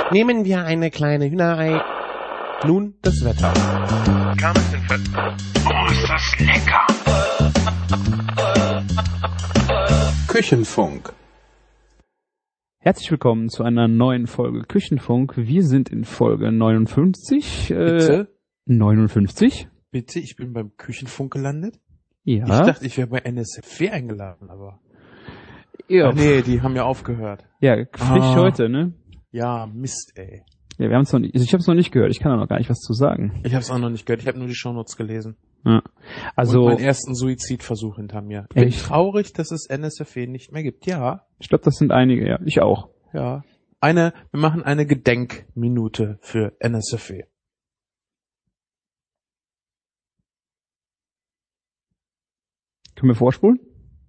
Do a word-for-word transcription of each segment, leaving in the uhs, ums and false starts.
Nehmen wir eine kleine Hühnerei. Nun das Wetter. Oh, ist das lecker! Küchenfunk. Herzlich willkommen zu einer neuen Folge Küchenfunk. Wir sind in Folge neunundfünfzig. Äh, Bitte? neunundfünfzig? Bitte, ich bin beim Küchenfunk gelandet? Ja. Ich dachte, ich wäre bei N S F W eingeladen, aber... Ja, Ach nee, die haben ja aufgehört. ja frisch Ah. heute, ne? Ja, Mist, ey. Ja, wir haben es noch nicht, also ich habe es noch nicht gehört. Ich kann da noch gar nicht was zu sagen. Ich habe es auch noch nicht gehört, ich habe nur die Shownotes gelesen. Ja. Also, Und meinen ersten Suizidversuch hinter mir. Ich bin Echt? traurig, dass es N S F W nicht mehr gibt. Ja, ich glaube, das sind einige, ja. Ich auch. ja. Eine, wir machen eine Gedenkminute für N S F W. Können wir vorspulen?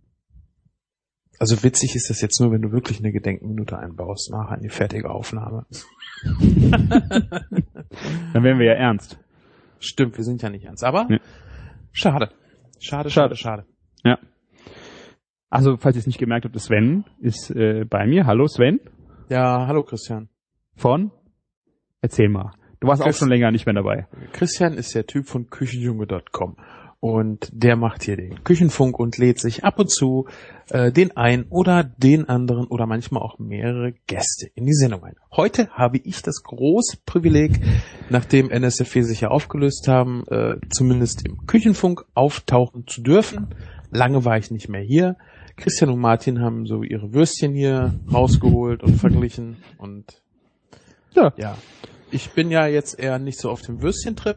Also witzig ist das jetzt nur, wenn du wirklich eine Gedenkminute einbaust, nachher in die fertige Aufnahme. Dann wären wir ja ernst. Stimmt, wir sind ja nicht ernst. Aber Ja. schade. Schade, Schade. schade, schade. Ja. Also, falls ihr es nicht gemerkt habt, Sven ist äh, bei mir. Hallo Sven. Ja, hallo Christian. Von? Erzähl mal. Du warst Chris- auch schon länger nicht mehr dabei. Christian ist der Typ von Küchenjunge Punkt com und der macht hier den Küchenfunk und lädt sich ab und zu äh, den einen oder den anderen oder manchmal auch mehrere Gäste in die Sendung ein. Heute habe ich das große Privileg, nachdem N S F W sich ja aufgelöst haben, äh, zumindest im Küchenfunk auftauchen zu dürfen. Lange war ich nicht mehr hier. Christian und Martin haben so ihre Würstchen hier rausgeholt und verglichen und Ja. ja, ich bin ja jetzt eher nicht so auf dem Würstchentrip.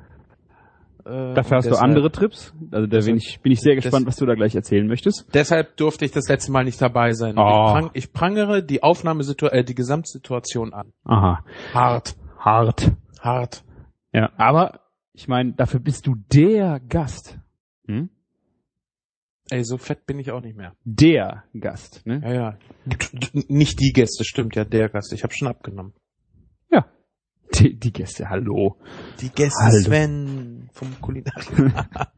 Äh, Dafür hast du deshalb- andere Trips. Also da bin ich, bin ich sehr gespannt, das- was du da gleich erzählen möchtest. Deshalb durfte ich das letzte Mal nicht dabei sein. Und Oh. Ich, prang, ich prangere die Aufnahmesituation, äh, die Gesamtsituation an. Aha. Hart, Hart. hart. Ja, aber ich meine, dafür bist du der Gast. Hm? Ey, so fett bin ich auch nicht mehr. Der Gast, ne? Ja, ja. Nicht die Gäste, stimmt ja, der Gast. Ich habe schon abgenommen. Ja. Die, die Gäste, hallo. Die Gäste Hallo. Sven vom Kulinarien.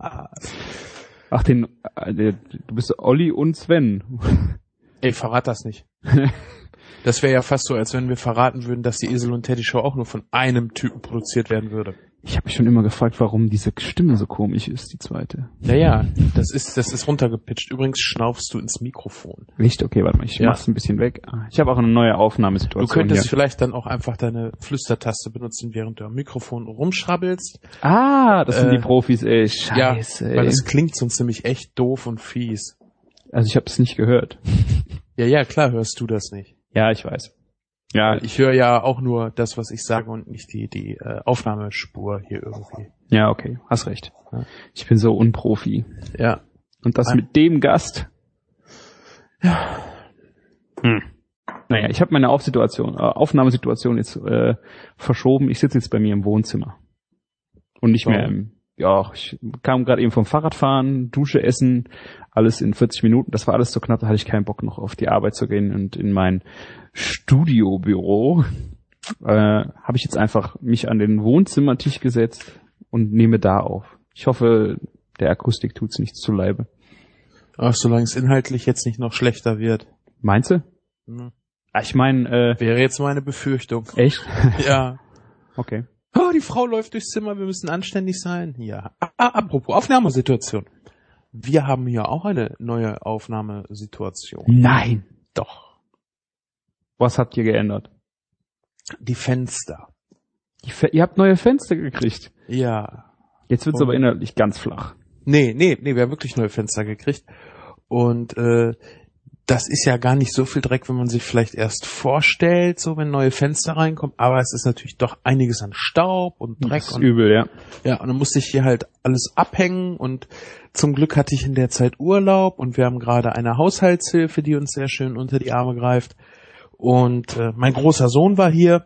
Ach, den, äh, der, du bist Olli und Sven. Ey, verrat das nicht. Das wäre ja fast so, als wenn wir verraten würden, dass die Esel und Teddy Show auch nur von einem Typen produziert werden würde. Ich habe mich schon immer gefragt, warum diese Stimme so komisch ist, die zweite. Ja, ja, das ist, das ist runtergepitcht. Übrigens schnaufst du ins Mikrofon. Echt? Okay, warte mal, ich Ja. mach's ein bisschen weg. Ah, Ich habe auch eine neue Du Aufnahmesituation könntest hier. vielleicht dann auch einfach deine Flüstertaste benutzen, während du am Mikrofon rumschrabbelst. Ah, das sind Äh, die Profis, ey. Scheiße, ja, weil ey. es klingt sonst nämlich echt doof und fies. Also ich habe es nicht gehört. Ja, ja, klar hörst du das nicht. Ja, ich weiß. Ja, Weil ich höre ja auch nur das, was ich sage und nicht die, die äh, Aufnahmespur hier irgendwie. ja, okay, hast recht. Ja. Ich bin so Unprofi. Ja. Und das Ah. mit dem Gast. Ja. Hm. Naja, ich habe meine Aufsituation, äh, Aufnahmesituation jetzt äh, verschoben. Ich sitze jetzt bei mir im Wohnzimmer. Und nicht mehr Warum? im, ja, ich kam gerade eben vom Fahrradfahren, Dusche, Essen, alles in vierzig Minuten. Das war alles so knapp, da hatte ich keinen Bock noch auf die Arbeit zu gehen. Und in mein Studiobüro äh, habe ich jetzt einfach mich an den Wohnzimmertisch gesetzt und nehme da auf. Ich hoffe, der Akustik tut's nichts zu Leibe. Ach, solange es inhaltlich jetzt nicht noch schlechter wird. Meinst du? Hm. Ah, ich meine, äh, Wäre jetzt meine Befürchtung. echt? Ja. Okay. Oh, die Frau läuft durchs Zimmer, wir müssen anständig sein. Ja. Ah, ah, apropos Aufnahmesituation. Wir haben hier auch eine neue Aufnahmesituation. Nein. Doch. Was habt ihr geändert? Die Fenster. Die Fe- ihr habt neue Fenster gekriegt. Ja. Jetzt wird's Und- aber inhaltlich ganz flach. Nee, nee, nee, wir haben wirklich neue Fenster gekriegt. Und äh, das ist ja gar nicht so viel Dreck, wenn man sich vielleicht erst vorstellt, so wenn neue Fenster reinkommen. Aber es ist natürlich doch einiges an Staub und Dreck. Das ist Und, übel, ja. ja, und dann musste ich hier halt alles abhängen. Und zum Glück hatte ich in der Zeit Urlaub. Und wir haben gerade eine Haushaltshilfe, die uns sehr schön unter die Arme greift. Und äh, mein großer Sohn war hier.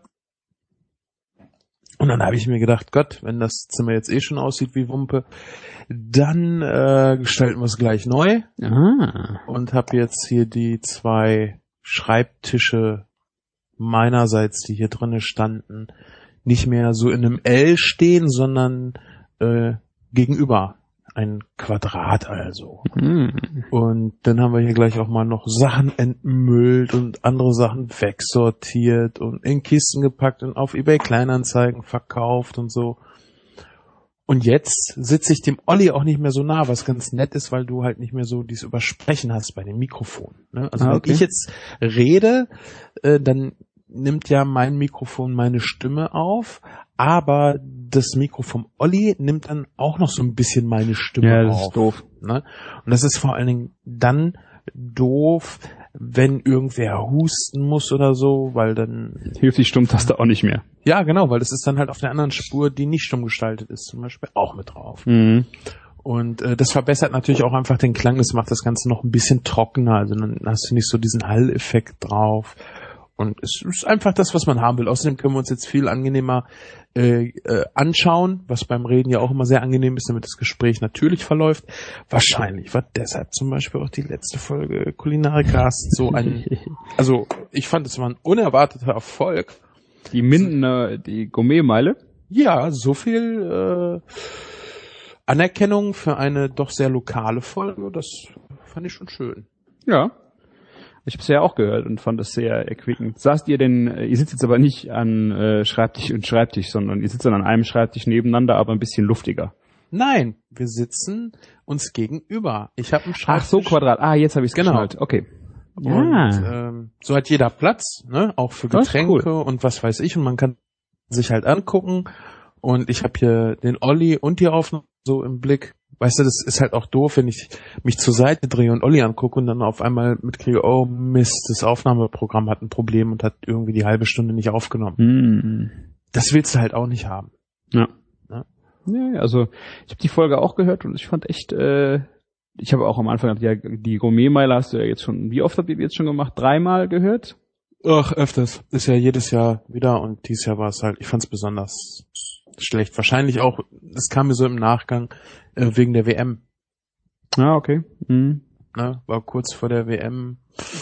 Und dann habe ich mir gedacht, Gott, wenn das Zimmer jetzt eh schon aussieht wie Wumpe, dann äh, gestalten wir es gleich neu. Ah. Und habe jetzt hier die zwei Schreibtische meinerseits, die hier drinnen standen, nicht mehr so in einem L stehen, sondern äh, gegenüber. Ein Quadrat also. Hm. Und dann haben wir hier gleich auch mal noch Sachen entmüllt und andere Sachen wegsortiert und in Kisten gepackt und auf eBay Kleinanzeigen verkauft und so. Und jetzt sitze ich dem Olli auch nicht mehr so nah, was ganz nett ist, weil du halt nicht mehr so dieses Übersprechen hast bei dem Mikrofon. Ne? Also ah, okay. wenn ich jetzt rede, äh, dann nimmt ja mein Mikrofon meine Stimme auf, aber das Mikro vom Olli nimmt dann auch noch so ein bisschen meine Stimme Ja, das auf. ist doof. Ne? Und das ist vor allen Dingen dann doof, wenn irgendwer husten muss oder so, weil dann... Hilft die Stummtaste auch nicht mehr. Ja, genau, weil das ist dann halt auf der anderen Spur, die nicht stumm gestaltet ist, zum Beispiel auch mit drauf. Mhm. Und äh, das verbessert natürlich auch einfach den Klang, das macht das Ganze noch ein bisschen trockener, also dann hast du nicht so diesen Hall-Effekt drauf. Und es ist einfach das, was man haben will. Außerdem können wir uns jetzt viel angenehmer äh, äh, anschauen, was beim Reden ja auch immer sehr angenehm ist, damit das Gespräch natürlich verläuft. Wahrscheinlich war deshalb zum Beispiel auch die letzte Folge Kulinarikast so ein, also ich fand, es war ein unerwarteter Erfolg. Die Mindener, die Gourmetmeile. Ja, so viel äh, Anerkennung für eine doch sehr lokale Folge, das fand ich schon schön. Ja. Ich habe es ja auch gehört und fand das sehr erquickend. Saßt ihr denn, ihr sitzt jetzt aber nicht an äh, Schreibtisch und Schreibtisch, sondern ihr sitzt dann an einem Schreibtisch nebeneinander, aber ein bisschen luftiger. Nein, wir sitzen uns gegenüber. Ich habe einen Schreibtisch. Ach so, Quadrat. Ah, jetzt habe ich es Genau. geschnallt. Okay. Und Ja. ähm, so hat jeder Platz, ne, auch für Das ist Getränke und was weiß ich. Und man kann sich halt angucken. Und ich habe hier den Olli und die Aufnahme so im Blick. Weißt du, das ist halt auch doof, wenn ich mich zur Seite drehe und Olli angucke und dann auf einmal mitkriege, oh Mist, das Aufnahmeprogramm hat ein Problem und hat irgendwie die halbe Stunde nicht aufgenommen. Hm. Das willst du halt auch nicht haben. Ja. Ja. Ja, also ich habe die Folge auch gehört und ich fand echt, äh, ich habe auch am Anfang ja, die Gourmetmeile hast du ja jetzt schon, wie oft habt ihr die jetzt schon gemacht? Dreimal gehört? Ach, öfters. Ist ja jedes Jahr wieder und dieses Jahr war es halt, ich fand es besonders schlecht. Wahrscheinlich auch, es kam mir so im Nachgang, äh, wegen der W M. Ah, okay. Mhm. Ne? War kurz vor der W M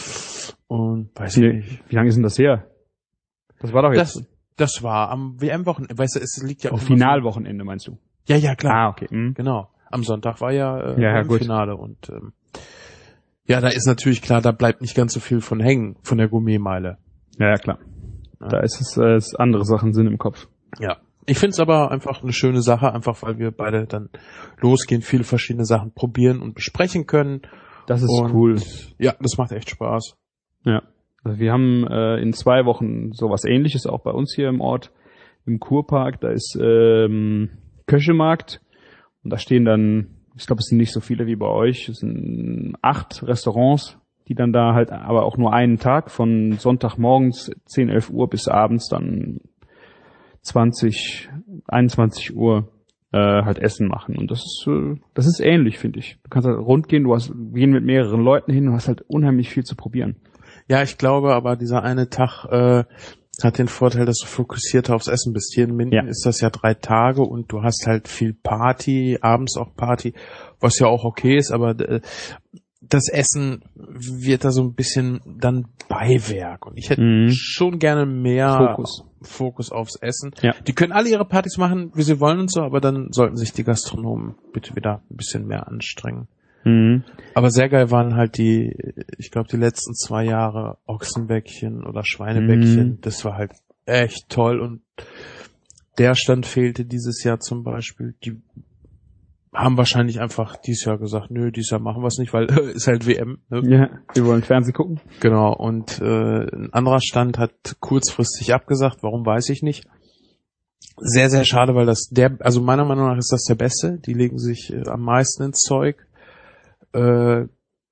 und weiß ich Wie, nicht. wie lange ist denn das her? Das war doch jetzt Das, das war am W M-Wochenende. Weißt du, es liegt ja auch das immer so- Finalwochenende, meinst du? Ja, ja, klar. Ah, okay. Mhm. Genau. Am Sonntag war ja, äh, Ja, ja, gut. Finale und ähm, ja, da ist natürlich klar, da bleibt nicht ganz so viel von hängen, von der Gourmetmeile. Ja, ja, klar. Ja. Da ist es, äh, es andere Sachen sind im Kopf. Ja. Ich finde es aber einfach eine schöne Sache, einfach weil wir beide dann losgehen, viele verschiedene Sachen probieren und besprechen können. Das ist Und cool. Ja, das macht echt Spaß. Ja. Also wir haben äh, in zwei Wochen sowas Ähnliches auch bei uns hier im Ort, im Kurpark. Da ist ähm, Köschemarkt und da stehen dann, ich glaube, es sind nicht so viele wie bei euch, es sind acht Restaurants, die dann da halt, aber auch nur einen Tag von Sonntagmorgens zehn, elf Uhr bis abends dann zwanzig, einundzwanzig Uhr äh, halt Essen machen. Und das ist äh, das ist ähnlich, finde ich. Du kannst halt rund gehen, du hast, wir gehen mit mehreren Leuten hin und hast halt unheimlich viel zu probieren. Ja, ich glaube aber, dieser eine Tag äh, hat den Vorteil, dass du fokussierter aufs Essen bist. Hier in Minden Ja. ist das ja drei Tage und du hast halt viel Party, abends auch Party, was ja auch okay ist, aber äh, das Essen wird da so ein bisschen dann Beiwerk. Und ich hätte Mhm. schon gerne mehr Fokus. Fokus aufs Essen. Ja. Die können alle ihre Partys machen, wie sie wollen und so, aber dann sollten sich die Gastronomen bitte wieder ein bisschen mehr anstrengen. Mhm. Aber sehr geil waren halt die, ich glaube, die letzten zwei Jahre Ochsenbäckchen oder Schweinebäckchen. Mhm. Das war halt echt toll und der Stand fehlte dieses Jahr zum Beispiel. Die haben wahrscheinlich einfach dieses Jahr gesagt, nö, dieses Jahr machen wir es nicht, weil ist halt W M. Ne? Ja, wir wollen Fernsehen gucken. Genau, und äh, ein anderer Stand hat kurzfristig abgesagt, warum weiß ich nicht. Sehr, sehr schade, weil das der, also meiner Meinung nach ist das der Beste. Die legen sich äh, am meisten ins Zeug. Äh,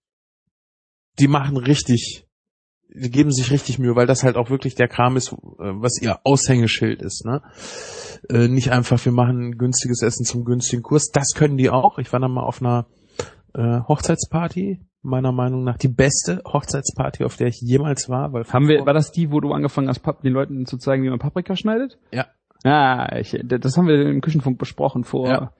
die machen richtig, die geben sich richtig Mühe, weil das halt auch wirklich der Kram ist, äh, was ihr Aushängeschild ist, ne? Äh, nicht einfach, wir machen günstiges Essen zum günstigen Kurs. Das können die auch. Ich war dann mal auf einer äh, Hochzeitsparty, meiner Meinung nach die beste Hochzeitsparty, auf der ich jemals war. Weil Haben wir, war das die, wo du angefangen hast, Pap- den Leuten zu zeigen, wie man Paprika schneidet? Ja. Ah, ich, das haben wir im Küchenfunk besprochen vor Ja.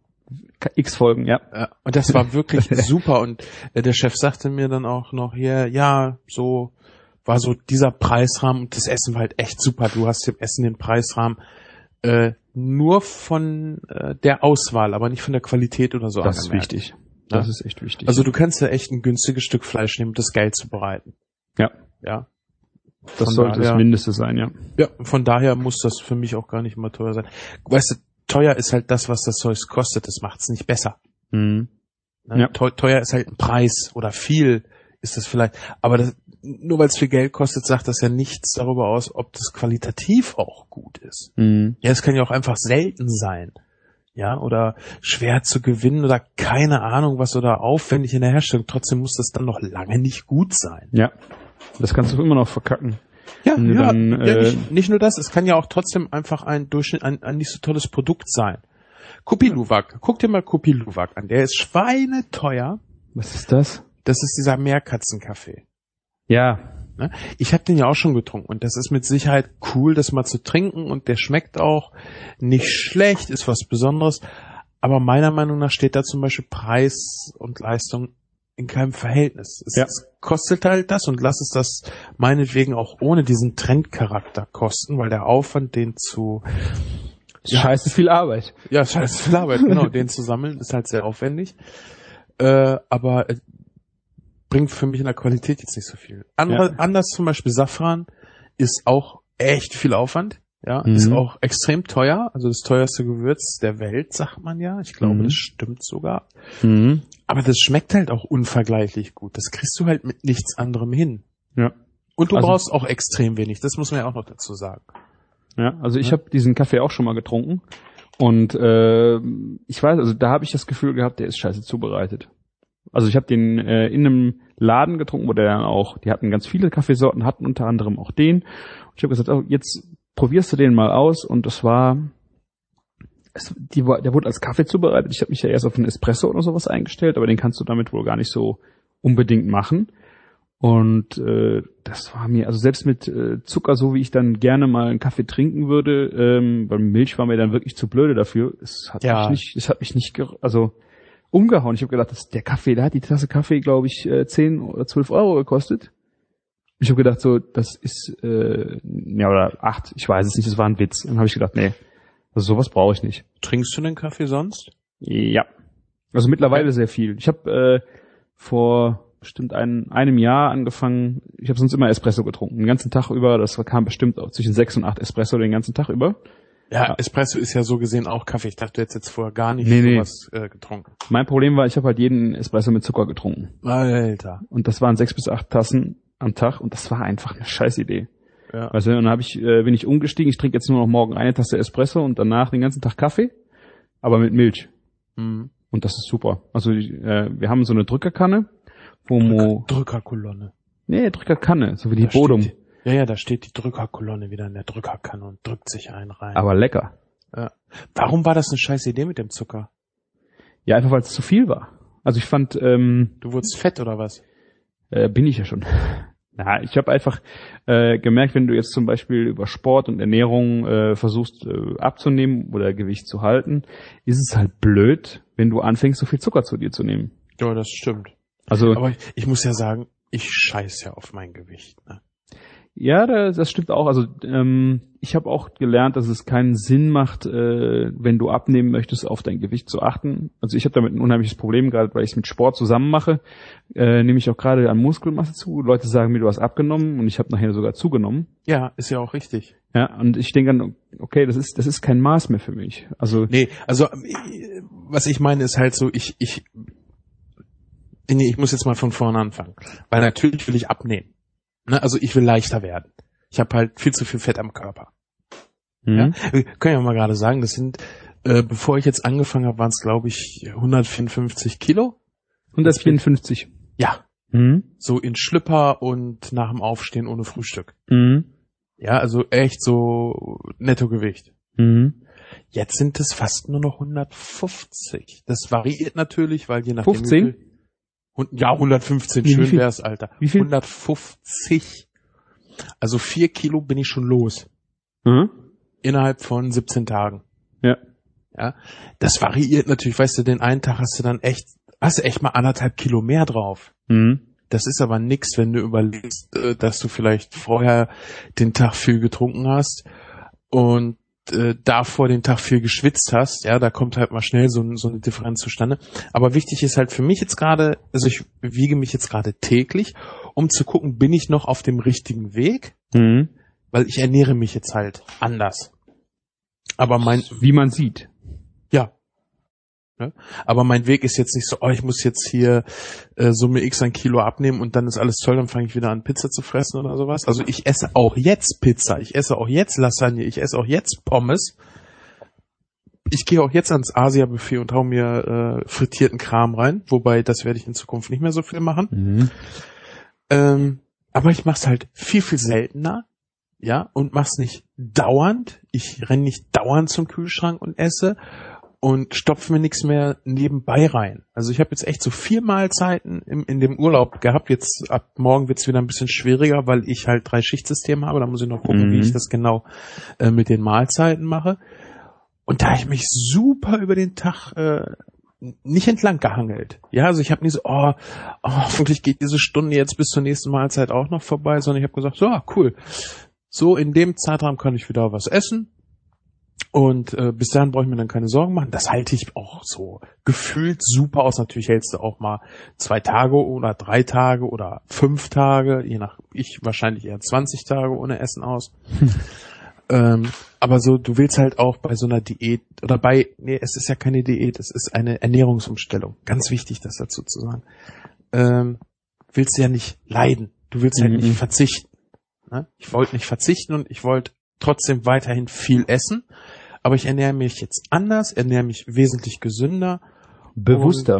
x Folgen, ja. Ja, und das war wirklich super und äh, der Chef sagte mir dann auch noch hier, ja, so war so dieser Preisrahmen und das Essen war halt echt super. Du hast dem Essen den Preisrahmen äh, nur von äh, der Auswahl, aber nicht von der Qualität oder so. Das ist angemerkt. wichtig. Ja? Das ist echt wichtig. Also du kannst ja echt ein günstiges Stück Fleisch nehmen, um das geil zu bereiten. ja, Ja. das Von sollte daher- das Mindeste sein, ja. Ja, von daher muss das für mich auch gar nicht mal teuer sein. Weißt du, teuer ist halt das, was das Zeug kostet. Das macht's nicht besser. Mhm. Ne? Ja. Teu- Teuer ist halt ein Preis oder viel ist das vielleicht. Aber das, nur weil es viel Geld kostet, sagt das ja nichts darüber aus, ob das qualitativ auch gut ist. Mhm. Ja, es kann ja auch einfach selten sein. Ja, oder schwer zu gewinnen oder keine Ahnung was oder aufwendig in der Herstellung. Trotzdem muss das dann noch lange nicht gut sein. Ja, das kannst du immer noch verkacken. Ja, Wenn du ja, dann, ja äh, nicht, nicht nur das, es kann ja auch trotzdem einfach ein Durchschnitt, ein, ein nicht so tolles Produkt sein. Kopi Luwak, guck dir mal Kopi Luwak an. Der ist schweineteuer. Was ist das? Das ist dieser Meerkatzenkaffee. Ja, Ne? Ich habe den ja auch schon getrunken und das ist mit Sicherheit cool, das mal zu trinken und der schmeckt auch nicht schlecht, ist was Besonderes. Aber meiner Meinung nach steht da zum Beispiel Preis und Leistung in keinem Verhältnis. Es, Ja. es kostet halt das und lass es das meinetwegen auch ohne diesen Trendcharakter kosten, weil der Aufwand, den zu Ja. scheiße viel Arbeit. Ja, scheiße viel Arbeit, genau, den zu sammeln, ist halt sehr aufwendig. Äh, aber äh, bringt für mich in der Qualität jetzt nicht so viel. Andere, Ja. Anders zum Beispiel Safran ist auch echt viel Aufwand. Ja, Mhm. ist auch extrem teuer. Also das teuerste Gewürz der Welt, sagt man ja. Ich glaube, Mhm. das stimmt sogar. Mhm. Aber das schmeckt halt auch unvergleichlich gut. Das kriegst du halt mit nichts anderem hin. Ja. Und du Also- brauchst auch extrem wenig. Das muss man ja auch noch dazu sagen. Ja, also ich Ja. habe diesen Kaffee auch schon mal getrunken und äh, ich weiß, also da habe ich das Gefühl gehabt, der ist scheiße zubereitet. Also ich habe den äh, in einem Laden getrunken, wo der dann auch, die hatten ganz viele Kaffeesorten, hatten unter anderem auch den. Und ich habe gesagt, oh, jetzt probierst du den mal aus und das war, es, die, war- der wurde als Kaffee zubereitet. Ich habe mich ja erst auf einen Espresso oder sowas eingestellt, aber den kannst du damit wohl gar nicht so unbedingt machen. Und äh, das war mir, also selbst mit äh, Zucker, so wie ich dann gerne mal einen Kaffee trinken würde, ähm, weil Milch war mir dann wirklich zu blöde dafür. Es hat Ja. mich nicht, es hat mich nicht, ger- also umgehauen. Ich habe gedacht, das, der Kaffee, da hat die Tasse Kaffee, glaube ich, äh, zehn oder zwölf Euro gekostet. Ich habe gedacht, so, das ist, äh, ja, oder acht, ich weiß es nicht, das war ein Witz. Dann habe ich gedacht, nee, also sowas brauche ich nicht. Trinkst du den Kaffee sonst? Ja. Also mittlerweile sehr viel. Ich habe äh, vor bestimmt ein, einem Jahr angefangen, ich habe sonst immer Espresso getrunken, den ganzen Tag über, das kam bestimmt auch zwischen sechs und acht Espresso den ganzen Tag über. Ja, Espresso ist ja so gesehen auch Kaffee. Ich dachte, du hättest jetzt vorher gar nicht Nee, nee. sowas äh, getrunken. Mein Problem war, ich habe halt jeden Espresso mit Zucker getrunken. Alter. Und das waren sechs bis acht Tassen am Tag und das war einfach eine scheiß Idee. Ja. Also dann habe ich, äh, bin ich umgestiegen, ich trinke jetzt nur noch morgen eine Tasse Espresso und danach den ganzen Tag Kaffee, aber mit Milch. Mhm. Und das ist super. Also ich, äh, wir haben so eine Drückerkanne, wo mo, Drückerkolonne. nee, Drückerkanne, so wie die Da Bodum, steht die- Ja, ja, da steht die Drückerkolonne wieder in der Drückerkanne und drückt sich einen rein. aber lecker. Ja. Warum war das eine scheiß Idee mit dem Zucker? Ja, einfach weil es zu viel war. Also ich fand, ähm, Du wurdest fett oder was? äh, bin ich ja schon. Na, ich habe einfach äh, gemerkt, wenn du jetzt zum Beispiel über Sport und Ernährung äh, versuchst äh, abzunehmen oder Gewicht zu halten, ist es halt blöd, wenn du anfängst, so viel Zucker zu dir zu nehmen. Ja, das stimmt. Also Aber ich, ich muss ja sagen, ich scheiß ja auf mein Gewicht. Ne? ja, das, das stimmt auch. Also ähm, ich habe auch gelernt, dass es keinen Sinn macht, äh, wenn du abnehmen möchtest, auf dein Gewicht zu achten. Also ich habe damit ein unheimliches Problem, gerade weil ich es mit Sport zusammen mache, äh, nehme ich auch gerade an Muskelmasse zu. Leute sagen mir, du hast abgenommen und ich habe nachher sogar zugenommen. Ja, ist ja auch richtig. Ja, und ich denke dann, okay, das ist das ist kein Maß mehr für mich. Also Nee, also äh, was ich meine ist halt so, ich, ich, nee, ich muss jetzt mal von vorne anfangen. Weil natürlich will ich abnehmen. Ne? Also ich will leichter werden. Ich habe halt viel zu viel Fett am Körper. mhm. Ja? Wir können ja mal gerade sagen, das sind, äh, bevor ich jetzt angefangen habe, waren es glaube ich hundertvierundfünfzig Kilo. hundertvierundfünfzig. Ja, Mhm. so in Schlüpper und nach dem Aufstehen ohne Frühstück. Mhm. Ja, also echt so Nettogewicht. Mhm. Jetzt sind es fast nur noch hundertfünfzig. Das variiert natürlich, weil je nachdem... fünfzehn? wie viel- Hun- Ja, hundertfünfzehn, Nee, wie schön viel? wär's, Alter. Wie viel? hundertfünfzig. Also vier Kilo bin ich schon los. Mhm. Innerhalb von siebzehn Tagen. Ja. Ja, das variiert natürlich. Weißt du, den einen Tag hast du dann echt, hast du echt mal anderthalb Kilo mehr drauf. Mhm. Das ist aber nix, wenn du überlegst, äh, dass du vielleicht vorher den Tag viel getrunken hast und äh, davor den Tag viel geschwitzt hast, ja, da kommt halt mal schnell so, so eine Differenz zustande. Aber wichtig ist halt für mich jetzt gerade, also ich wiege mich jetzt gerade täglich, um zu gucken, bin ich noch auf dem richtigen Weg? Mhm. Weil ich ernähre mich jetzt halt anders. Aber mein, Wie man sieht. ja. Ne? Aber mein Weg ist jetzt nicht so, oh, ich muss jetzt hier äh, Summe X ein Kilo abnehmen und dann ist alles toll, dann fange ich wieder an Pizza zu fressen oder sowas. Also ich esse auch jetzt Pizza, ich esse auch jetzt Lasagne, ich esse auch jetzt Pommes. Ich gehe auch jetzt ans Asia-Buffet und hau mir äh, frittierten Kram rein, wobei das werde ich in Zukunft nicht mehr so viel machen. Mhm. Ähm, aber ich mach's halt viel, viel seltener, ja, und mach's nicht dauernd. Ich renne nicht dauernd zum Kühlschrank und esse und stopfe mir nichts mehr nebenbei rein. Also ich habe jetzt echt so vier Mahlzeiten im, in dem Urlaub gehabt. Jetzt ab morgen wird's wieder ein bisschen schwieriger, weil ich halt drei Schichtsysteme habe. Da muss ich noch gucken, Mhm. wie ich das genau äh, mit den Mahlzeiten mache. Und da habe ich mich super über den Tag äh, nicht entlang gehangelt. Ja, also ich habe nie so, oh, oh, hoffentlich geht diese Stunde jetzt bis zur nächsten Mahlzeit auch noch vorbei, sondern ich habe gesagt, so, ah, cool. So, in dem Zeitraum kann ich wieder was essen. Und äh, bis dahin brauche ich mir dann keine Sorgen machen. Das halte ich auch so gefühlt super aus. Natürlich hältst du auch mal zwei Tage oder drei Tage oder fünf Tage, je nach, ich wahrscheinlich eher zwanzig Tage ohne Essen aus. Hm. Ähm, aber so, du willst halt auch bei so einer Diät oder bei, nee, es ist ja keine Diät, es ist eine Ernährungsumstellung. Ganz wichtig, das dazu zu sagen. Ähm, willst du ja nicht leiden. Du willst halt Mhm. nicht verzichten. Ne? Ich wollte nicht verzichten und ich wollte trotzdem weiterhin viel essen. Aber ich ernähre mich jetzt anders, ernähre mich wesentlich gesünder. Bewusster. Und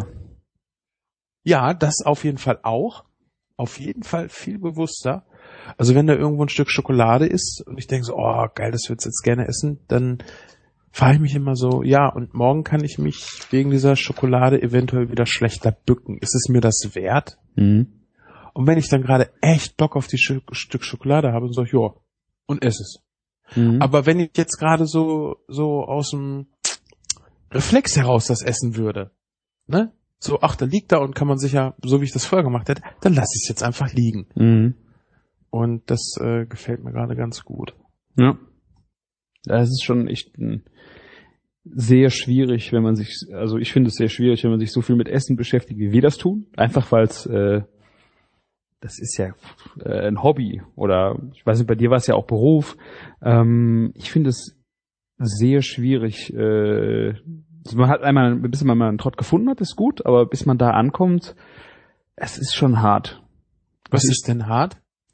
ja, das auf jeden Fall auch. Auf jeden Fall viel bewusster. Also wenn da irgendwo ein Stück Schokolade ist und ich denke so, oh geil, das würdest du jetzt gerne essen, dann frage ich mich immer so, ja, und morgen kann ich mich wegen dieser Schokolade eventuell wieder schlechter bücken. Ist es mir das wert? Mhm. Und wenn ich dann gerade echt Bock auf die Sch- Stück Schokolade habe, dann sage ich, ja, und esse es. Mhm. Aber wenn ich jetzt gerade so so aus dem Reflex heraus das essen würde, ne? So, ach, da liegt da und kann man sicher, so wie ich das vorher gemacht hätte, dann lasse ich es jetzt einfach liegen. Mhm. Und das äh, gefällt mir gerade ganz gut. Ja. Das ist schon echt ein sehr schwierig, wenn man sich, also ich finde es sehr schwierig, wenn man sich so viel mit Essen beschäftigt, wie wir das tun. Einfach weil es, äh, das ist ja äh, ein Hobby oder ich weiß nicht, bei dir war es ja auch Beruf. Ähm, ich finde es sehr schwierig. Äh, also man hat einmal, bis man mal einen Trott gefunden hat, ist gut, aber bis man da ankommt, es ist schon hart. Was ist denn hart?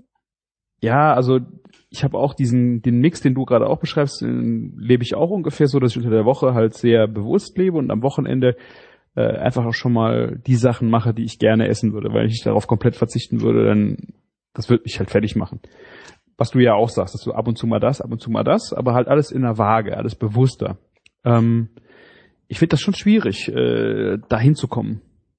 Ja, also ich habe auch diesen den Mix, den du gerade auch beschreibst, den lebe ich auch ungefähr so, dass ich unter der Woche halt sehr bewusst lebe und am Wochenende äh, einfach auch schon mal die Sachen mache, die ich gerne essen würde, weil ich darauf komplett verzichten würde, dann das wird mich halt fertig machen. Was du ja auch sagst, dass du ab und zu mal das, ab und zu mal das, aber halt alles in der Waage, alles bewusster. Ähm, ich finde das schon schwierig, äh, da hinzukommen.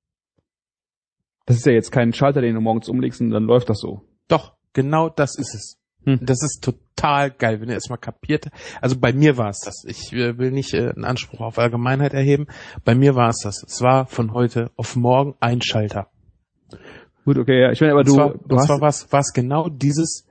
Das ist ja jetzt kein Schalter, den du morgens umlegst und dann läuft das so. Doch, genau das ist es. Hm. Das ist total geil, wenn ihr es mal kapiert. Also bei mir war es das. Ich äh, will nicht äh, einen Anspruch auf Allgemeinheit erheben. Bei mir war es das. Es war von heute auf morgen ein Schalter. Gut, okay, ja. Ich meine, aber und du, zwar, du und hast... zwar war's, war's genau dieses,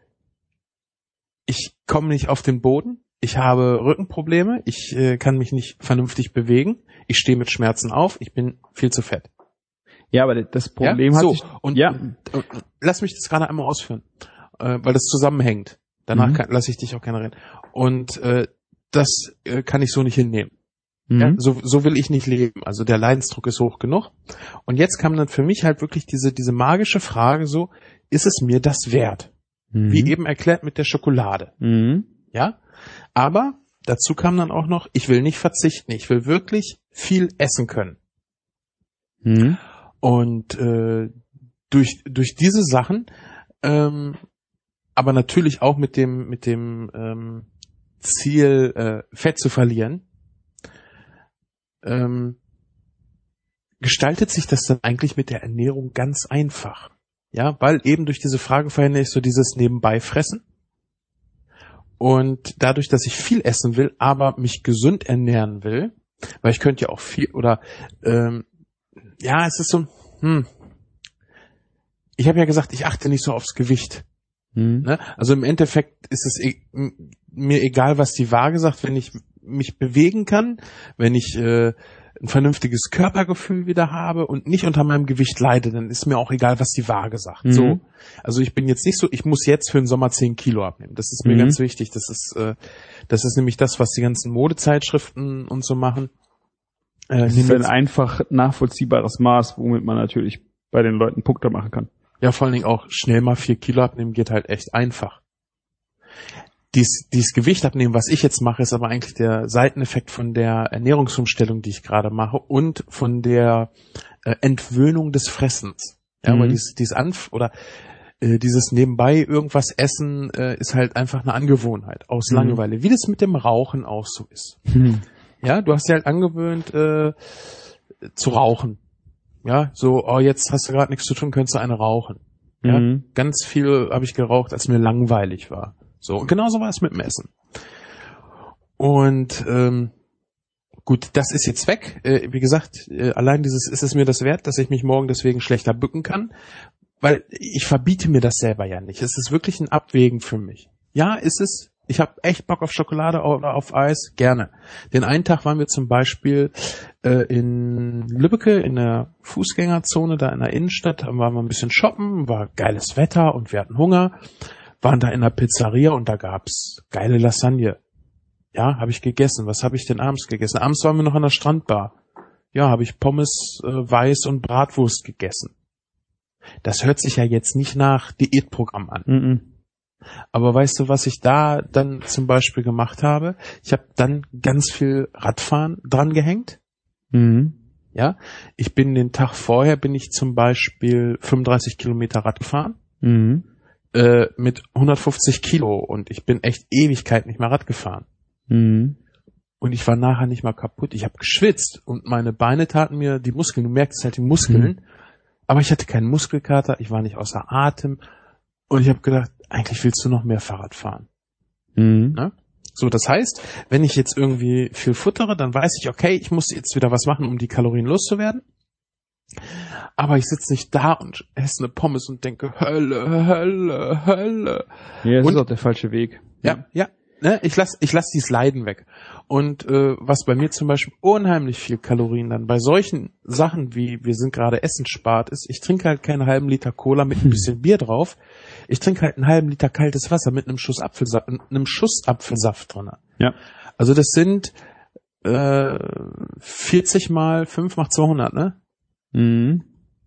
ich komme nicht auf den Boden, ich habe Rückenprobleme, ich äh, kann mich nicht vernünftig bewegen, ich stehe mit Schmerzen auf, ich bin viel zu fett. Ja, aber das Problem ja? hat so, sich... Und, ja. und, und lass mich das gerade einmal ausführen, äh, weil das zusammenhängt. Danach Mhm. kann, lasse ich dich auch gerne reden. Und äh, das äh, kann ich so nicht hinnehmen. Mhm. Ja? So, so will ich nicht leben. Also der Leidensdruck ist hoch genug. Und jetzt kam dann für mich halt wirklich diese diese magische Frage so, ist es mir das wert? Mhm. Wie eben erklärt mit der Schokolade. Mhm. Ja? Aber dazu kam dann auch noch, ich will nicht verzichten. Ich will wirklich viel essen können. Mhm. Und äh, durch durch diese Sachen, ähm, aber natürlich auch mit dem mit dem ähm, Ziel, äh, Fett zu verlieren, ähm, gestaltet sich das dann eigentlich mit der Ernährung ganz einfach. Ja, weil eben durch diese Frage verhindere ich so dieses Nebenbeifressen. Und dadurch, dass ich viel essen will, aber mich gesund ernähren will, weil ich könnte ja auch viel, oder ähm, ja, es ist so, hm, ich habe ja gesagt, ich achte nicht so aufs Gewicht. Mhm. Ne? Also im Endeffekt ist es, mir egal, was die Waage sagt, wenn ich mich bewegen kann, wenn ich äh, ein vernünftiges Körpergefühl wieder habe und nicht unter meinem Gewicht leide, dann ist mir auch egal, was die Waage sagt. Mhm. So, also ich bin jetzt nicht so, ich muss jetzt für den Sommer zehn Kilo abnehmen. Das ist mir mhm. ganz wichtig. Das ist, äh, das ist nämlich das, was die ganzen Modezeitschriften und so machen. Äh, das ist ein einfach nachvollziehbares Maß, womit man natürlich bei den Leuten Punkte machen kann. Ja, vor allen Dingen auch schnell mal vier Kilo abnehmen geht halt echt einfach. Dies, dieses Gewicht abnehmen, was ich jetzt mache, ist aber eigentlich der Seiteneffekt von der Ernährungsumstellung, die ich gerade mache und von der äh, Entwöhnung des Fressens. Ja, mhm. aber dieses, dieses Anf oder äh, dieses nebenbei irgendwas essen äh, ist halt einfach eine Angewohnheit aus mhm. Langeweile, wie das mit dem Rauchen auch so ist. Mhm. Ja, du hast dir halt angewöhnt äh, zu rauchen. Ja, so, oh, jetzt hast du gerade nichts zu tun, könntest du eine rauchen. Ja, mhm. ganz viel habe ich geraucht, als mir langweilig war. So, und genauso war es mit dem Essen. Und ähm, gut, das ist jetzt weg. Äh, wie gesagt, äh, allein dieses ist es mir das wert, dass ich mich morgen deswegen schlechter bücken kann, weil ich verbiete mir das selber ja nicht. Es ist wirklich ein Abwägen für mich. Ja, ist es. Ich habe echt Bock auf Schokolade oder auf Eis, gerne. Den einen Tag waren wir zum Beispiel äh, in Lübbecke in der Fußgängerzone, da in der Innenstadt, da waren wir ein bisschen shoppen, war geiles Wetter und wir hatten Hunger. Waren da in der Pizzeria und da gab's geile Lasagne. Ja, habe ich gegessen. Was habe ich denn abends gegessen? Abends waren wir noch an der Strandbar. Ja, habe ich Pommes, äh, Weiß und Bratwurst gegessen. Das hört sich ja jetzt nicht nach Diätprogramm an. Mm-mm. Aber weißt du, was ich da dann zum Beispiel gemacht habe? Ich habe dann ganz viel Radfahren dran gehängt. Mhm. Ja, ich bin den Tag vorher, bin ich zum Beispiel fünfunddreißig Kilometer Rad gefahren. Mhm. Mit hundertfünfzig Kilo und ich bin echt Ewigkeit nicht mehr Rad gefahren. Mhm. Und ich war nachher nicht mal kaputt. Ich habe geschwitzt und meine Beine taten mir die Muskeln. Du merkst halt die Muskeln. Mhm. Aber ich hatte keinen Muskelkater, ich war nicht außer Atem. Und ich habe gedacht, eigentlich willst du noch mehr Fahrrad fahren. Mhm. Ne? So, das heißt, wenn ich jetzt irgendwie viel futtere, dann weiß ich, okay, ich muss jetzt wieder was machen, um die Kalorien loszuwerden. Aber ich sitze nicht da und esse eine Pommes und denke, Hölle, Hölle, Hölle. Ja, das und, ist auch der falsche Weg. Ja, ja. Ne, ich lass, ich lass dieses Leiden weg. Und äh, was bei mir zum Beispiel unheimlich viel Kalorien dann bei solchen Sachen wie wir sind gerade Essen spart ist, ich trinke halt keinen halben Liter Cola mit ein bisschen Bier drauf. Ich trinke halt einen halben Liter kaltes Wasser mit einem Schuss Apfelsaft, einem Schuss Apfelsaft drin. Ja. Also das sind äh, vierzig mal fünf macht zweihundert, ne? Mhm.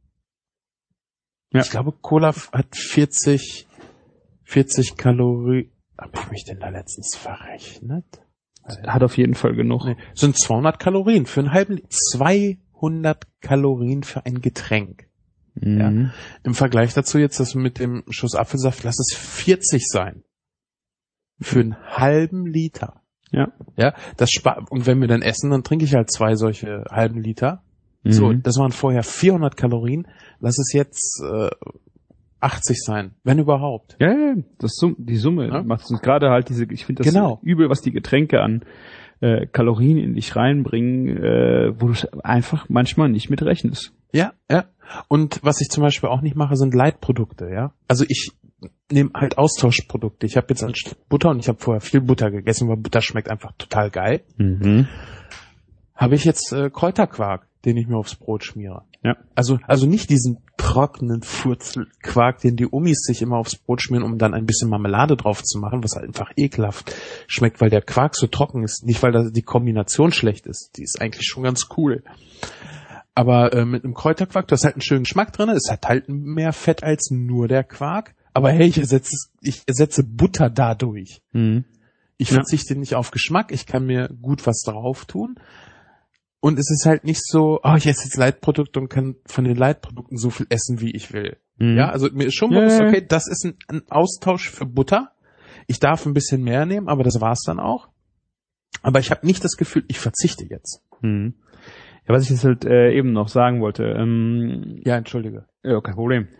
Ja. Ich glaube, Cola hat vierzig, vierzig Kalorien. Hab ich mich denn da letztens verrechnet? Hat auf jeden Fall genug. Nee, sind zweihundert Kalorien für einen halben Liter. zweihundert Kalorien für ein Getränk. Mhm. Ja. Im Vergleich dazu jetzt das mit dem Schuss Apfelsaft, lass es vierzig sein. Für einen halben Liter. Ja. Ja, das spart, und wenn wir dann essen, dann trinke ich halt zwei solche halben Liter. Mhm. So, das waren vorher vierhundert Kalorien. Lass es jetzt äh, achtzig sein, wenn überhaupt. Ja, ja, das Sum- die Summe ja? macht es gerade halt diese, ich finde das genau. übel, was die Getränke an äh, Kalorien in dich reinbringen, äh, wo du einfach manchmal nicht mit rechnest. Ja, ja. Und was ich zum Beispiel auch nicht mache, sind Leitprodukte, ja. Also ich nehme halt Austauschprodukte. Ich habe jetzt anstatt Butter, und ich habe vorher viel Butter gegessen, weil Butter schmeckt einfach total geil. Mhm. Habe ich jetzt äh, Kräuterquark, den ich mir aufs Brot schmiere. Ja. Also also nicht diesen trockenen Furzelquark, den die Omis sich immer aufs Brot schmieren, um dann ein bisschen Marmelade drauf zu machen, was halt einfach ekelhaft schmeckt, weil der Quark so trocken ist. Nicht, weil da die Kombination schlecht ist. Die ist eigentlich schon ganz cool. Aber äh, mit einem Kräuterquark, du hast halt einen schönen Geschmack drin. Es hat halt mehr Fett als nur der Quark. Aber hey, ich ersetze, ich ersetze Butter dadurch. Mhm. Ich verzichte ja. nicht auf Geschmack. Ich kann mir gut was drauf tun. Und es ist halt nicht so, oh, ich esse jetzt Leitprodukte und kann von den Leitprodukten so viel essen, wie ich will. Mhm. Ja, also mir ist schon bewusst, okay, das ist ein, ein Austausch für Butter. Ich darf ein bisschen mehr nehmen, aber das war's dann auch. Aber ich habe nicht das Gefühl, ich verzichte jetzt. Mhm. Ja, was ich jetzt halt äh, eben noch sagen wollte. Ähm, ja, entschuldige. Ja, kein Problem.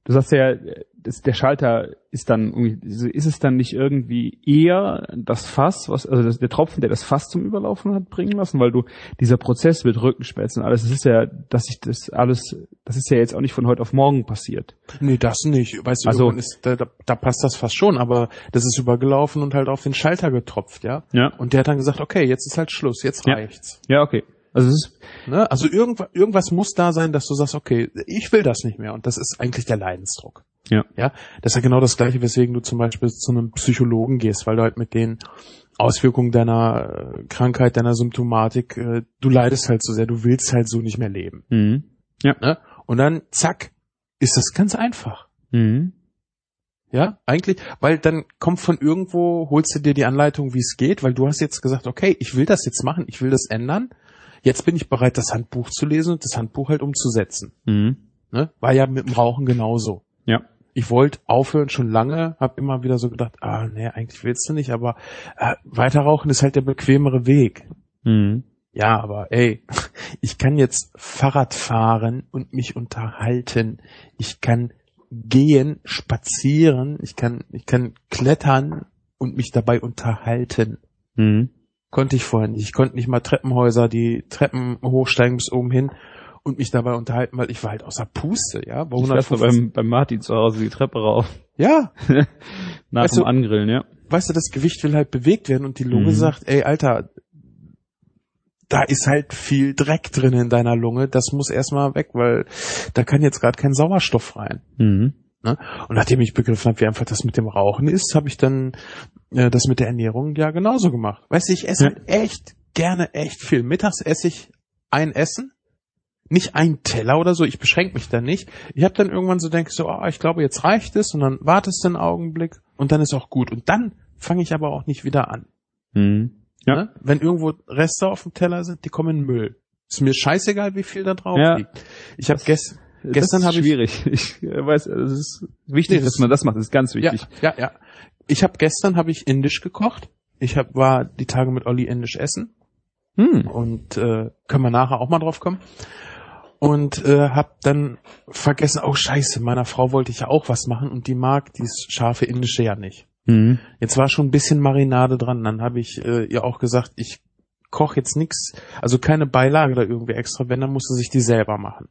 du sagst ja, das, der Schalter ist dann irgendwie, ist es dann nicht irgendwie eher das Fass, was, also das, der Tropfen, der das Fass zum Überlaufen hat bringen lassen, weil du, dieser Prozess mit Rückenschmerzen und alles, das ist ja, dass ich das alles, das ist ja jetzt auch nicht von heute auf morgen passiert. Nee, das nicht. Weißt du, Also, ist, da, da, da passt das fast schon, aber das ist übergelaufen und halt auf den Schalter getropft, ja. Ja. Und der hat dann gesagt, okay, jetzt ist halt Schluss, jetzt Ja. reicht's. Ja, okay. Also es ist, Ne? Also irgendwas, irgendwas muss da sein, dass du sagst, okay, ich will das nicht mehr. Und das ist eigentlich der Leidensdruck. ja. Ja, das ist ja genau das Gleiche, weswegen du zum Beispiel zu einem Psychologen gehst, weil du halt mit den Auswirkungen deiner äh, Krankheit, deiner Symptomatik, äh, du leidest halt so sehr, du willst halt so nicht mehr leben. Mhm. Ja. Ne? Und dann, zack, ist das ganz einfach. Mhm. Ja, eigentlich, weil dann kommt von irgendwo, holst du dir die Anleitung, wie es geht, weil du hast jetzt gesagt, okay, ich will das jetzt machen, ich will das ändern. Jetzt bin ich bereit, das Handbuch zu lesen und das Handbuch halt umzusetzen. Mhm. Ne? War ja mit dem Rauchen genauso. Ja. Ich wollte aufhören schon lange, habe immer wieder so gedacht, ah, nee, eigentlich willst du nicht, aber äh, weiter rauchen ist halt der bequemere Weg. Mhm. Ja, aber ey, ich kann jetzt Fahrrad fahren und mich unterhalten. Ich kann gehen, spazieren, ich kann, ich kann klettern und mich dabei unterhalten. Mhm. Konnte ich vorher nicht. Ich konnte nicht mal Treppenhäuser, die Treppen hochsteigen bis oben hin und mich dabei unterhalten, weil ich war halt außer Puste, ja. Bei Ich lasse beim, beim Martin zu Hause die Treppe rauf. Ja. Nach Weißt dem du- Angrillen, ja. Weißt du, das Gewicht will halt bewegt werden und die Lunge Mhm. sagt, ey, Alter, da ist halt viel Dreck drin in deiner Lunge, das muss erstmal weg, weil da kann jetzt gerade kein Sauerstoff rein. Mhm. Ne? Und nachdem ich begriffen habe, wie einfach das mit dem Rauchen ist, habe ich dann äh, das mit der Ernährung ja genauso gemacht. Weißt du, ich esse Ja. halt echt gerne echt viel. Mittags esse ich ein Essen, nicht ein Teller oder so, ich beschränke mich da nicht. Ich habe dann irgendwann so denke so, oh, ich glaube, jetzt reicht es und dann wartest du einen Augenblick und dann ist auch gut. Und dann fange ich aber auch nicht wieder an. Mhm. Ja. Ne? Wenn irgendwo Reste auf dem Teller sind, die kommen in den Müll. Ist mir scheißegal, wie viel da drauf Ja. liegt. Ich habe gest gestern das habe ist ich schwierig. Ich äh, weiß, es ist wichtig, Nee, das- dass man das macht. Das ist ganz Ja, wichtig. ja, ja. Ich habe gestern habe ich indisch gekocht. Ich hab, war die Tage mit Olli indisch essen Hm. und äh, können wir nachher auch mal drauf kommen. Und äh, hab dann vergessen, oh Scheiße, meiner Frau wollte ich ja auch was machen und die mag dieses scharfe indische ja nicht. Mhm. Jetzt war schon ein bisschen Marinade dran. Dann habe ich äh, ihr auch gesagt, ich koche jetzt nix, also keine Beilage da irgendwie extra, wenn, dann musste sich die selber machen.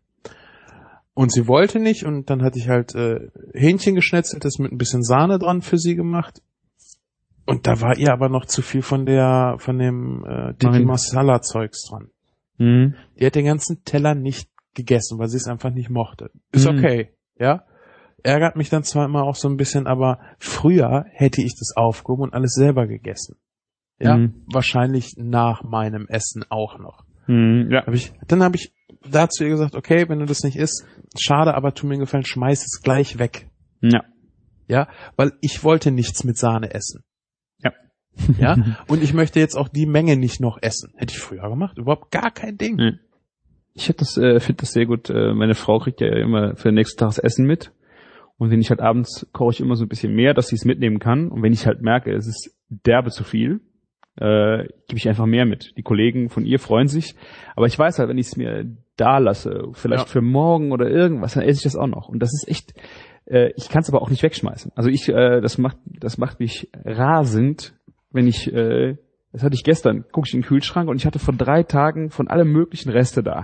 Und sie wollte nicht und dann hatte ich halt äh, Hähnchen geschnetzeltes mit ein bisschen Sahne dran für sie gemacht. Und da war ihr aber noch zu viel von der, von dem äh, Tikka Nein. Masala Zeugs dran. Mhm. Die hat den ganzen Teller nicht gegessen, weil sie es einfach nicht mochte. Ist Mhm. okay, ja. Ärgert mich dann zwar immer auch so ein bisschen, aber früher hätte ich das aufgehoben und alles selber gegessen. Ja, Mhm. wahrscheinlich nach meinem Essen auch noch. Mhm. Ja. Hab ich, dann habe ich dazu ihr gesagt, okay, wenn du das nicht isst, schade, aber tu mir einen Gefallen, schmeiß es gleich weg. Ja. Ja, weil ich wollte nichts mit Sahne essen. Ja. Ja, und ich möchte jetzt auch die Menge nicht noch essen. Hätte ich früher gemacht, überhaupt gar kein Ding. Ja. Ich hätte das, äh, finde das sehr gut. Äh, meine Frau kriegt ja immer für den nächsten Tag das Essen mit. Und wenn ich halt abends koche ich immer so ein bisschen mehr, dass sie es mitnehmen kann. Und wenn ich halt merke, es ist derbe zu viel, äh, gebe ich einfach mehr mit. Die Kollegen von ihr freuen sich. Aber ich weiß halt, wenn ich es mir da lasse, vielleicht Ja. für morgen oder irgendwas, dann esse ich das auch noch. Und das ist echt, äh, ich kann es aber auch nicht wegschmeißen. Also ich, äh, das macht, das macht mich rasend, wenn ich, äh, das hatte ich gestern, gucke ich in den Kühlschrank und ich hatte vor drei Tagen von allem möglichen Reste da.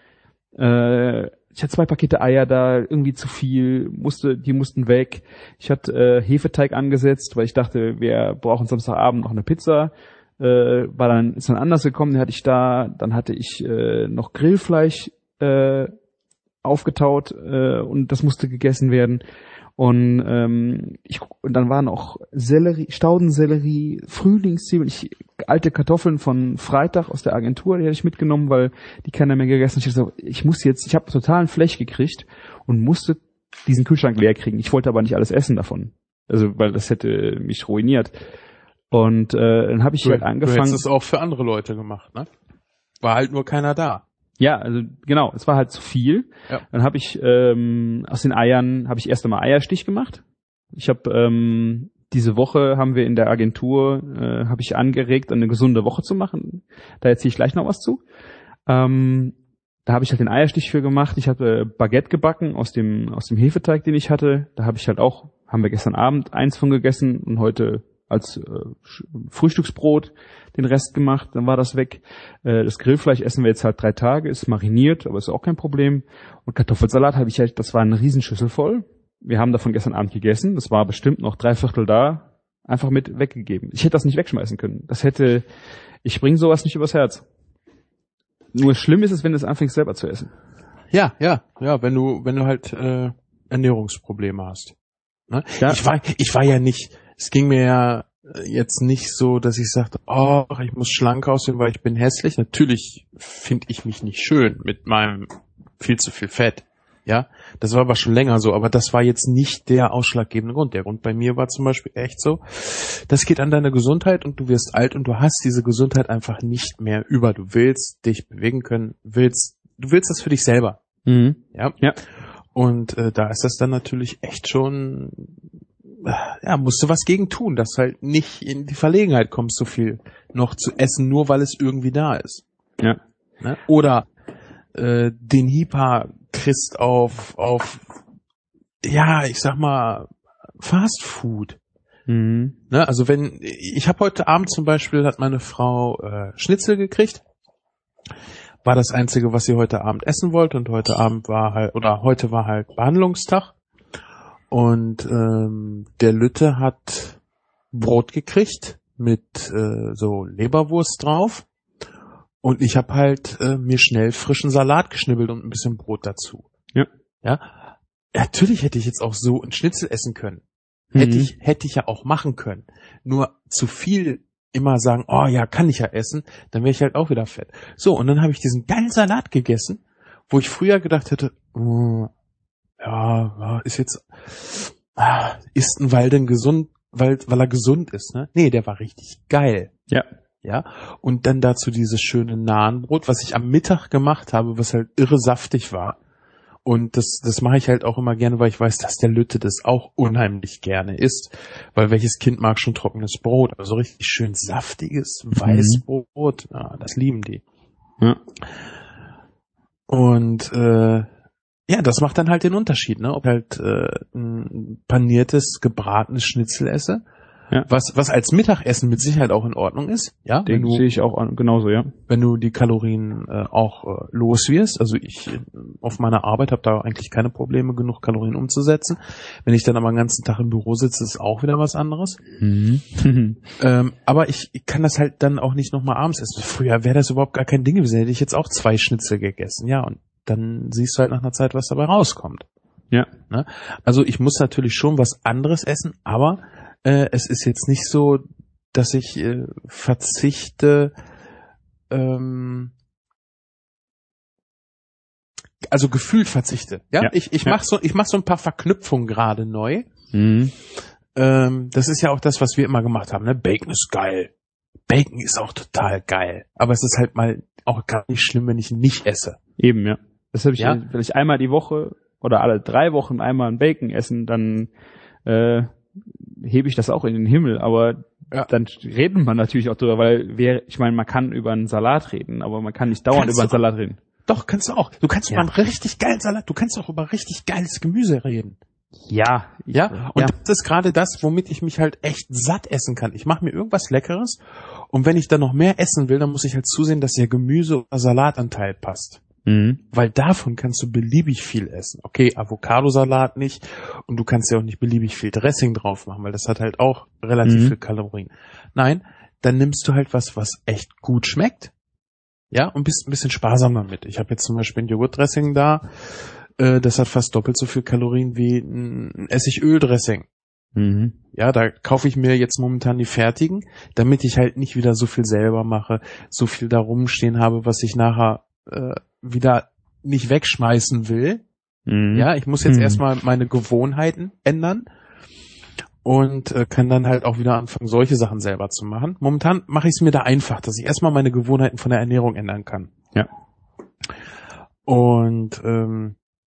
Äh, ich hatte zwei Pakete Eier da, irgendwie zu viel, musste, die mussten weg. Ich hatte äh, Hefeteig angesetzt, weil ich dachte, wir brauchen Samstagabend noch eine Pizza. Äh, war dann, ist dann anders gekommen, den hatte ich da. Dann hatte ich äh, noch Grillfleisch äh, aufgetaut äh, und das musste gegessen werden. Und ähm, ich und dann waren auch Sellerie, Staudensellerie, Frühlingszwiebeln, ich, alte Kartoffeln von Freitag aus der Agentur, die hatte ich mitgenommen, weil die keiner mehr gegessen hat. Ich dachte so, ich muss jetzt, ich habe totalen Flech gekriegt und musste diesen Kühlschrank leer kriegen. Ich wollte aber nicht alles essen davon, also weil das hätte mich ruiniert. Und äh, dann habe ich Du, halt du angefangen. hättest es auch für andere Leute gemacht, ne? War halt nur keiner da. Ja, also genau, es war halt zu viel. Ja. Dann habe ich ähm, aus den Eiern habe ich erst einmal Eierstich gemacht. Ich habe ähm, diese Woche haben wir in der Agentur äh, habe ich angeregt, eine gesunde Woche zu machen. Da erzähle ich gleich noch was zu. Ähm, Da habe ich halt den Eierstich für gemacht. Ich hatte Baguette gebacken aus dem aus dem Hefeteig, den ich hatte. Da habe ich halt auch, haben wir gestern Abend eins von gegessen und heute als äh, Frühstücksbrot den Rest gemacht. Dann war das weg. Äh, das Grillfleisch essen wir jetzt halt drei Tage, ist mariniert, aber ist auch kein Problem. Und Kartoffelsalat habe ich halt, das war eine Riesenschüssel voll. Wir haben davon gestern Abend gegessen. Das war bestimmt noch drei Viertel da. Einfach mit weggegeben. Ich hätte das nicht wegschmeißen können. Das hätte, ich bringe sowas nicht übers Herz. Nur schlimm ist es, wenn du es anfängst selber zu essen. Ja, ja, ja, wenn du, wenn du halt äh, Ernährungsprobleme hast. Ne? Ja. Ich war, ich war ja nicht, es ging mir ja jetzt nicht so, dass ich sagte, oh, ich muss schlank aussehen, weil ich bin hässlich. Natürlich finde ich mich nicht schön mit meinem viel zu viel Fett. Ja, das war aber schon länger so, aber das war jetzt nicht der ausschlaggebende Grund. Der Grund bei mir war zum Beispiel echt so, das geht an deine Gesundheit und du wirst alt und du hast diese Gesundheit einfach nicht mehr über. Du willst dich bewegen können, willst, du willst das für dich selber. Mhm. Ja. Ja. Und äh, da ist das dann natürlich echt schon, ja, musst du was gegen tun, dass du halt nicht in die Verlegenheit kommst, so viel noch zu essen, nur weil es irgendwie da ist. Ja. Ne? Oder äh, den Hyper kriegst auf, auf, ja, ich sag mal, Fast Food. Mhm. Ne? Also wenn, ich habe heute Abend zum Beispiel, hat meine Frau äh, Schnitzel gekriegt. War das Einzige, was sie heute Abend essen wollte, und heute Abend war halt, oder heute war halt Behandlungstag. Und ähm, der Lütte hat Brot gekriegt mit äh, so Leberwurst drauf. Und ich habe halt äh, mir schnell frischen Salat geschnibbelt und ein bisschen Brot dazu. Ja. Ja. Natürlich hätte ich jetzt auch so ein Schnitzel essen können. Mhm. Hätte ich, hätte ich ja auch machen können. Nur zu viel immer sagen, oh ja, kann ich ja essen, dann wäre ich halt auch wieder fett. So, und dann habe ich diesen geilen Salat gegessen, wo ich früher gedacht hätte, oh, ja, ist jetzt, ah, ist ein Weil denn gesund, weil, weil er gesund ist, ne? Nee, der war richtig geil. Ja. Ja, und dann dazu dieses schöne Nahenbrot, was ich am Mittag gemacht habe, was halt irre saftig war. Und das, das mache ich halt auch immer gerne, weil ich weiß, dass der Lütte das auch unheimlich gerne isst. Weil welches Kind mag schon trockenes Brot? Also richtig schön saftiges Weißbrot, ja, das lieben die. Ja. Und äh, ja, das macht dann halt den Unterschied, ne? Ob halt äh, ein paniertes, gebratenes Schnitzel esse, Ja. was was als Mittagessen mit Sicherheit auch in Ordnung ist, ja, wenn Den du sehe ich auch an, genauso, ja. wenn du die Kalorien äh, auch äh, los wirst. Also ich äh, auf meiner Arbeit habe da eigentlich keine Probleme, genug Kalorien umzusetzen. Wenn ich dann aber den ganzen Tag im Büro sitze, ist auch wieder was anderes. Mhm. Ähm, aber ich, ich kann das halt dann auch nicht nochmal abends essen. Früher wäre das überhaupt gar kein Ding gewesen. Hätte ich jetzt auch zwei Schnitzel gegessen. Ja, und dann siehst du halt nach einer Zeit, was dabei rauskommt. Ja. Ne? Also ich muss natürlich schon was anderes essen, aber äh, es ist jetzt nicht so, dass ich äh, verzichte, ähm, also gefühlt verzichte. Ja, Ja. ich ich Ja. mache so ich mach so ein paar Verknüpfungen gerade neu. Mhm. Ähm, das ist ja auch das, was wir immer gemacht haben. Ne? Bacon ist geil. Bacon ist auch total geil. Aber es ist halt mal auch gar nicht schlimm, wenn ich ihn nicht esse. Eben, ja. Das habe ich, Ja. wenn ich einmal die Woche oder alle drei Wochen einmal ein Bacon essen, dann äh, hebe ich das auch in den Himmel. Aber Ja. dann redet man natürlich auch drüber, weil wer, ich meine, man kann über einen Salat reden, aber man kann nicht dauernd Kannst über einen du- Salat reden. Doch, kannst du auch. Du kannst Ja. über einen richtig geilen Salat, du kannst auch über richtig geiles Gemüse reden. Ja. Ja, und ja. das ist gerade das, womit ich mich halt echt satt essen kann. Ich mache mir irgendwas Leckeres, und wenn ich dann noch mehr essen will, dann muss ich halt zusehen, dass der Gemüse- oder Salatanteil passt. Mhm. Weil davon kannst du beliebig viel essen. Okay, Avocadosalat nicht, und du kannst ja auch nicht beliebig viel Dressing drauf machen, weil das hat halt auch relativ Mhm. viel Kalorien. Nein, dann nimmst du halt was, was echt gut schmeckt, ja, und bist ein bisschen sparsam damit. Ich habe jetzt zum Beispiel ein Joghurtdressing da, äh, das hat fast doppelt so viel Kalorien wie ein Essigöldressing. Mhm. Ja, da kaufe ich mir jetzt momentan die fertigen, damit ich halt nicht wieder so viel selber mache, so viel da rumstehen habe, was ich nachher äh, wieder nicht wegschmeißen will. Mhm. Ja, ich muss jetzt Mhm. erstmal meine Gewohnheiten ändern und äh, kann dann halt auch wieder anfangen, solche Sachen selber zu machen. Momentan mache ich es mir da einfach, dass ich erstmal meine Gewohnheiten von der Ernährung ändern kann. Ja. Und ähm,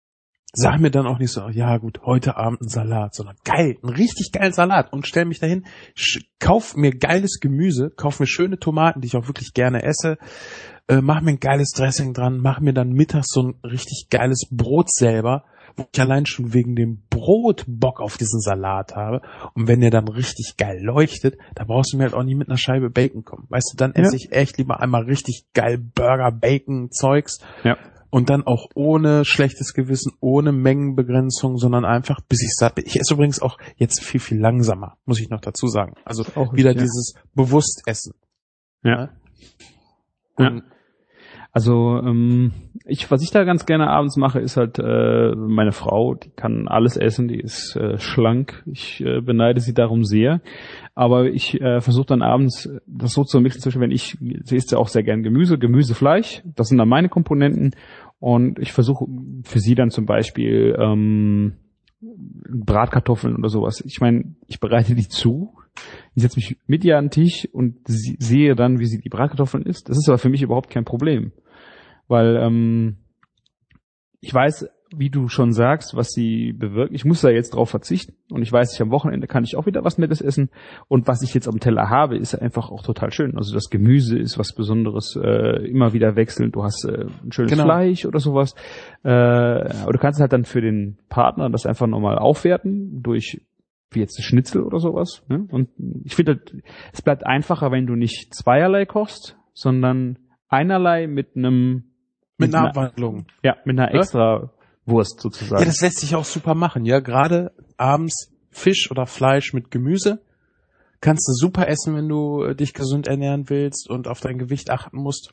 sag mir dann auch nicht so, ja gut, heute Abend ein Salat, sondern geil, einen richtig geilen Salat und stell mich dahin, sch- kauf mir geiles Gemüse, kauf mir schöne Tomaten, die ich auch wirklich gerne esse, äh, mach mir ein geiles Dressing dran, mach mir dann mittags so ein richtig geiles Brot selber, wo ich allein schon wegen dem Brot Bock auf diesen Salat habe. Und wenn der dann richtig geil leuchtet, da brauchst du mir halt auch nicht mit einer Scheibe Bacon kommen. Weißt du, dann esse Ja. ich echt lieber einmal richtig geil Burger, Bacon, Zeugs. Ja. Und dann auch ohne schlechtes Gewissen, ohne Mengenbegrenzung, sondern einfach, bis ich satt bin. Ich esse übrigens auch jetzt viel, viel langsamer, muss ich noch dazu sagen. Also Auch wieder richtig, ja. dieses Bewusstessen. Ja. Und Ja. Also ähm, ich, was ich da ganz gerne abends mache, ist halt äh, meine Frau, die kann alles essen, die ist äh, schlank. Ich äh, beneide sie darum sehr. Aber ich äh, versuche dann abends das so zu mixen, zwischen wenn ich, sie isst ja auch sehr gern Gemüse, Gemüse, Fleisch, das sind dann meine Komponenten. Und ich versuche für sie dann zum Beispiel ähm, Bratkartoffeln oder sowas. Ich meine, ich bereite die zu. Ich setze mich mit ihr an den Tisch und sie, sehe dann, wie sie die Bratkartoffeln isst. Das ist aber für mich überhaupt kein Problem. Weil ähm, ich weiß, wie du schon sagst, was sie bewirkt. Ich muss da jetzt drauf verzichten. Und ich weiß, ich am Wochenende kann ich auch wieder was Nettes essen. Und was ich jetzt am Teller habe, ist einfach auch total schön. Also das Gemüse ist was Besonderes, äh, immer wieder wechselnd. Du hast äh, ein schönes Genau. Fleisch oder sowas. Äh, aber du kannst halt dann für den Partner das einfach nochmal aufwerten durch wie jetzt ein Schnitzel oder sowas. Ne? Und ich finde, es bleibt einfacher, wenn du nicht zweierlei kochst, sondern einerlei mit einem mit einer Abwandlung. Ja, mit einer Ja? extra Wurst sozusagen. Ja, das lässt sich auch super machen, ja. Gerade abends Fisch oder Fleisch mit Gemüse kannst du super essen, wenn du äh, dich gesund ernähren willst und auf dein Gewicht achten musst.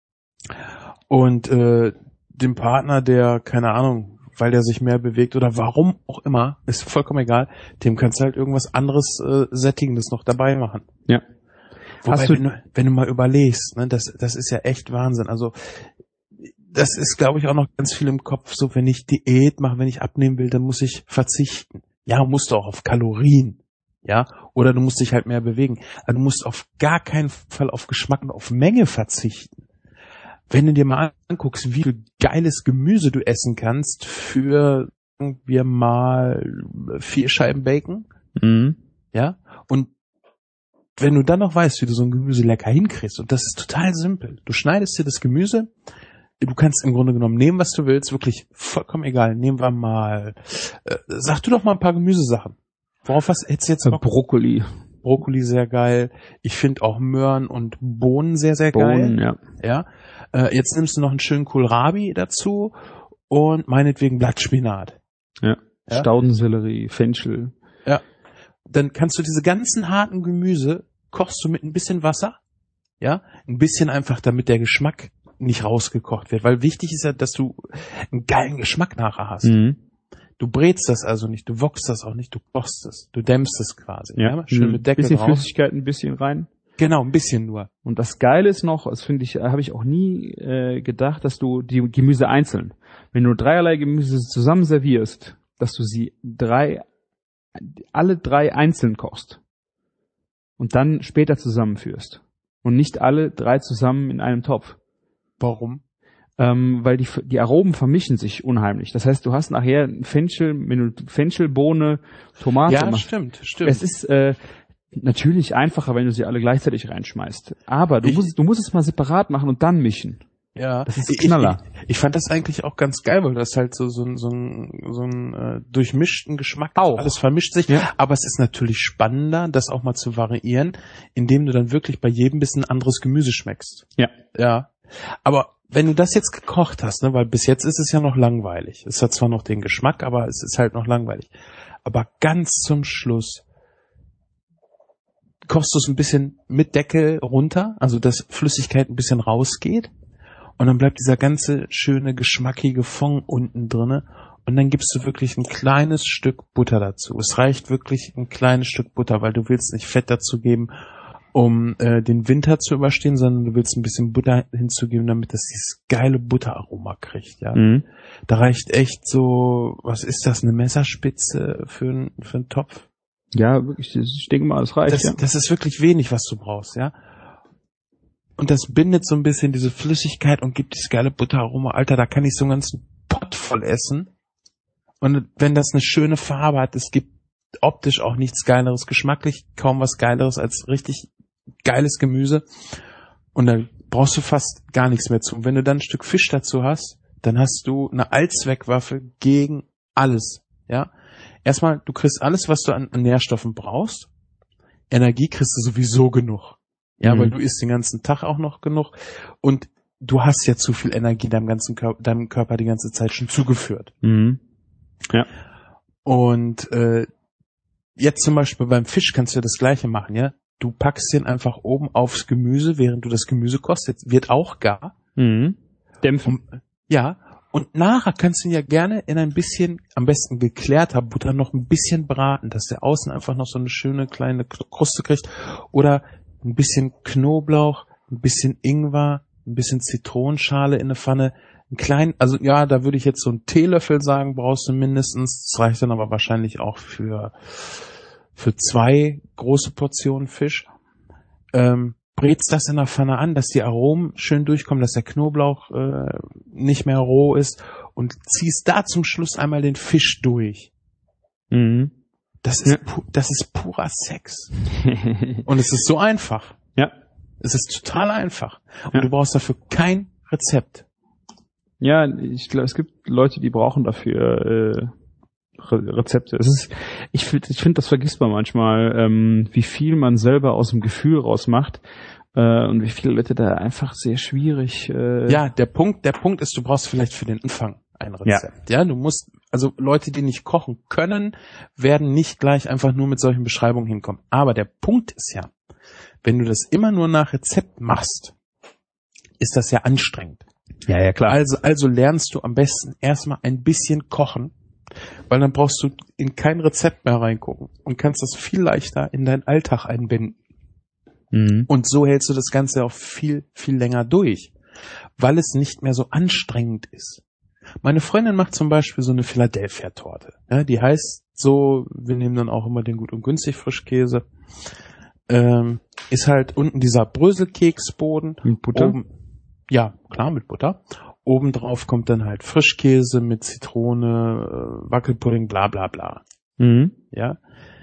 Und äh, dem Partner, der, keine Ahnung, weil der sich mehr bewegt oder warum auch immer, ist vollkommen egal, dem kannst du halt irgendwas anderes äh, Sättigendes noch dabei machen. Ja. Wobei, Hast du- wenn, du, wenn du mal überlegst, ne, das, das ist ja echt Wahnsinn. Also das ist, glaube ich, auch noch ganz viel im Kopf, so wenn ich Diät mache, wenn ich abnehmen will, dann muss ich verzichten. Ja, musst du auch auf Kalorien, ja, oder du musst dich halt mehr bewegen. Aber du musst auf gar keinen Fall auf Geschmack und auf Menge verzichten. Wenn du dir mal anguckst, wie viel geiles Gemüse du essen kannst für, sagen wir mal, vier Scheiben Bacon, Mhm. ja, und wenn du dann noch weißt, wie du so ein Gemüse lecker hinkriegst, und das ist total simpel. Du schneidest dir das Gemüse, du kannst im Grunde genommen nehmen, was du willst, wirklich vollkommen egal. Nehmen wir mal, äh, sag du doch mal ein paar Gemüsesachen. Worauf was hättest du jetzt Äh, Bock? Brokkoli, Brokkoli sehr geil. Ich finde auch Möhren und Bohnen sehr, sehr Bohnen, geil. ja. Ja. Äh, jetzt nimmst du noch einen schönen Kohlrabi dazu und meinetwegen Blattspinat. ja. Ja? Staudensellerie, Fenchel. Ja. Dann kannst du diese ganzen harten Gemüse, kochst du mit ein bisschen Wasser. Ja. Ein bisschen einfach, damit der Geschmack nicht rausgekocht wird. Weil wichtig ist ja, dass du einen geilen Geschmack nachher hast. Mhm. Du brätst das also nicht, du wokst das auch nicht, du kochst es. Du dämmst es quasi. Ja, Schön ein mit Deckel bisschen drauf. Flüssigkeit, ein bisschen rein. Genau, ein bisschen nur. Und das Geile ist noch, das finde ich, habe ich auch nie äh, gedacht, dass du die Gemüse einzeln, wenn du dreierlei Gemüse zusammen servierst, dass du sie drei, alle drei einzeln kochst und dann später zusammenführst und nicht alle drei zusammen in einem Topf. Warum? Ähm, weil die, die Aromen vermischen sich unheimlich. Das heißt, du hast nachher Fenchel, wenn du Fenchel, Bohne, Tomate Ja, machst. stimmt, stimmt. Es ist äh, natürlich einfacher, wenn du sie alle gleichzeitig reinschmeißt. Aber du Ich- musst, du musst es mal separat machen und dann mischen. Ja, Das ist ich, Knaller. Ich, ich fand das eigentlich auch ganz geil, weil das halt so so ein so ein, so ein äh, durchmischten Geschmack ist. Auch. Alles vermischt sich. Ja. Aber es ist natürlich spannender, das auch mal zu variieren, indem du dann wirklich bei jedem bisschen anderes Gemüse schmeckst. Ja. Ja. Aber wenn du das jetzt gekocht hast, ne, weil bis jetzt ist es ja noch langweilig. Es hat zwar noch den Geschmack, aber es ist halt noch langweilig. Aber ganz zum Schluss kochst du es ein bisschen mit Deckel runter, also dass Flüssigkeit ein bisschen rausgeht. Und dann bleibt dieser ganze schöne, geschmackige Fond unten drinne. Und dann gibst du wirklich ein kleines Stück Butter dazu. Es reicht wirklich ein kleines Stück Butter, weil du willst nicht Fett dazu geben, um äh, den Winter zu überstehen, sondern du willst ein bisschen Butter hinzugeben, damit das dieses geile Butteraroma kriegt. Ja, Mhm. da reicht echt so, was ist das, eine Messerspitze für, ein, für einen Topf? Ja, wirklich, ich denke mal, es reicht. Das, ja. das ist wirklich wenig, was du brauchst, ja. Und das bindet so ein bisschen diese Flüssigkeit und gibt dieses geile Butteraroma. Alter, da kann ich so einen ganzen Pott voll essen. Und wenn das eine schöne Farbe hat, es gibt optisch auch nichts Geileres, geschmacklich kaum was Geileres als richtig geiles Gemüse. Und dann brauchst du fast gar nichts mehr zu. Und wenn du dann ein Stück Fisch dazu hast, dann hast du eine Allzweckwaffe gegen alles. Ja, erstmal, du kriegst alles, was du an, an Nährstoffen brauchst. Energie kriegst du sowieso genug. Ja, mhm. weil du isst den ganzen Tag auch noch genug. Und du hast ja zu viel Energie deinem ganzen Körper, deinem Körper die ganze Zeit schon zugeführt. Mhm. Ja. Und äh, jetzt zum Beispiel beim Fisch kannst du ja das Gleiche machen, ja. Du packst den einfach oben aufs Gemüse, während du das Gemüse kostet. Wird auch gar. Mhm. Dämpfen. Und, ja. Und nachher kannst du ihn ja gerne in ein bisschen, am besten geklärter Butter noch ein bisschen braten, dass der außen einfach noch so eine schöne kleine Kruste kriegt. Oder ein bisschen Knoblauch, ein bisschen Ingwer, ein bisschen Zitronenschale in eine Pfanne. Ein kleinen, also ja, da würde ich jetzt so einen Teelöffel sagen, brauchst du mindestens. Das reicht dann aber wahrscheinlich auch für für zwei große Portionen Fisch. Ähm, brätst das in der Pfanne an, dass die Aromen schön durchkommen, dass der Knoblauch äh, nicht mehr roh ist und ziehst da zum Schluss einmal den Fisch durch. Mhm. Das ist Ja. pu- das ist purer Sex. Und es ist so einfach. Ja. Es ist total einfach. Und Ja. du brauchst dafür kein Rezept. Ja, ich glaube, es gibt Leute, die brauchen dafür äh, Re- Rezepte. Es ist, ich finde, ich finde, das vergisst man manchmal, ähm, wie viel man selber aus dem Gefühl rausmacht äh, und wie viele Leute da einfach sehr schwierig. Äh, Ja, der Punkt, der Punkt ist, du brauchst vielleicht für den Anfang ein Rezept. Ja, ja du musst, also Leute, die nicht kochen können, werden nicht gleich einfach nur mit solchen Beschreibungen hinkommen. Aber der Punkt ist ja, wenn du das immer nur nach Rezept machst, ist das ja anstrengend. ja, ja, klar. Also, also lernst du am besten erstmal ein bisschen kochen, weil dann brauchst du in kein Rezept mehr reingucken und kannst das viel leichter in deinen Alltag einbinden. Mhm. Und so hältst du das Ganze auch viel, viel länger durch, weil es nicht mehr so anstrengend ist. Meine Freundin macht zum Beispiel so eine Philadelphia-Torte. Ja, die heißt so, wir nehmen dann auch immer den Gut und Günstig Frischkäse. Ähm, ist halt unten dieser Bröselkeksboden. Mit Butter? Oben, ja, klar, mit Butter. Obendrauf kommt dann halt Frischkäse mit Zitrone, äh, Wackelpudding, bla bla bla. Mhm. Ja.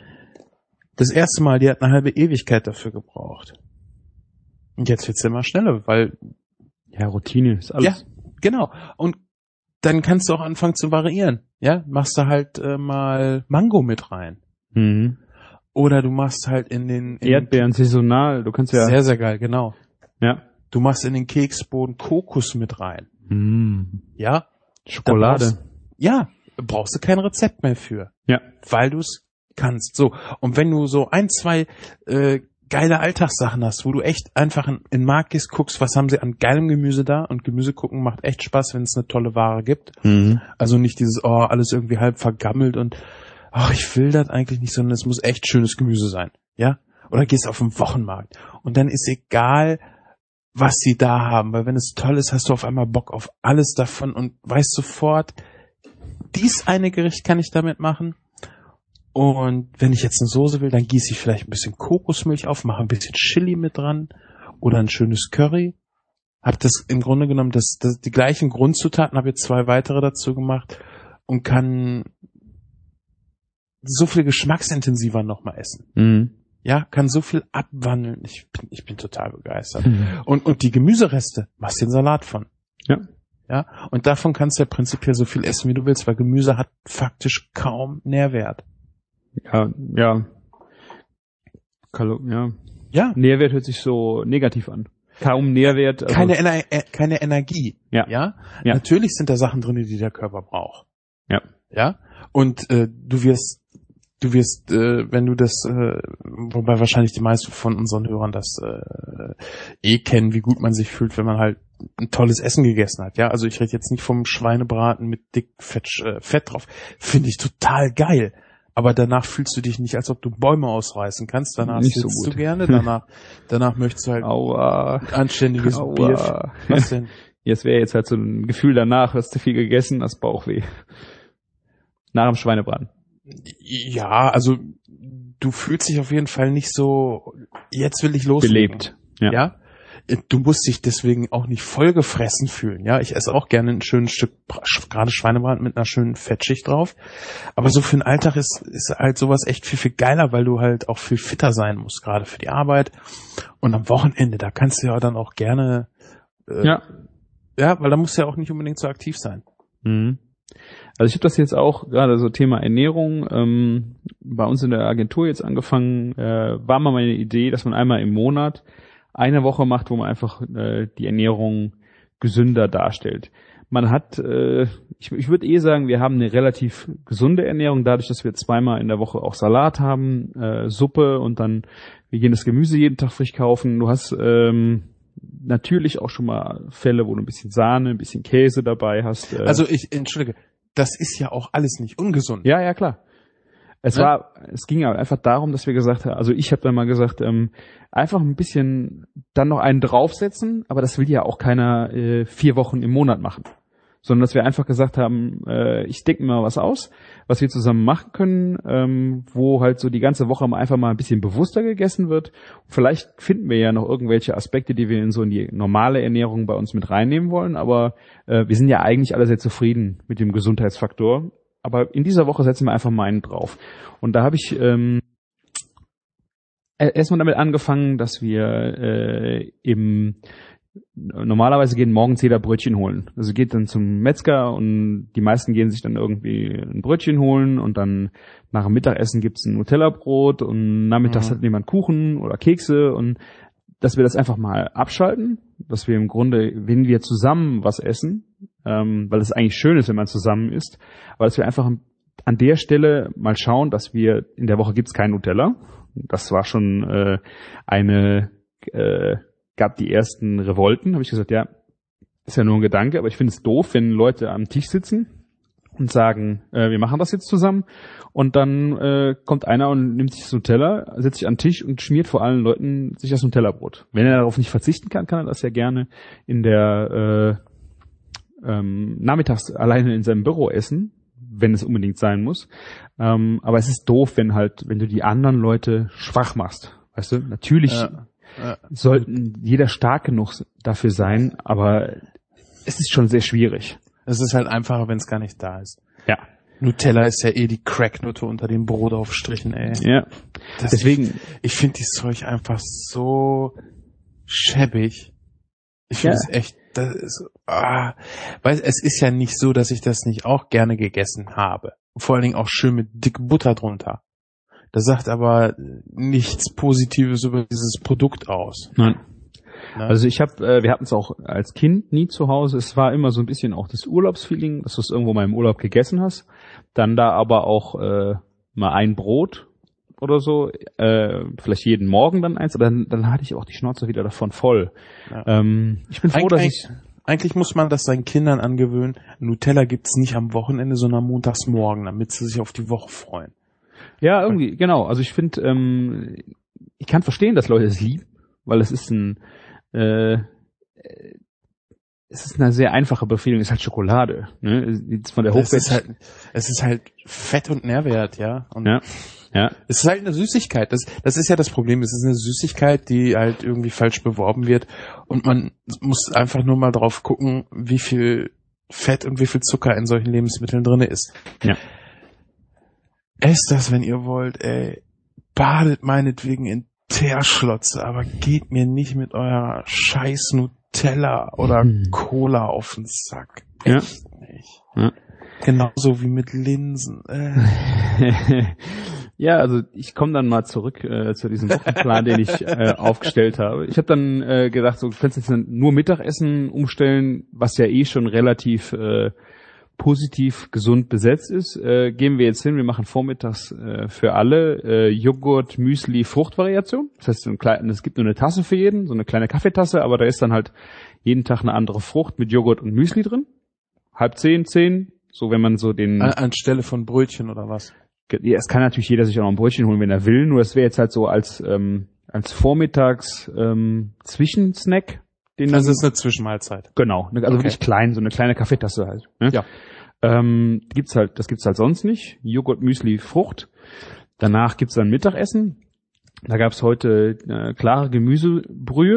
Das erste Mal, die hat eine halbe Ewigkeit dafür gebraucht. Und jetzt wird's immer schneller, weil, Ja, Routine ist alles. ja, genau. Und dann kannst du auch anfangen zu variieren. Ja, machst du halt äh, mal Mango mit rein. Mhm. Oder du machst halt in den... In Erdbeeren saisonal, du kannst den, ja. Sehr, sehr geil, genau. Ja. Du machst in den Keksboden Kokos mit rein. Mhm. Ja. Da Schokolade. brauchst, ja, brauchst du kein Rezept mehr für. Ja. Weil du es kannst. So, und wenn du so ein, zwei äh, geile Alltagssachen hast, wo du echt einfach in, in den Markt gehst, guckst, was haben sie an geilem Gemüse da, und Gemüse gucken macht echt Spaß, wenn es eine tolle Ware gibt. Mhm. Also nicht dieses, oh, alles irgendwie halb vergammelt und ach, ich will das eigentlich nicht, sondern es muss echt schönes Gemüse sein. Ja? Oder gehst auf den Wochenmarkt und dann ist egal, was sie da haben, weil wenn es toll ist, hast du auf einmal Bock auf alles davon und weißt sofort, dies eine Gericht kann ich damit machen. Und wenn ich jetzt eine Soße will, dann gieße ich vielleicht ein bisschen Kokosmilch auf, mache ein bisschen Chili mit dran oder ein schönes Curry. Hab das im Grunde genommen, das, das die gleichen Grundzutaten, habe jetzt zwei weitere dazu gemacht und kann so viel geschmacksintensiver nochmal essen. Mhm. Ja, kann so viel abwandeln. Ich bin, ich bin total begeistert. Mhm. Und, und die Gemüsereste, machst den Salat von. Ja. Ja, und davon kannst du ja prinzipiell so viel essen, wie du willst, weil Gemüse hat faktisch kaum Nährwert. Ja, ja. Kalo, ja. Ja. Nährwert hört sich so negativ an. Kaum Nährwert. Also Keine, Ener äh, keine Energie. Ja. ja. Ja. Natürlich sind da Sachen drin, die der Körper braucht. Ja. Ja. Und äh, du wirst, du wirst, äh, wenn du das, äh, wobei wahrscheinlich die meisten von unseren Hörern das äh, eh kennen, wie gut man sich fühlt, wenn man halt ein tolles Essen gegessen hat. Ja. Also ich rede jetzt nicht vom Schweinebraten mit dick Fett, äh, Fett drauf. Finde ich total geil. Aber danach fühlst du dich nicht, als ob du Bäume ausreißen kannst. Danach Nicht sitzt so gut. du gerne. Danach, danach möchtest du halt Aua. ein anständiges Aua. Bier. Was denn? Jetzt wäre jetzt halt so ein Gefühl danach, hast zu viel gegessen, hast Bauchweh. Nach dem Schweinebraten. Ja, also du fühlst dich auf jeden Fall nicht so, jetzt will ich loslegen. Belebt. Ja. Ja. du musst dich deswegen auch nicht vollgefressen fühlen. Ja, ich esse auch gerne ein schönes Stück, gerade Schweinebraten mit einer schönen Fettschicht drauf. Aber so für den Alltag ist, ist halt sowas echt viel, viel geiler, weil du halt auch viel fitter sein musst, gerade für die Arbeit. Und am Wochenende, da kannst du ja dann auch gerne, äh, Ja. ja, weil da musst du ja auch nicht unbedingt so aktiv sein. Mhm. Also ich habe das jetzt auch gerade so Thema Ernährung ähm, bei uns in der Agentur jetzt angefangen, äh, war mal meine Idee, dass man einmal im Monat eine Woche macht, wo man einfach äh, die Ernährung gesünder darstellt. Man hat, äh, ich, ich würde eh sagen, wir haben eine relativ gesunde Ernährung, dadurch, dass wir zweimal in der Woche auch Salat haben, äh, Suppe und dann wir gehen das Gemüse jeden Tag frisch kaufen. Du hast ähm, natürlich auch schon mal Fälle, wo du ein bisschen Sahne, ein bisschen Käse dabei hast. Äh, Also ich, entschuldige, das ist ja auch alles nicht ungesund. Ja, ja, klar. Es Ne? war, es ging aber einfach darum, dass wir gesagt haben, also ich habe dann mal gesagt, ähm, einfach ein bisschen dann noch einen draufsetzen, aber das will ja auch keiner äh, vier Wochen im Monat machen. Sondern dass wir einfach gesagt haben, äh, ich denke mir mal was aus, was wir zusammen machen können, ähm, wo halt so die ganze Woche einfach mal ein bisschen bewusster gegessen wird. Vielleicht finden wir ja noch irgendwelche Aspekte, die wir in so in die normale Ernährung bei uns mit reinnehmen wollen, aber äh, wir sind ja eigentlich alle sehr zufrieden mit dem Gesundheitsfaktor. Aber in dieser Woche setzen wir einfach mal einen drauf. Und da habe ich ähm, erstmal damit angefangen, dass wir äh, im normalerweise gehen morgens jeder Brötchen holen. Also geht dann zum Metzger und die meisten gehen sich dann irgendwie ein Brötchen holen und dann nach dem Mittagessen gibt's ein Nutella-Brot und nachmittags Mhm. hat jemand Kuchen oder Kekse und dass wir das einfach mal abschalten, dass wir im Grunde, wenn wir zusammen was essen, ähm, weil es eigentlich schön ist, wenn man zusammen isst, aber dass wir einfach an der Stelle mal schauen, dass wir, in der Woche gibt's kein Nutella. Das war schon äh, eine äh, gab die ersten Revolten, habe ich gesagt, ja, ist ja nur ein Gedanke, aber ich finde es doof, wenn Leute am Tisch sitzen und sagen, äh, wir machen das jetzt zusammen und dann äh, kommt einer und nimmt sich das Nutella, setzt sich an den Tisch und schmiert vor allen Leuten sich das Nutella-Brot. Wenn er darauf nicht verzichten kann, kann er das ja gerne in der äh, ähm, nachmittags alleine in seinem Büro essen, wenn es unbedingt sein muss. Ähm, aber es ist doof, wenn halt, wenn du die anderen Leute schwach machst. Weißt du, natürlich Ja. Ja. sollten jeder stark genug dafür sein, aber es ist schon sehr schwierig. Es ist halt einfacher, wenn es gar nicht da ist. Ja. Nutella ist ja eh die Cracknutte unter den Brotaufstrichen, ey. Ja. Das, Deswegen, Ich, ich finde dieses Zeug einfach so schäbig. Ich finde Ja. es echt, das ist, ah, weil es ist ja nicht so, dass ich das nicht auch gerne gegessen habe. Vor allen Dingen auch schön mit dick Butter drunter. Das sagt aber nichts Positives über dieses Produkt aus. nein. Ne? Also ich habe, äh, wir hatten es auch als Kind nie zu Hause. Es war immer so ein bisschen auch das Urlaubsfeeling, dass du es irgendwo mal im Urlaub gegessen hast. Dann da aber auch äh, mal ein Brot oder so, äh, vielleicht jeden Morgen dann eins. Aber dann, dann hatte ich auch die Schnauze wieder davon voll. Ja. Ähm, ich bin froh, dass Eigentlich, ich eigentlich muss man das seinen Kindern angewöhnen. Nutella gibt's nicht am Wochenende, sondern montags morgen, damit sie sich auf die Woche freuen. Ja, irgendwie, genau. Also ich finde, ähm, ich kann verstehen, dass Leute es lieben, weil es ist ein, äh, es ist eine sehr einfache Befriedigung. Es ist halt Schokolade, ne? Jetzt von der Es Hochwertigkeit. ist halt, es ist halt Fett und Nährwert, ja. Und Ja, ja, es ist halt eine Süßigkeit. Das, das ist ja das Problem. Es ist eine Süßigkeit, die halt irgendwie falsch beworben wird. Und man muss einfach nur mal drauf gucken, wie viel Fett und wie viel Zucker in solchen Lebensmitteln drin ist. ja. Esst das, wenn ihr wollt, ey. Badet meinetwegen in Teerschlotze, aber geht mir nicht mit eurer scheiß Nutella oder Hm. Cola auf den Sack. Ja. Echt nicht. Ja. Genauso wie mit Linsen. Äh. Ja, also ich komme dann mal zurück äh, zu diesem Wochenplan, den ich äh, aufgestellt habe. Ich habe dann äh, gedacht, so, du könntest jetzt nur Mittagessen umstellen, was ja eh schon relativ äh, positiv gesund besetzt ist. Äh, gehen wir jetzt hin, wir machen vormittags äh, für alle äh, Joghurt, Müsli, Fruchtvariation. Das heißt, so ein klein, es gibt nur eine Tasse für jeden, so eine kleine Kaffeetasse, aber da ist dann halt jeden Tag eine andere Frucht mit Joghurt und Müsli drin. Halb zehn, zehn, so wenn man so den... An, anstelle von Brötchen oder was? Ja, es kann natürlich jeder sich auch noch ein Brötchen holen, wenn er will, nur das wäre jetzt halt so als ähm, als Vormittags ähm, Zwischensnack. Den Das dann, ist eine Zwischenmahlzeit. genau, ne, also Okay. wirklich klein, so eine kleine Kaffeetasse halt. Ne? Ja. Ähm, gibt's halt, das gibt's halt sonst nicht. Joghurt, Müsli, Frucht. Danach gibt's dann Mittagessen. Da gab's heute äh, klare Gemüsebrühe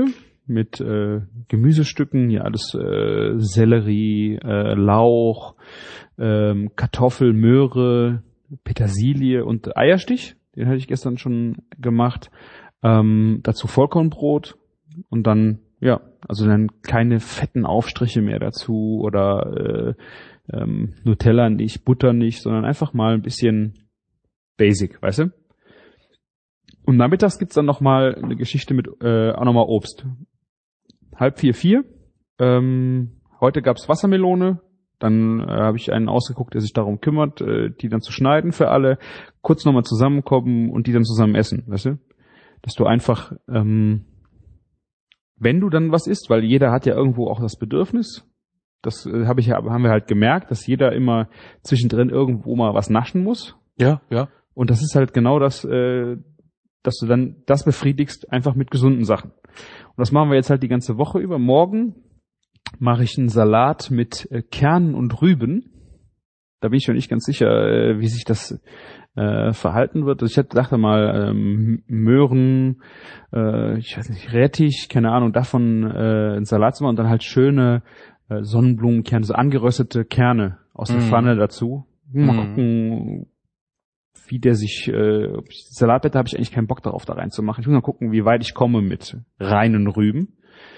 mit äh, Gemüsestücken, ja alles äh, Sellerie, äh, Lauch, ähm, Kartoffel, Möhre, Petersilie und Eierstich. Den hatte ich gestern schon gemacht. Ähm, dazu Vollkornbrot und dann, ja, also dann keine fetten Aufstriche mehr dazu oder äh, ähm, Nutella nicht, Butter nicht, sondern einfach mal ein bisschen basic, weißt du? Und nachmittags gibt's dann nochmal eine Geschichte mit äh, auch nochmal Obst. Halb vier, vier. Ähm, heute gab's Wassermelone. Dann äh, habe ich einen ausgeguckt, der sich darum kümmert, äh, die dann zu schneiden für alle. Kurz nochmal zusammenkommen und die dann zusammen essen, weißt du? Dass du einfach, ähm, wenn du dann was isst, weil jeder hat ja irgendwo auch das Bedürfnis. Das äh, habe ich ja, haben wir halt gemerkt, dass jeder immer zwischendrin irgendwo mal was naschen muss. Ja, ja. Und das ist halt genau das, äh, dass du dann das befriedigst, einfach mit gesunden Sachen. Und das machen wir jetzt halt die ganze Woche über. Morgen mache ich einen Salat mit äh, Kernen und Rüben. Da bin ich schon nicht ganz sicher, äh, wie sich das äh, verhalten wird. Also ich dachte mal ähm, Möhren, äh, ich weiß nicht, Rettich, keine Ahnung, davon äh, einen Salat zu machen und dann halt schöne äh, Sonnenblumenkerne, so angeröstete Kerne aus der Mm. Pfanne dazu. Mal Mm. gucken, wie der sich, äh, Salatblätter habe ich eigentlich keinen Bock darauf da reinzumachen. Ich muss mal gucken, wie weit ich komme mit reinen Rüben.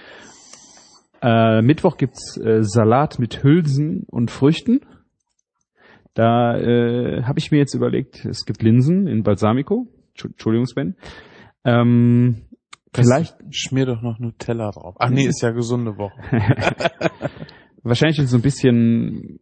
Äh, Mittwoch gibt's äh, Salat mit Hülsen und Früchten. Da äh, habe ich mir jetzt überlegt, es gibt Linsen in Balsamico. Entschuldigung, Sven. Ähm, vielleicht Schmier doch noch Nutella drauf. Ach nee, ist ja gesunde Woche. wahrscheinlich so ein bisschen,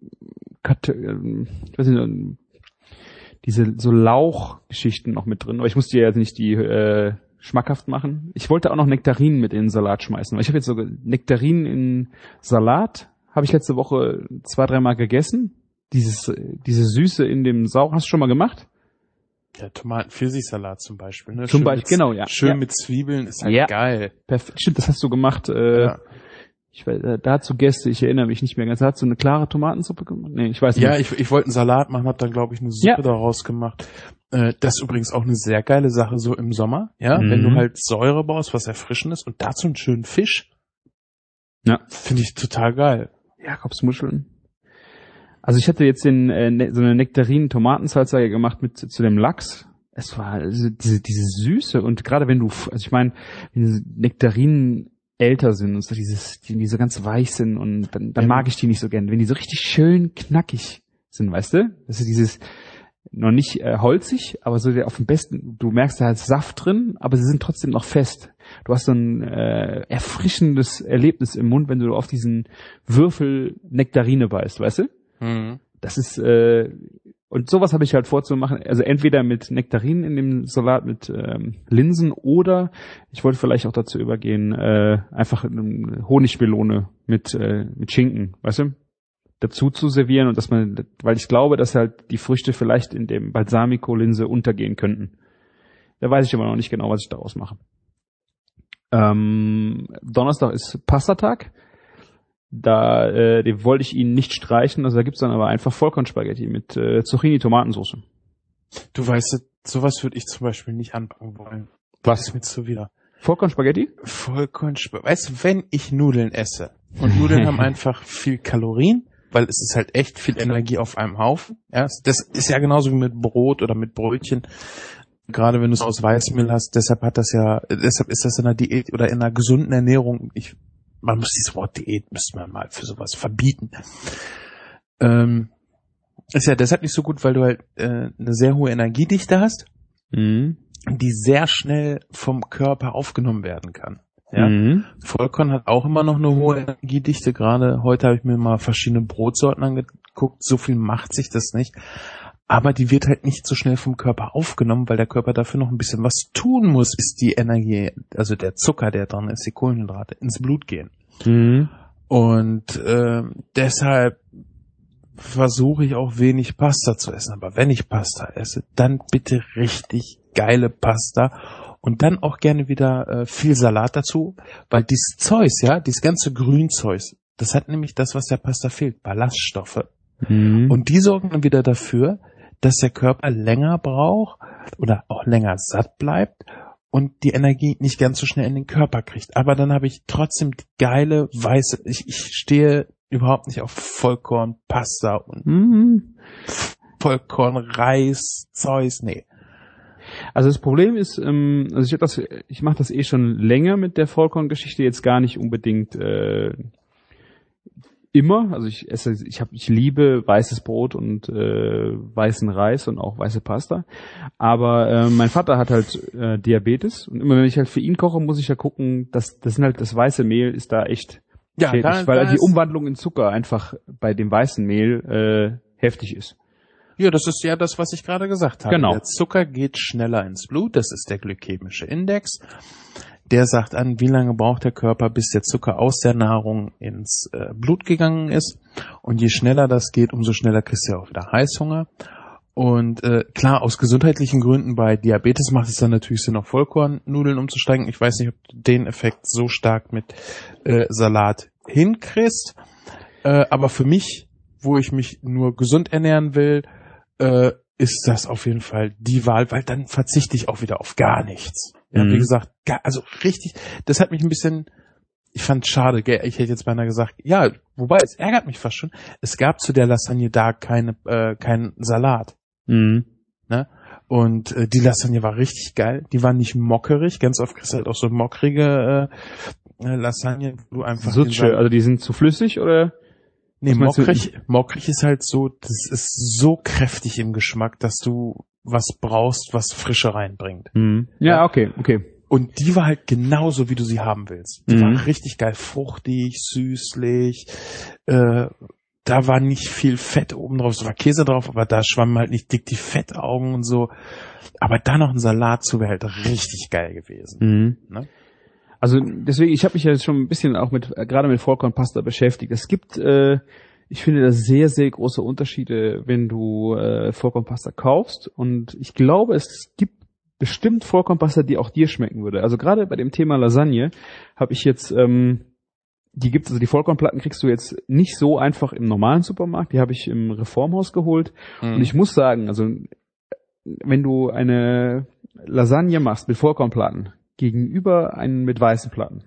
ich weiß nicht, diese so Lauchgeschichten noch mit drin. Aber ich musste ja jetzt nicht die äh, schmackhaft machen. Ich wollte auch noch Nektarinen mit in den Salat schmeißen. Ich habe jetzt so Nektarinen in Salat. Habe ich letzte Woche zwei, dreimal gegessen. Dieses, diese Süße in dem Sau. Hast du schon mal gemacht? Ja, Tomaten-Pfirsichsalat zum Beispiel. Ne? Zum Schön Beispiel, mit, genau, ja. Schön ja. mit Zwiebeln ist halt Ja. geil. Perfekt. Stimmt, das hast du gemacht. Äh, Ja. Ich weiß, äh, dazu Gäste, ich erinnere mich nicht mehr ganz. Hast du eine klare Tomatensuppe gemacht? Nee, ich weiß nicht. Ja, ich, ich wollte einen Salat machen, habe dann, glaube ich, eine Suppe Ja. daraus gemacht. Äh, das ist übrigens auch eine sehr geile Sache so im Sommer. Ja, Mhm. wenn du halt Säure brauchst, was Erfrischendes und dazu einen schönen Fisch. Ja. Finde ich total geil. Jakobsmuscheln. Also ich hatte jetzt den, äh, ne, so eine Nektarinen-Tomatensalsa gemacht mit zu dem Lachs. Es war also diese, diese Süße und gerade wenn du, also ich meine, wenn diese Nektarinen älter sind und so dieses, die, die so ganz weich sind und dann, dann Ja. mag ich die nicht so gern. Wenn die so richtig schön knackig sind, weißt du? Das ist dieses, noch nicht äh, holzig, aber so der auf dem besten, du merkst, da ist Saft drin, aber sie sind trotzdem noch fest. Du hast so ein äh, erfrischendes Erlebnis im Mund, wenn du auf diesen Würfel Nektarine beißt, weißt du? Mhm. Das ist, äh, und sowas habe ich halt vorzumachen, also entweder mit Nektarinen in dem Salat mit ähm, Linsen oder ich wollte vielleicht auch dazu übergehen, äh, einfach eine Honigmelone mit, äh, mit Schinken, weißt du, dazu zu servieren und dass man, weil ich glaube, dass halt die Früchte vielleicht in dem Balsamico-Linse untergehen könnten. Da weiß ich aber noch nicht genau, was ich daraus mache. Ähm, Donnerstag ist Pastatag. Da äh, den wollte ich ihn nicht streichen, also da gibt's dann aber einfach Vollkornspaghetti mit äh, Zucchini-Tomatensauce. Du weißt, sowas würde ich zum Beispiel nicht anbacken wollen. Was? Das ist mir zu wieder. Vollkornspaghetti? Vollkornspaghetti. Weißt du, wenn ich Nudeln esse und Nudeln haben einfach viel Kalorien, weil es ist halt echt viel Energie auf einem Haufen. Ja, das ist ja genauso wie mit Brot oder mit Brötchen. Gerade wenn du es aus Weißmehl hast, deshalb hat das ja, deshalb ist das in einer Diät oder in einer gesunden Ernährung, ich, man muss dieses Wort Diät, müsste man mal für sowas verbieten. Ähm, ist ja deshalb nicht so gut, weil du halt äh, eine sehr hohe Energiedichte hast, Mhm. die sehr schnell vom Körper aufgenommen werden kann. Ja, Mhm. Vollkorn hat auch immer noch eine hohe Energiedichte. Gerade heute habe ich mir mal verschiedene Brotsorten angeguckt. So viel macht sich das nicht. Aber die wird halt nicht so schnell vom Körper aufgenommen, weil der Körper dafür noch ein bisschen was tun muss, bis die Energie, also der Zucker, der dran ist, die Kohlenhydrate, ins Blut gehen. Mhm. Und äh, deshalb versuche ich auch wenig Pasta zu essen. Aber wenn ich Pasta esse, dann bitte richtig geile Pasta. Und dann auch gerne wieder äh, viel Salat dazu, weil dieses Zeus, ja, dieses ganze Grünzeug, das hat nämlich das, was der Pasta fehlt, Ballaststoffe. Mhm. Und die sorgen dann wieder dafür, dass der Körper länger braucht oder auch länger satt bleibt und die Energie nicht ganz so schnell in den Körper kriegt. Aber dann habe ich trotzdem die geile, weiße, ich, ich stehe überhaupt nicht auf Vollkornpasta und Mhm. Vollkornreis, Zeus, nee. Also das Problem ist, ähm, also ich hab das, ich mache das eh schon länger mit der Vollkorngeschichte, jetzt gar nicht unbedingt äh, immer. Also ich esse, ich habe, ich liebe weißes Brot und äh, weißen Reis und auch weiße Pasta. Aber äh, mein Vater hat halt äh, Diabetes und immer wenn ich halt für ihn koche, muss ich ja gucken, dass das sind halt das weiße Mehl ist da echt Ja, schädlich, da- weil da halt die ist- Umwandlung in Zucker einfach bei dem weißen Mehl äh, heftig ist. Ja, das ist ja das, was ich gerade gesagt habe. Genau. Der Zucker geht schneller ins Blut, das ist der glykämische Index. Der sagt an, wie lange braucht der Körper, bis der Zucker aus der Nahrung ins äh, Blut gegangen ist. Und je schneller das geht, umso schneller kriegst du ja auch wieder Heißhunger. Und äh, klar, aus gesundheitlichen Gründen bei Diabetes macht es dann natürlich Sinn, auf Vollkornnudeln umzusteigen. Ich weiß nicht, ob du den Effekt so stark mit äh, Salat hinkriegst. Äh, aber für mich, wo ich mich nur gesund ernähren will, äh, ist das auf jeden Fall die Wahl, weil dann verzichte ich auch wieder auf gar nichts. Ja, Mhm. wie gesagt, gar, also richtig, das hat mich ein bisschen, ich fand schade, gell, ich hätte jetzt beinahe gesagt, ja, wobei, es ärgert mich fast schon, es gab zu der Lasagne da keine, äh, keinen Salat, Mhm. ne? Und äh, die Lasagne war richtig geil, die war nicht mockerig, ganz oft kriegst du halt auch so mockrige äh, äh, Lasagne, wo du einfach den Sutsche, Salat- also die sind zu flüssig oder? Nee, Was meinst du? mockrig, mockrig ist halt so, das ist so kräftig im Geschmack, dass du was brauchst, was Frische reinbringt. Mhm. Ja, Ja. okay, okay. Und die war halt genauso, wie du sie haben willst. Die Mhm. war richtig geil, fruchtig, süßlich, äh, da war nicht viel Fett oben drauf, es war Käse drauf, aber da schwammen halt nicht dick die Fettaugen und so. Aber da noch ein Salat zu wäre halt richtig geil gewesen. Mhm. Ne? Also deswegen, ich habe mich ja jetzt schon ein bisschen auch mit, äh, gerade mit Vollkornpasta beschäftigt. Es gibt, äh, ich finde, da sehr, sehr große Unterschiede, wenn du äh, Vollkornpasta kaufst. Und ich glaube, es gibt bestimmt Vollkornpasta, die auch dir schmecken würde. Also gerade bei dem Thema Lasagne habe ich jetzt, ähm, die gibt es, also die Vollkornplatten kriegst du jetzt nicht so einfach im normalen Supermarkt. Die habe ich im Reformhaus geholt. Mhm. Und ich muss sagen, also wenn du eine Lasagne machst mit Vollkornplatten gegenüber einen mit weißen Platten,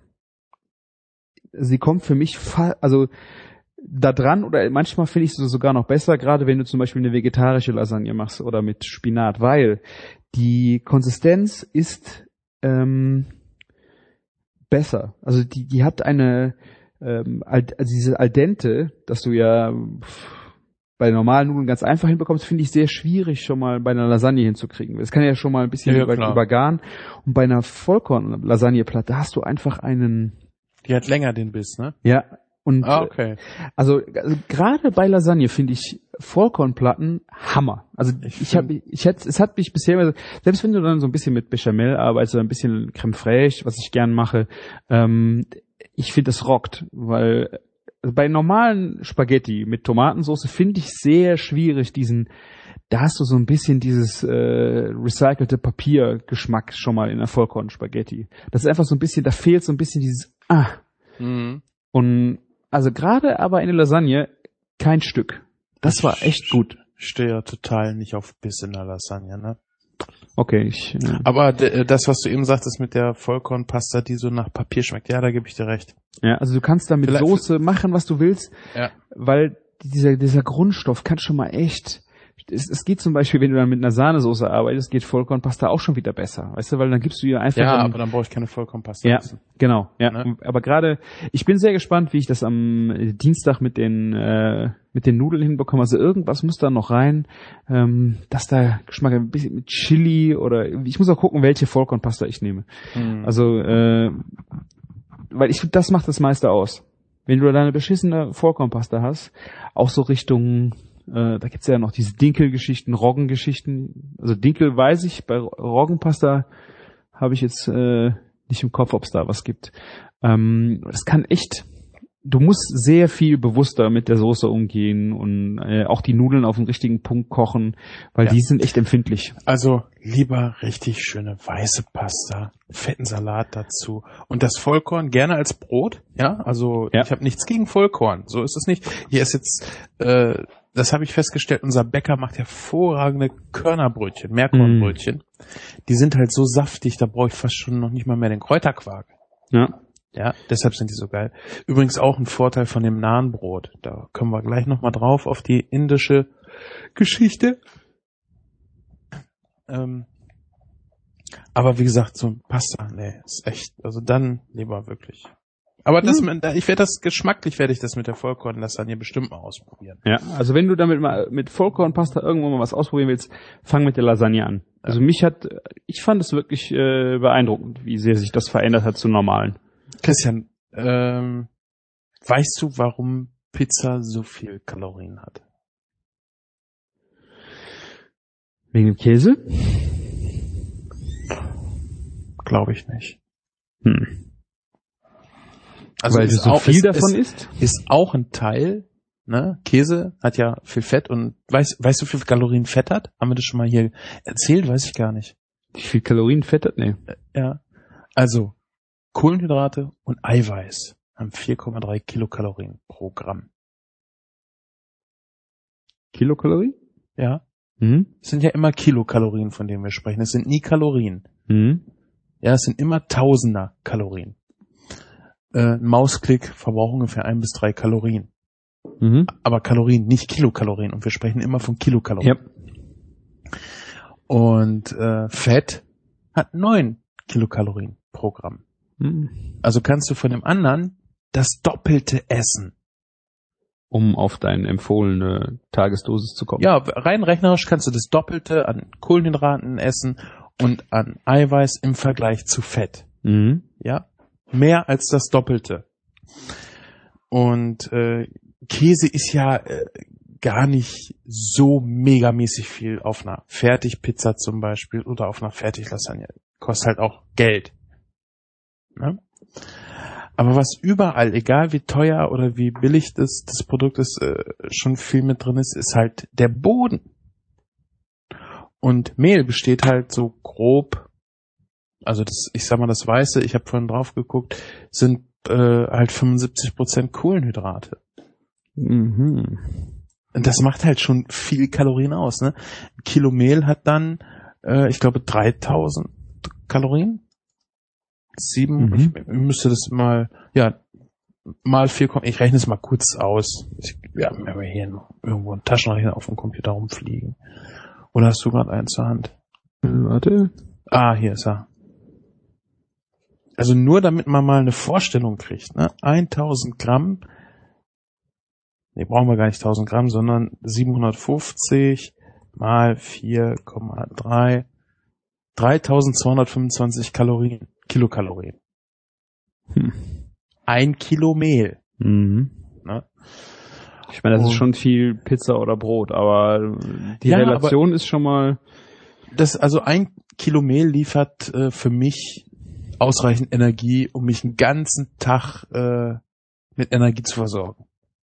sie kommt für mich, fa- also da dran, oder manchmal finde ich sie sogar noch besser, gerade wenn du zum Beispiel eine vegetarische Lasagne machst oder mit Spinat, weil die Konsistenz ist ähm, besser. Also die, die hat eine ähm, al- also diese al dente, dass du ja pff, bei normalen Nudeln ganz einfach hinbekommst, finde ich sehr schwierig schon mal bei einer Lasagne hinzukriegen. Das kann ja schon mal ein bisschen Ja, ja, über, klar. übergaren. Und bei einer Vollkorn-Lasagneplatte hast du einfach einen, Die hat länger den Biss, ne? ja, und Ah, äh, okay. also, also gerade bei Lasagne finde ich Vollkornplatten Hammer. Also Ich ich, habe, ich hätte, es hat mich bisher, selbst wenn du dann so ein bisschen mit Bechamel arbeitest oder ein bisschen Creme fraiche, was ich gern mache, ähm, ich finde das rockt, weil also bei normalen Spaghetti mit Tomatensauce finde ich sehr schwierig diesen, da hast du so ein bisschen dieses äh, recycelte Papiergeschmack schon mal in der Vollkornspaghetti. Das ist einfach so ein bisschen, da fehlt so ein bisschen dieses ah. Mhm. Und also gerade aber in der Lasagne kein Stück. Das war echt gut. Ich stehe ja total nicht auf Biss in der Lasagne, ne? Okay, ich äh, Aber d- das, was du eben sagtest mit der Vollkornpasta, die so nach Papier schmeckt, ja, da gebe ich dir recht. ja, also du kannst da mit Vielleicht- Soße machen, was du willst, Ja. weil dieser dieser Grundstoff kann schon mal echt. Es, es geht zum Beispiel, wenn du dann mit einer Sahnesoße arbeitest, geht Vollkornpasta auch schon wieder besser, weißt du, weil dann gibst du ihr einfach Ja, einen- aber dann brauche ich keine Vollkornpasta. ja, essen. genau, ja. Ne? Aber gerade, ich bin sehr gespannt, wie ich das am Dienstag mit den äh, mit den Nudeln hinbekomme. Also irgendwas muss da noch rein, ähm, dass da Geschmack ein bisschen mit Chili oder ich muss auch gucken, welche Vollkornpasta ich nehme. Mhm. Also, äh, weil ich finde, das macht das meiste aus. Wenn du da eine beschissene Vollkornpasta hast, auch so Richtung, äh, da gibt's ja noch diese Dinkelgeschichten, Roggengeschichten. Also Dinkel weiß ich, bei Roggenpasta habe ich jetzt äh, nicht im Kopf, ob es da was gibt. Ähm, das kann echt, du musst sehr viel bewusster mit der Soße umgehen und äh, auch die Nudeln auf den richtigen Punkt kochen, weil Ja. die sind echt empfindlich. Also lieber richtig schöne weiße Pasta, fetten Salat dazu und das Vollkorn gerne als Brot. Ja, also Ja. ich habe nichts gegen Vollkorn. So ist es nicht. Hier ist jetzt äh, das habe ich festgestellt, unser Bäcker macht hervorragende Körnerbrötchen, Meerkornbrötchen. Mm. Die sind halt so saftig, da brauche ich fast schon noch nicht mal mehr den Kräuterquark. Ja. Ja, deshalb sind die so geil. Übrigens auch ein Vorteil von dem Nahenbrot. Da kommen wir gleich nochmal drauf auf die indische Geschichte. Ähm, aber wie gesagt, so ein Pasta, nee, ist echt, also dann lieber wirklich. Aber das, hm. ich werde das, geschmacklich werde ich das mit der Vollkornlasagne bestimmt mal ausprobieren. Ja, also wenn du damit mal mit Vollkornpasta irgendwo mal was ausprobieren willst, fang mit der Lasagne an. Also ja. mich hat, ich fand es wirklich äh, beeindruckend, wie sehr sich das verändert hat zu normalen. Christian, ähm, weißt du, warum Pizza so viel Kalorien hat? Wegen dem Käse? Glaube ich nicht. Hm. Also weil du so auch, viel ist, davon ist, isst? Ist auch ein Teil, ne? Käse hat ja viel Fett und weißt, weißt du, wie viel Kalorien Fett hat? Haben wir das schon mal hier erzählt? Weiß ich gar nicht. Wie viel Kalorien Fett hat? Nee. Ja. Also, Kohlenhydrate und Eiweiß haben vier Komma drei Kilokalorien pro Gramm. Kilokalorien? Ja. Mhm. Es sind ja immer Kilokalorien, von denen wir sprechen. Es sind nie Kalorien. Mhm. Ja, es sind immer Tausender Kalorien. Äh, ein Mausklick verbraucht ungefähr ein bis drei Kalorien. Mhm. Aber Kalorien, nicht Kilokalorien. Und wir sprechen immer von Kilokalorien. Ja. Und äh, Fett hat neun Kilokalorien pro Gramm. Mhm. Also kannst du von dem anderen das Doppelte essen. Um auf deine empfohlene Tagesdosis zu kommen. Ja, rein rechnerisch kannst du das Doppelte an Kohlenhydraten essen und an Eiweiß im Vergleich zu Fett. Mhm. Ja, mehr als das Doppelte. Und äh, Käse ist ja äh, gar nicht so megamäßig viel auf einer Fertigpizza zum Beispiel oder auf einer Fertiglasagne. Kostet halt auch Geld. Ne? Aber was überall, egal wie teuer oder wie billig das, das Produkt ist, äh, schon viel mit drin ist, ist halt der Boden. Und Mehl besteht halt so grob, also das, ich sag mal das Weiße, ich habe vorhin drauf geguckt, sind äh, halt fünfundsiebzig Prozent Kohlenhydrate. Mhm. Und das macht halt schon viel Kalorien aus. Ne? Ein Kilo Mehl hat dann, äh, ich glaube, dreitausend Kalorien. Sieben, Mhm. ich müsste das mal, ja, mal vier, ich rechne es mal kurz aus. Ich, ja, wenn wir hier noch irgendwo einen Taschenrechner auf dem Computer rumfliegen. Oder hast du gerade einen zur Hand? Äh, warte. Ah, hier ist er. Also nur damit man mal eine Vorstellung kriegt, ne? tausend Gramm, nee, brauchen wir gar nicht tausend Gramm, sondern siebenhundertfünfzig mal vier Komma drei, dreitausendzweihundertfünfundzwanzig Kalorien, Kilokalorien. Hm. Ein Kilo Mehl. Mhm. Ne? Ich meine, das oh. ist schon viel Pizza oder Brot, aber die ja, Relation ist schon mal... Das, also ein Kilo Mehl liefert äh, für mich ausreichend Energie, um mich einen ganzen Tag äh, mit Energie zu versorgen.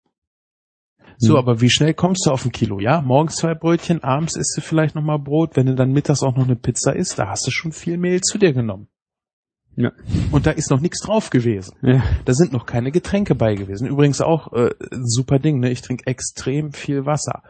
So, hm. aber wie schnell kommst du auf ein Kilo? Ja, morgens zwei Brötchen, abends isst du vielleicht nochmal Brot. Wenn du dann mittags auch noch eine Pizza isst, da hast du schon viel Mehl zu dir genommen. Ja. Und da ist noch nichts drauf gewesen. Ja. Da sind noch keine Getränke bei gewesen. Übrigens auch äh, ein super Ding, ne? Ich trinke extrem viel Wasser.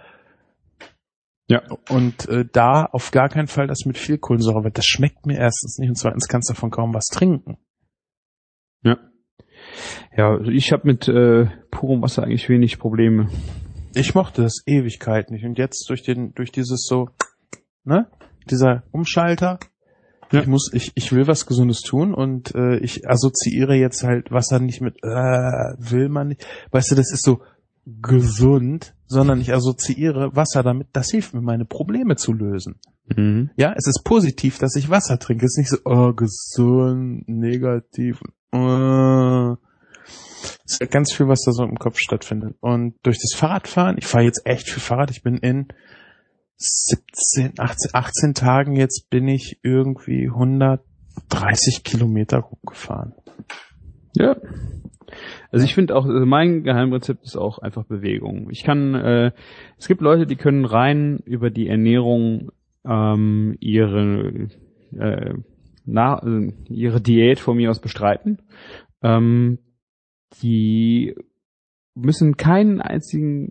Ja. Und äh, da auf gar keinen Fall das mit viel Kohlensäure, weil das schmeckt mir erstens nicht und zweitens kannst du davon kaum was trinken. Ja. Ja, also ich habe mit äh, purem Wasser eigentlich wenig Probleme. Ich mochte das Ewigkeit nicht und jetzt durch den durch dieses so, ne, dieser Umschalter, ja. ich muss ich ich will was Gesundes tun und äh, ich assoziiere jetzt halt Wasser nicht mit äh, will man nicht, weißt du, das ist so gesund, sondern ich assoziiere Wasser damit, das hilft mir, meine Probleme zu lösen. Mhm. Ja, es ist positiv, dass ich Wasser trinke. Es ist nicht so, oh, gesund, negativ. Äh. Es ist ganz viel, was da so im Kopf stattfindet. Und durch das Fahrradfahren, ich fahre jetzt echt viel Fahrrad, ich bin in siebzehn, achtzehn, achtzehn Tagen jetzt bin ich irgendwie hundertdreißig Kilometer hochgefahren. Ja. Also ich finde auch, also mein Geheimrezept ist auch einfach Bewegung. Ich kann, äh, es gibt Leute, die können rein über die Ernährung ähm, ihre äh, na, äh, ihre Diät von mir aus bestreiten. Ähm, die müssen keinen einzigen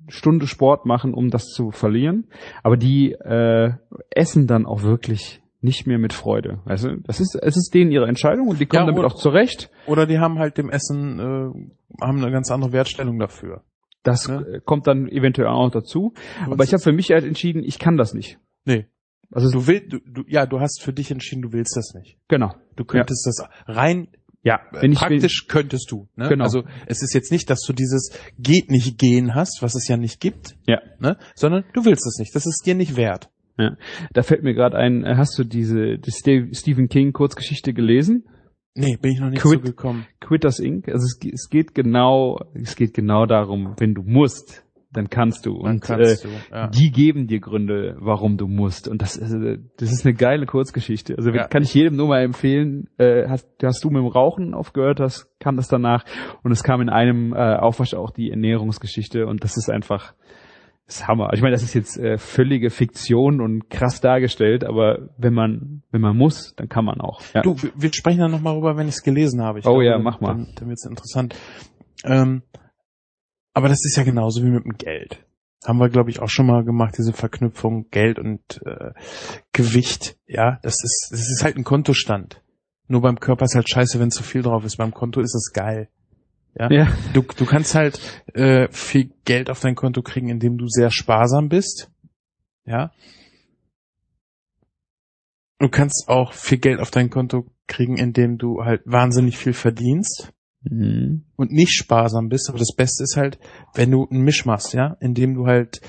Stunde Sport machen, um das zu verlieren. Aber die äh, essen dann auch wirklich nicht mehr mit Freude. Also das ist, es ist denen ihre Entscheidung und die kommen Ja, damit oder- auch zurecht. Oder die haben halt dem Essen, äh, haben eine ganz andere Wertstellung dafür. Das Ne? äh, kommt dann eventuell auch noch dazu. Aber ich habe für mich halt entschieden, ich kann das nicht. Nee. Also Du willst, du, du, ja, du hast für dich entschieden, du willst das nicht. genau. Du könntest das rein Ja, äh, wenn ich praktisch könntest du. Ne? Genau. Also es ist jetzt nicht, dass du dieses geht nicht gehen hast, was es ja nicht gibt, ja. ne? Sondern du willst es nicht. Das ist dir nicht wert. Ja, da fällt mir gerade ein, äh, hast du diese die Ste- Stephen King Kurzgeschichte gelesen? Nee, bin ich noch nicht Quit- zugekommen. Quitters Incorporated. Also es, ge- es geht genau, es geht genau darum, wenn du musst, dann kannst du. Dann Und kannst äh, du, ja. die geben dir Gründe, warum du musst. Und das, ist, äh, das ist eine geile Kurzgeschichte. Also Ja. kann ich jedem nur mal empfehlen. Äh, hast, hast du mit dem Rauchen aufgehört, das kam das danach. Und es kam in einem äh, Aufwasch auch die Ernährungsgeschichte. Und das ist einfach das ist Hammer. Ich meine, das ist jetzt äh, völlige Fiktion und krass dargestellt, aber wenn man wenn man muss, dann kann man auch. Ja. Du, wir- wir sprechen da nochmal rüber, wenn ich es gelesen habe. Ich Oh glaube, ja, dann- mach mal. Dann, dann wird es interessant. Ähm, aber das ist ja genauso wie mit dem Geld. Haben wir, glaube ich, auch schon mal gemacht, diese Verknüpfung Geld und äh, Gewicht. Ja, das ist, das ist halt ein Kontostand. Nur beim Körper ist halt scheiße, wenn zu viel drauf ist. Beim Konto ist es geil. Ja. Ja. Du, du kannst halt äh, viel Geld auf dein Konto kriegen, indem du sehr sparsam bist. Ja. Du kannst auch viel Geld auf dein Konto kriegen, indem du halt wahnsinnig viel verdienst Mhm. und nicht sparsam bist. Aber das Beste ist halt, wenn du einen Misch machst, ja, indem du halt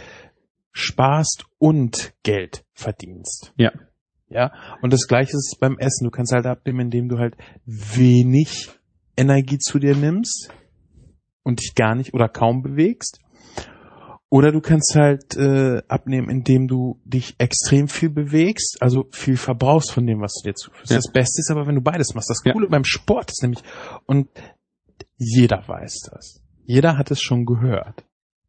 sparst und Geld verdienst. Ja. Ja. Und das Gleiche ist beim Essen. Du kannst halt abnehmen, indem du halt wenig Energie zu dir nimmst und dich gar nicht oder kaum bewegst. Oder du kannst halt äh, abnehmen, indem du dich extrem viel bewegst, also viel verbrauchst von dem, was du dir zuführst. Ja. Das Beste ist aber, wenn du beides machst. Das Ja. Coole beim Sport ist nämlich, und jeder weiß das. Jeder hat es schon gehört.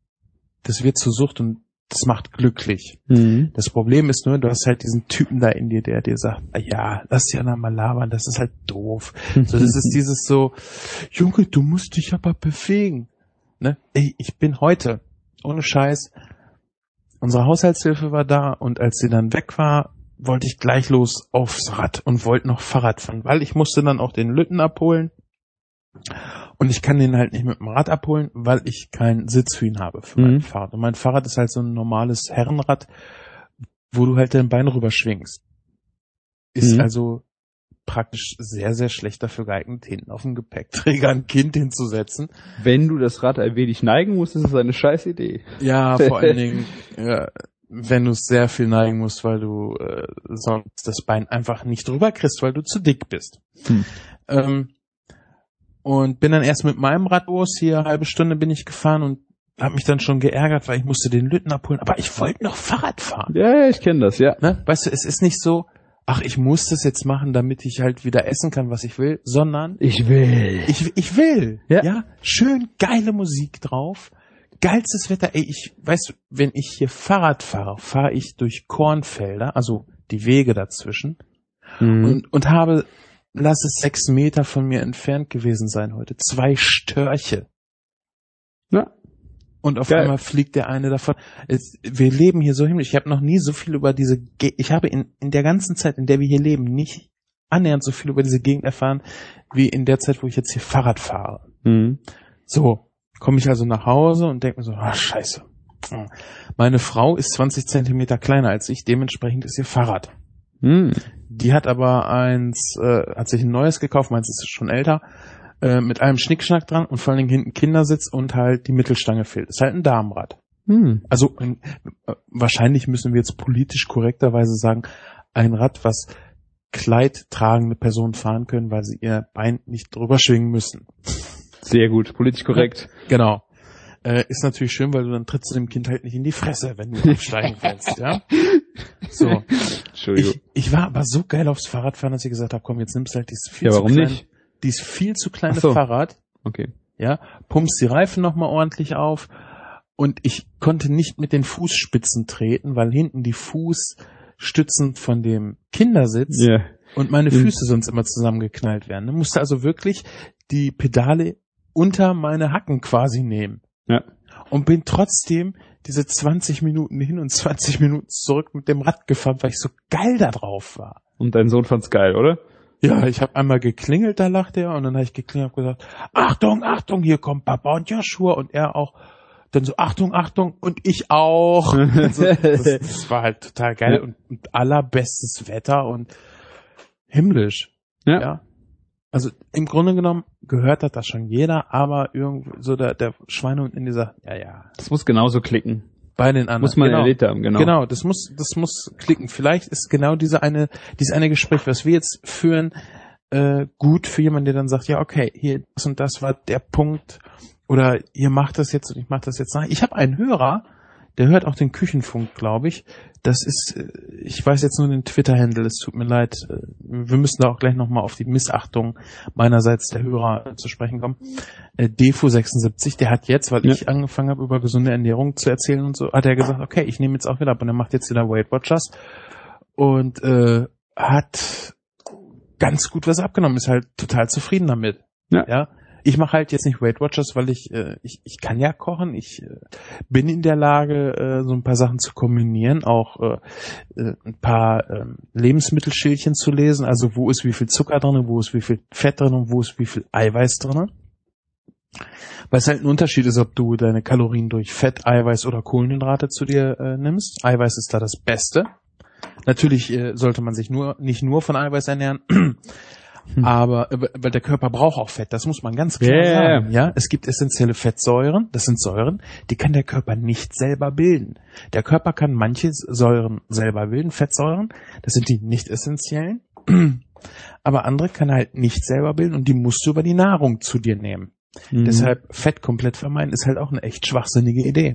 Das wird zur Sucht und das macht glücklich. Mhm. Das Problem ist nur, du hast halt diesen Typen da in dir, der dir sagt, ah ja, lass ja noch mal labern, das ist halt doof. So, das ist dieses so, Junge, du musst dich aber bewegen. Ne? Ey, ich bin heute, ohne Scheiß, unsere Haushaltshilfe war da und als sie dann weg war, wollte ich gleich los aufs Rad und wollte noch Fahrrad fahren, weil ich musste dann auch den Lütten abholen. Und ich kann den halt nicht mit dem Rad abholen, weil ich keinen Sitz für ihn habe für mein Mhm. Fahrrad. Und mein Fahrrad ist halt so ein normales Herrenrad, wo du halt dein Bein rüberschwingst. Ist Mhm. also praktisch sehr, sehr schlecht dafür geeignet, hinten auf dem Gepäckträger ein Kind hinzusetzen. Wenn du das Rad ein wenig neigen musst, ist es eine scheiß Idee. Ja, vor allen Dingen, ja, wenn du es sehr viel neigen musst, weil du äh, sonst das Bein einfach nicht drüber kriegst, weil du zu dick bist. Hm. Ähm, und bin dann erst mit meinem Rad los, hier eine halbe Stunde bin ich gefahren und habe mich dann schon geärgert, weil ich musste den Lütten abholen, aber ich wollte noch Fahrrad fahren. Ja, ja, ich kenne das, ja. Ne? Weißt du, es ist nicht so, ach, ich muss das jetzt machen, damit ich halt wieder essen kann, was ich will, sondern Ich will. ich, ich will. Ja. Ja. Schön geile Musik drauf. Geilstes Wetter. Ey, ich, weißt du, wenn ich hier Fahrrad fahre, fahre ich durch Kornfelder, also die Wege dazwischen, Mhm. und, und habe, lass es sechs Meter von mir entfernt gewesen sein heute, zwei Störche. Ja. Und auf Geil. einmal fliegt der eine davon. Es, wir leben hier so himmlisch. Ich habe noch nie so viel über diese, Ge ich habe in, in der ganzen Zeit, in der wir hier leben, nicht annähernd so viel über diese Gegend erfahren, wie in der Zeit, wo ich jetzt hier Fahrrad fahre. Mhm. So, komme ich also nach Hause und denke mir so, ah, scheiße. Meine Frau ist zwanzig Zentimeter kleiner als ich, dementsprechend ist ihr Fahrrad. Mhm. Die hat aber eins, äh, hat sich ein neues gekauft, meins ist schon älter, äh, mit allem Schnickschnack dran und vor allen Dingen hinten Kindersitz und halt die Mittelstange fehlt. Ist halt ein Damenrad. Mhm. Also äh, wahrscheinlich müssen wir jetzt politisch korrekterweise sagen, ein Rad, was kleidtragende Personen fahren können, weil sie ihr Bein nicht drüber schwingen müssen. Sehr gut, politisch korrekt. Genau. Äh, ist natürlich schön, weil du dann trittst du dem Kind halt nicht in die Fresse, wenn du aufsteigen willst, ja. So. Entschuldigung. Ich, ich war aber so geil aufs Fahrradfahren, dass ich gesagt habe, komm, jetzt nimmst du halt dieses viel Ja, zu warum kleine, nicht? dieses viel zu kleine Ach so. Fahrrad, Okay. ja, pumpst die Reifen nochmal ordentlich auf und ich konnte nicht mit den Fußspitzen treten, weil hinten die Fußstützen von dem Kindersitz Ja. und meine Mhm. Füße sonst immer zusammengeknallt werden. Ich musste also wirklich die Pedale unter meine Hacken quasi nehmen. Ja. Und bin trotzdem diese zwanzig Minuten hin und zwanzig Minuten zurück mit dem Rad gefahren, weil ich so geil da drauf war. Und dein Sohn fand's geil, oder? Ja, ich habe einmal geklingelt, da lachte er und dann habe ich geklingelt und gesagt, Achtung, Achtung, hier kommt Papa und Joshua und er auch. Dann so, Achtung, Achtung und ich auch. Also, das, das war halt total geil Ja. und, und allerbestes Wetter und himmlisch. Ja. Ja. Also im Grunde genommen gehört das, das schon jeder, aber irgendwie so der, der Schweinehund in dieser, ja, ja, Das muss genauso klicken. bei den anderen. Muss man genau. erlebt haben, genau. Genau, das muss, das muss klicken. Vielleicht ist genau diese eine, dieses eine Gespräch, was wir jetzt führen, äh, gut für jemanden, der dann sagt, ja, okay, hier, das und das war der Punkt, oder ihr macht das jetzt und ich mache das jetzt nach. Ich habe einen Hörer, der hört auch den Küchenfunk, glaube ich. Das ist, äh, ich weiß jetzt nur den Twitter-Handle, es tut mir leid. Äh, wir müssen da auch gleich nochmal auf die Missachtung meinerseits der Hörer äh, zu sprechen kommen. Äh, Defo sechsundsiebzig, der hat jetzt, weil Ja. ich angefangen habe, über gesunde Ernährung zu erzählen und so, hat er gesagt, okay, ich nehme jetzt auch wieder ab und er macht jetzt wieder Weight Watchers und äh, hat ganz gut was abgenommen, ist halt total zufrieden damit. Ja. ja? Ich mache halt jetzt nicht Weight Watchers, weil ich, äh, ich, ich kann ja kochen, ich äh, bin in der Lage, äh, so ein paar Sachen zu kombinieren, auch äh, äh, ein paar äh, Lebensmittelschildchen zu lesen, also wo ist wie viel Zucker drin, wo ist wie viel Fett drin und wo ist wie viel Eiweiß drin. Weil es halt ein Unterschied ist, ob du deine Kalorien durch Fett, Eiweiß oder Kohlenhydrate zu dir äh, nimmst. Eiweiß ist da das Beste. Natürlich äh, sollte man sich nur nicht nur von Eiweiß ernähren, hm. aber äh, weil der Körper braucht auch Fett, das muss man ganz klar Yeah. sagen. Ja, es gibt essentielle Fettsäuren, das sind Säuren, die kann der Körper nicht selber bilden. Der Körper kann manche Säuren selber bilden, Fettsäuren, das sind die nicht essentiellen, aber andere kann er halt nicht selber bilden und die musst du über die Nahrung zu dir nehmen. Mhm. Deshalb Fett komplett vermeiden ist halt auch eine echt schwachsinnige Idee.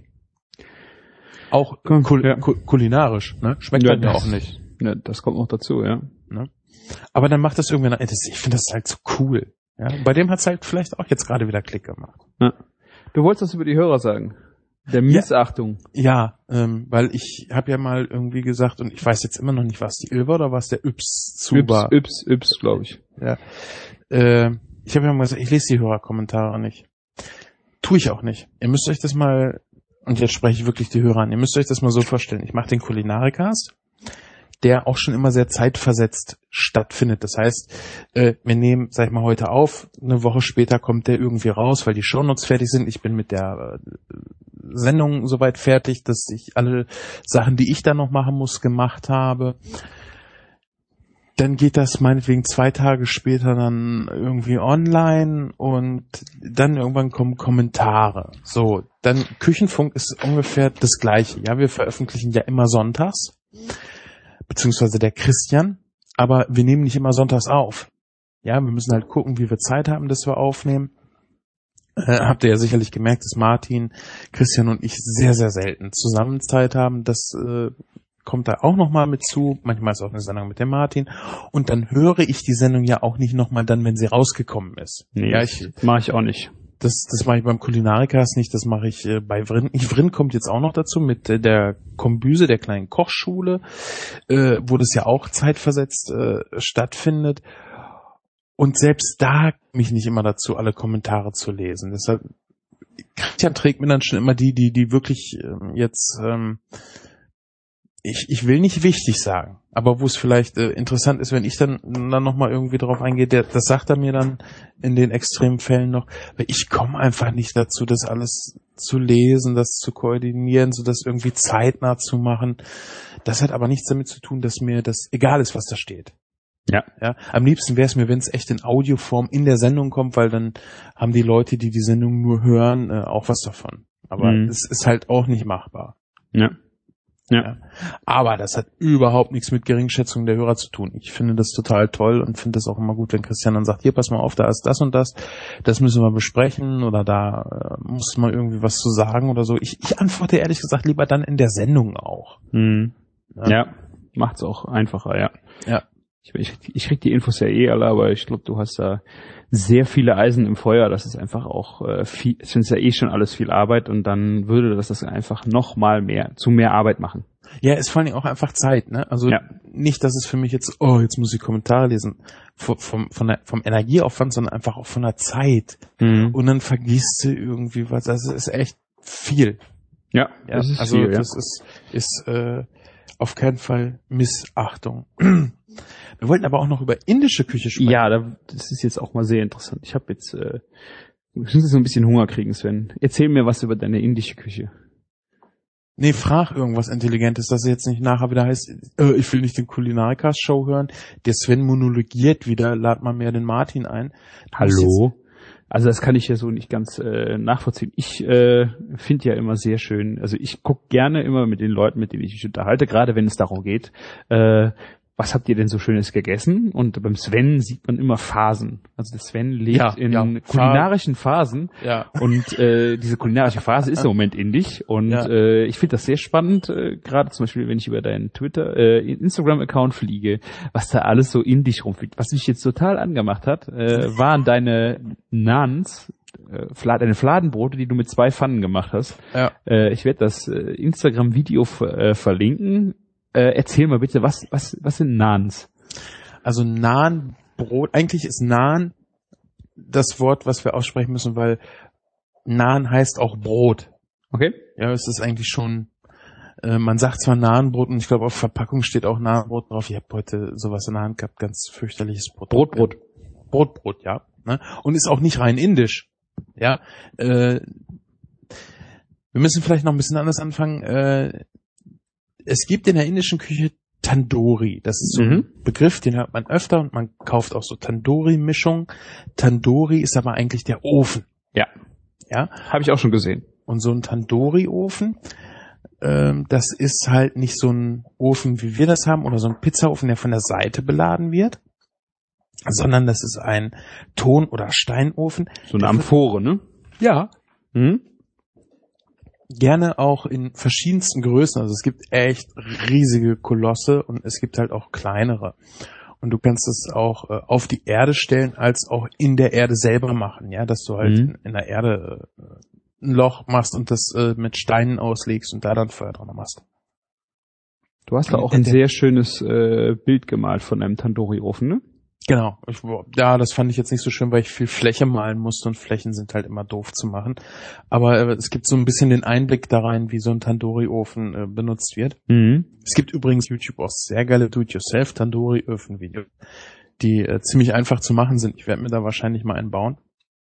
Auch kul Ja. kul kulinarisch, ne? Schmeckt Ja, halt ja das- auch nicht. Ja, das kommt noch dazu, ja. Ne? Aber dann macht das irgendwie, eine- das- ich finde das halt so cool. Ja? Bei dem hat's halt vielleicht auch jetzt gerade wieder Klick gemacht. ja. Du wolltest was über die Hörer sagen. Der Missachtung. Ja, ähm, weil ich habe ja mal irgendwie gesagt, und ich weiß jetzt immer noch nicht, was die Ilva oder was der Yps zu Yps, war. Yps, Yps, glaube ich. Ja. Äh, ich habe ja mal gesagt, ich lese die Hörerkommentare nicht. Tue ich auch nicht. Ihr müsst euch das mal, und jetzt spreche ich wirklich die Hörer an, ihr müsst euch das mal so vorstellen. Ich mache den Kulinarikast, der auch schon immer sehr zeitversetzt stattfindet. Das heißt, äh, wir nehmen, sag ich mal, heute auf, eine Woche später kommt der irgendwie raus, weil die Shownotes fertig sind. Ich bin mit der äh, Sendung soweit fertig, dass ich alle Sachen, die ich da noch machen muss, gemacht habe. Dann geht das meinetwegen zwei Tage später dann irgendwie online und dann irgendwann kommen Kommentare. So, dann Küchenfunk ist ungefähr das Gleiche. Ja, wir veröffentlichen ja immer sonntags, beziehungsweise der Christian, aber wir nehmen nicht immer sonntags auf. Ja, wir müssen halt gucken, wie wir Zeit haben, dass wir aufnehmen. Äh, habt ihr ja sicherlich gemerkt, dass Martin, Christian und ich sehr, sehr selten zusammen Zeit haben. Das äh, kommt da auch nochmal mit zu. Manchmal ist auch eine Sendung mit dem Martin. Und dann höre ich die Sendung ja auch nicht nochmal dann, wenn sie rausgekommen ist. Nee, Ja, ich, mache ich auch nicht. das, das mache ich beim Kulinarikast nicht, das mache ich äh, bei Vrin. Ich, Vrin kommt jetzt auch noch dazu mit äh, der Kombüse, der kleinen Kochschule, äh, wo das ja auch zeitversetzt äh, stattfindet. Und selbst da mich nicht immer dazu, alle Kommentare zu lesen. Deshalb, Christian trägt mir dann schon immer die, die, die wirklich ähm, jetzt, ähm, ich, ich will nicht wichtig sagen, aber wo es vielleicht äh, interessant ist, wenn ich dann, dann nochmal irgendwie drauf eingehe, der, das sagt er mir dann in den extremen Fällen noch, weil ich komme einfach nicht dazu, das alles zu lesen, das zu koordinieren, so das irgendwie zeitnah zu machen. Das hat aber nichts damit zu tun, dass mir das egal ist, was da steht. Ja. Ja, am liebsten wäre es mir, wenn es echt in Audioform in der Sendung kommt, weil dann haben die Leute, die die Sendung nur hören, äh, auch was davon. Aber Mhm. es ist halt auch nicht machbar. Ja. Ja. Ja. Aber das hat überhaupt nichts mit Geringschätzung der Hörer zu tun. Ich finde das total toll und finde das auch immer gut, wenn Christian dann sagt, hier, pass mal auf, da ist das und das, das müssen wir besprechen oder da äh, muss man irgendwie was zu sagen oder so. Ich, ich antworte ehrlich gesagt lieber dann in der Sendung auch. Mhm. Ja. Ja, macht's auch einfacher, ja. Ja. Ich, ich, ich krieg die Infos ja eh alle, aber ich glaube, du hast da sehr viele Eisen im Feuer. Das ist einfach auch äh, viel, ich finde es ja eh schon alles viel Arbeit und dann würde das das einfach noch mal mehr, zu mehr Arbeit machen. Ja, ist vor allem auch einfach Zeit, ne? Also Ja. nicht, dass es für mich jetzt, oh, jetzt muss ich Kommentare lesen, vom, vom, von der, vom Energieaufwand, sondern einfach auch von der Zeit. Mhm. Und dann vergisst du irgendwie was. Das ist echt viel. Ja, Ja, das ist also viel, ja. das ist, ist äh, auf keinen Fall Missachtung. Wir wollten aber auch noch über indische Küche sprechen. Ja, da, das ist jetzt auch mal sehr interessant. Ich habe jetzt, äh, ich muss jetzt so ein bisschen Hunger kriegen, Sven. Erzähl mir was über deine indische Küche. Nee, frag irgendwas Intelligentes, dass es jetzt nicht nachher wieder heißt, äh, ich will nicht den Kulinarikast-Show hören. Der Sven monologiert wieder, lad mal mehr den Martin ein. Du musst Hallo? Also das kann ich ja so nicht ganz äh, nachvollziehen. Ich äh, finde ja immer sehr schön, also ich gucke gerne immer mit den Leuten, mit denen ich mich unterhalte, gerade wenn es darum geht, äh, was habt ihr denn so Schönes gegessen? Und beim Sven sieht man immer Phasen. Also der Sven lebt Ja, in ja, kulinarischen Phasen. Ja. Und äh, diese kulinarische Phase ist im Moment indisch. Und Ja. äh, ich finde das sehr spannend, äh, gerade zum Beispiel, wenn ich über deinen Twitter, äh, Instagram-Account fliege, was da alles so indisch rumfliegt. Was mich jetzt total angemacht hat, äh, waren deine Naans, äh, Fla- deine Fladenbrote, die du mit zwei Pfannen gemacht hast. Ja. Äh, ich werde das äh, Instagram-Video f- äh, verlinken. Äh, erzähl mal bitte, was, was, was sind Naans? Also Nahenbrot, eigentlich ist Nahen das Wort, was wir aussprechen müssen, weil Nahen heißt auch Brot. Okay. Ja, es ist eigentlich schon, äh, man sagt zwar Nahenbrot und ich glaube auf Verpackung steht auch Nahenbrot drauf. Ich habe heute sowas in der Hand gehabt, ganz fürchterliches Brot. Brotbrot. Brotbrot, ja. Ne? Und ist auch nicht rein indisch. Ja. Äh, wir müssen vielleicht noch ein bisschen anders anfangen. Äh, es gibt in der indischen Küche Tandoori. Das ist so ein Mhm. Begriff, den hört man öfter und man kauft auch so Tandoori-Mischungen. Tandoori ist aber eigentlich der Ofen. Ja. Ja. Habe ich auch schon gesehen. Und so ein Tandoori-Ofen, ähm, das ist halt nicht so ein Ofen, wie wir das haben, oder so ein Pizzaofen, der von der Seite beladen wird, sondern das ist ein Ton- oder Steinofen. So eine Amphore, ne? Ja. Mhm. Gerne auch in verschiedensten Größen. Also es gibt echt riesige Kolosse und es gibt halt auch kleinere. Und du kannst es auch äh, auf die Erde stellen, als auch in der Erde selber machen. Ja, dass du halt Mhm. in, in der Erde äh, ein Loch machst und das äh, mit Steinen auslegst und da dann Feuer dran machst. Du hast da auch ein sehr schönes äh, Bild gemalt von einem Tandoori-Ofen, ne? Genau. Ich, ja, das fand ich jetzt nicht so schön, weil ich viel Fläche malen musste und Flächen sind halt immer doof zu machen. Aber äh, es gibt so ein bisschen den Einblick da rein, wie so ein Tandoori-Ofen äh, benutzt wird. Mhm. Es gibt übrigens YouTube auch sehr geile Do-it-yourself-Tandoori-Öfen-Videos, die äh, ziemlich einfach zu machen sind. Ich werde mir da wahrscheinlich mal einen bauen.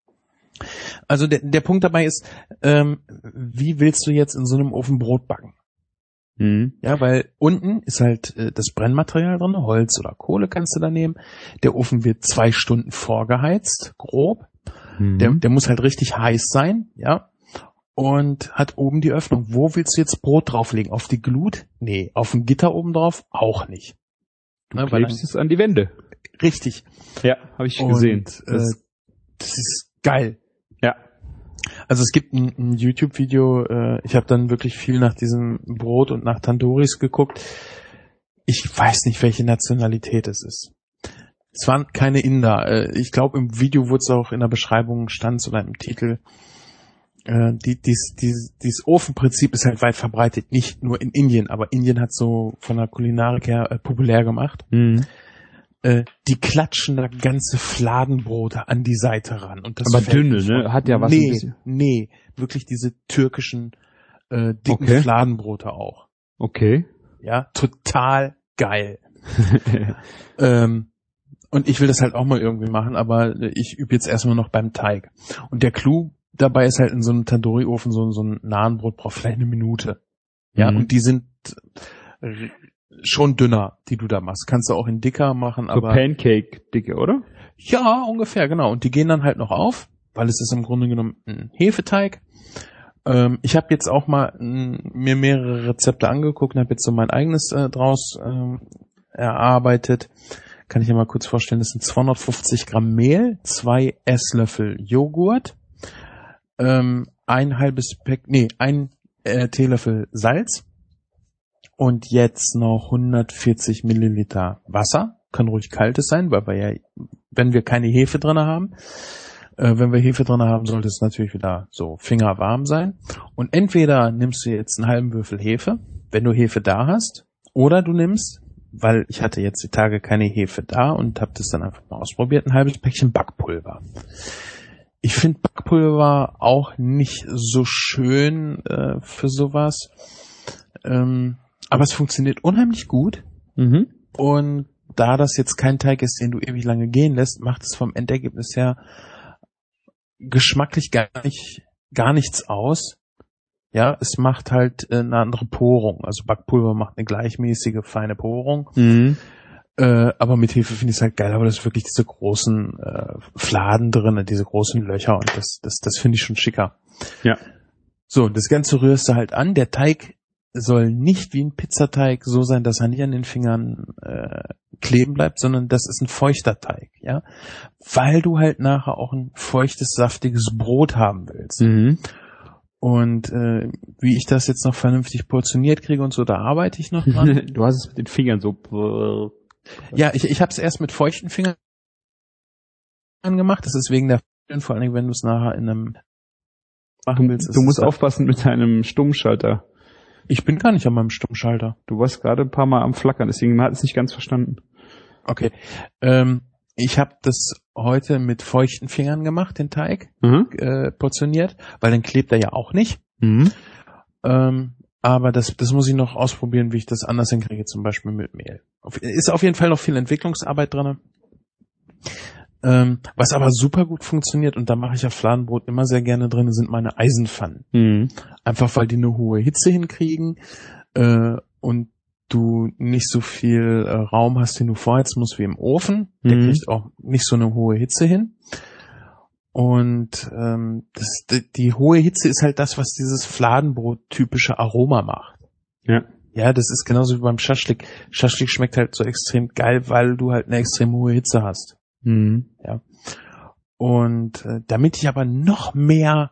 Also der, der Punkt dabei ist, ähm, wie willst du jetzt in so einem Ofen Brot backen? Mhm. Ja, weil unten ist halt äh, das Brennmaterial drin, Holz oder Kohle kannst du da nehmen. Der Ofen wird zwei Stunden vorgeheizt, grob. Mhm. Der, der muss halt richtig heiß sein, ja. Und hat oben die Öffnung. Wo willst du jetzt Brot drauflegen? Auf die Glut? Nee. Auf dem Gitter oben drauf? Auch nicht. Du Ne, weil klebst es an die Wände. dann, richtig. Ja, habe ich Und, gesehen. Äh, Das, das ist geil. ja. Also es gibt ein, ein YouTube-Video, äh, ich habe dann wirklich viel nach diesem Brot und nach Tandooris geguckt. Ich weiß nicht, welche Nationalität es ist. Es waren keine Inder. Äh, ich glaube, im Video wurde es auch in der Beschreibung stand oder im Titel. Äh, die, dies, dies, dieses Ofenprinzip ist halt weit verbreitet, nicht nur in Indien, aber Indien hat so von der Kulinarik her äh, populär gemacht. Mhm. Äh, die klatschen da ganze Fladenbrote an die Seite ran. Und das Aber fällt dünne, nicht ne? von- Hat ja was ein Nee, bisschen- nee, wirklich diese türkischen äh, dicken Okay. Fladenbrote auch. Okay. Ja, total geil. ähm, und ich will das halt auch mal irgendwie machen, aber ich übe jetzt erstmal noch beim Teig. Und der Clou dabei ist halt in so einem Tandoori-Ofen so, so ein Nahenbrot braucht vielleicht eine Minute. Ja, Mhm. und die sind r- schon dünner, die du da machst. Kannst du auch in dicker machen, So aber Pancake-Dicke, oder? ja, ungefähr, genau. Und die gehen dann halt noch auf, weil es ist im Grunde genommen ein Hefeteig. Ähm, ich habe jetzt auch mal m, mir mehrere Rezepte angeguckt und habe jetzt so mein eigenes äh, draus ähm, erarbeitet. Kann ich dir mal kurz vorstellen, das sind zweihundertfünfzig Gramm Mehl, zwei Esslöffel Joghurt, ähm, ein halbes Pack, nee, ein äh, Teelöffel Salz und jetzt noch hundertvierzig Milliliter Wasser. Kann ruhig kaltes sein, weil wir ja, wenn wir keine Hefe drin haben, äh, wenn wir Hefe drin haben, sollte es natürlich wieder so fingerwarm sein. Und entweder nimmst du jetzt einen halben Würfel Hefe, wenn du Hefe da hast, oder du nimmst, weil ich hatte jetzt die Tage keine Hefe da und habe das dann einfach mal ausprobiert, ein halbes Päckchen Backpulver. Ich finde Backpulver auch nicht so schön äh, für sowas. Ähm, aber es funktioniert unheimlich gut. Mhm. Und da das jetzt kein Teig ist, den du ewig lange gehen lässt, macht es vom Endergebnis her geschmacklich gar nicht, gar nichts aus. Ja, es macht halt äh, eine andere Porung. Also Backpulver macht eine gleichmäßige, feine Porung. Mhm. Äh, aber mit Hefe finde ich es halt geil, aber das ist wirklich diese großen äh, Fladen drin, diese großen Löcher und das, das, das finde ich schon schicker. Ja. So, das Ganze rührst du halt an. Der Teig soll nicht wie ein Pizzateig so sein, dass er nicht an den Fingern äh, kleben bleibt, sondern das ist ein feuchter Teig, ja, weil du halt nachher auch ein feuchtes, saftiges Brot haben willst. Mhm. Und äh, wie ich das jetzt noch vernünftig portioniert kriege und so, da arbeite ich noch dran. Du hast es mit den Fingern so. Ja, ich, ich habe es erst mit feuchten Fingern gemacht. Das ist wegen der, vor allen Dingen, wenn du es nachher in einem machen willst. Du musst aufpassen mit deinem Stummschalter. Ich bin gar nicht an meinem Stummschalter. Du warst gerade ein paar Mal am Flackern, deswegen man hat es nicht ganz verstanden. Okay. Ähm, ich habe das heute mit feuchten Fingern gemacht, den Teig, Mhm. äh, portioniert, weil dann klebt er ja auch nicht. Mhm. Ähm, aber das, das muss ich noch ausprobieren, wie ich das anders hinkriege, zum Beispiel mit Mehl. Auf, ist auf jeden Fall noch viel Entwicklungsarbeit drin. Ähm, was aber super gut funktioniert, und da mache ich ja Fladenbrot immer sehr gerne drin, sind meine Eisenpfannen. Mhm. Einfach weil die eine hohe Hitze hinkriegen äh, und du nicht so viel äh, Raum hast, den du vorheizen musst wie im Ofen. Der Mhm. kriegt auch nicht so eine hohe Hitze hin. Und ähm, das, die, die hohe Hitze ist halt das, was dieses Fladenbrot-typische Aroma macht. Ja. Ja, das ist genauso wie beim Schaschlik. Schaschlik schmeckt halt so extrem geil, weil du halt eine extrem hohe Hitze hast. Mhm. Ja. Und äh, damit ich aber noch mehr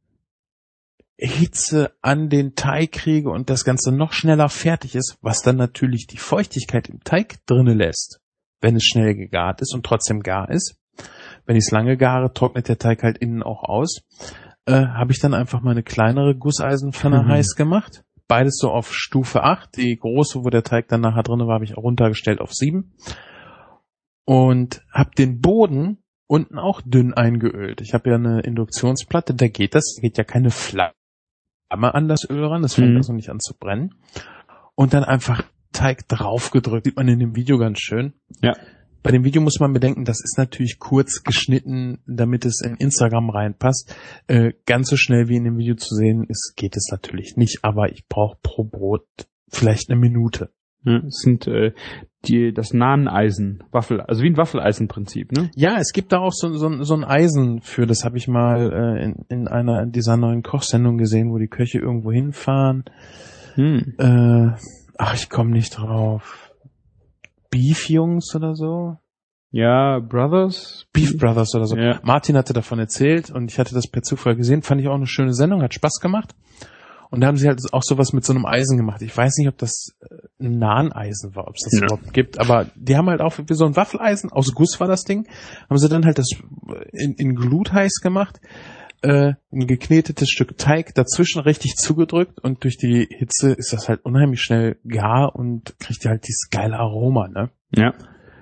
Hitze an den Teig kriege und das Ganze noch schneller fertig ist, was dann natürlich die Feuchtigkeit im Teig drinne lässt, wenn es schnell gegart ist und trotzdem gar ist. Wenn ich es lange gare, trocknet der Teig halt innen auch aus. Äh, habe ich dann einfach mal eine kleinere Gusseisenpfanne Mhm. heiß gemacht. Beides so auf Stufe acht. Die große, wo der Teig dann nachher drin war, habe ich auch runtergestellt auf sieben. Und habe den Boden unten auch dünn eingeölt. Ich habe ja eine Induktionsplatte, da geht das, da geht ja keine Flamme an das Öl ran, das fängt Mhm. also nicht an zu brennen. Und dann einfach Teig draufgedrückt, sieht man in dem Video ganz schön. Ja. Bei dem Video muss man bedenken, das ist natürlich kurz geschnitten, damit es in Instagram reinpasst. Äh, ganz so schnell wie in dem Video zu sehen ist, geht es natürlich nicht, aber ich brauche pro Brot vielleicht eine Minute. Ja, es sind äh, die das Nahneisen, Waffel, also wie ein Waffeleisenprinzip, ne? Ja, es gibt da auch so, so, so ein Eisen für, das habe ich mal äh, in, in einer dieser neuen Kochsendungen gesehen, wo die Köche irgendwo hinfahren. Hm. Äh, ach, ich komme nicht drauf. Beef Jungs oder so? Ja, Brothers. Beef Brothers oder so. Ja. Martin hatte davon erzählt und ich hatte das per Zufall gesehen. Fand ich auch eine schöne Sendung, hat Spaß gemacht. Und da haben sie halt auch sowas mit so einem Eisen gemacht. Ich weiß nicht, ob das ein Nahneisen war, ob es das Ja. überhaupt gibt, aber die haben halt auch wie so ein Waffeleisen, aus Guss war das Ding, haben sie dann halt das in, in Glut heiß gemacht, äh, ein geknetetes Stück Teig dazwischen richtig zugedrückt und durch die Hitze ist das halt unheimlich schnell gar und kriegt halt dieses geile Aroma, ne? Ja.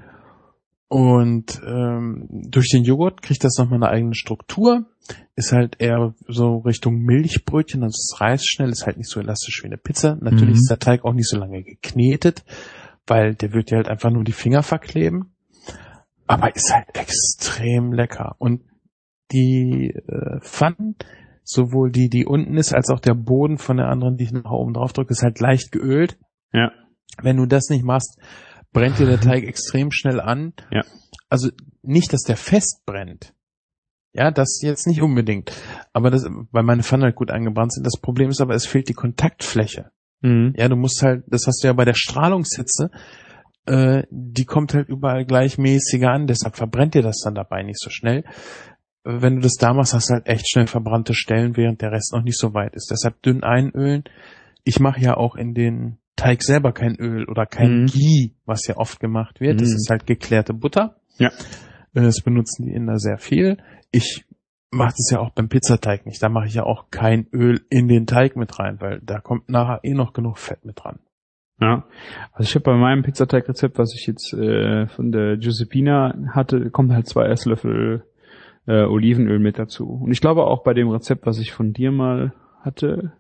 Und ähm, durch den Joghurt kriegt das nochmal eine eigene Struktur. Ist halt eher so Richtung Milchbrötchen, also es reißt schnell, ist halt nicht so elastisch wie eine Pizza. Natürlich Mhm. ist der Teig auch nicht so lange geknetet, weil der wird dir halt einfach nur die Finger verkleben. Aber ist halt extrem lecker. Und die äh, Pfannen, sowohl die, die unten ist, als auch der Boden von der anderen, die ich nach oben drauf drücke, ist halt leicht geölt. Ja. Wenn du das nicht machst, brennt dir der Teig extrem schnell an. Ja. Also nicht, dass der fest brennt. Ja, das jetzt nicht unbedingt. Aber das, weil meine Pfannen halt gut eingebrannt sind. Das Problem ist aber, es fehlt die Kontaktfläche. Mhm. Ja, du musst halt, das hast du ja bei der Strahlungshitze, äh, die kommt halt überall gleichmäßiger an, deshalb verbrennt dir das dann dabei nicht so schnell. Wenn du das da machst, hast du halt echt schnell verbrannte Stellen, während der Rest noch nicht so weit ist. Deshalb dünn einölen. Ich mache ja auch in den Teig selber kein Öl oder kein Mhm. Ghee, was ja oft gemacht wird. Das Mhm. ist halt geklärte Butter. Ja. Das benutzen die Inder sehr viel. Ich mache das ja auch beim Pizzateig nicht. Da mache ich ja auch kein Öl in den Teig mit rein, weil da kommt nachher eh noch genug Fett mit dran. Ja, also ich habe bei meinem Pizzateigrezept, was ich jetzt äh, von der Giuseppina hatte, kommen halt zwei Esslöffel äh, Olivenöl mit dazu. Und ich glaube auch bei dem Rezept, was ich von dir mal hatte,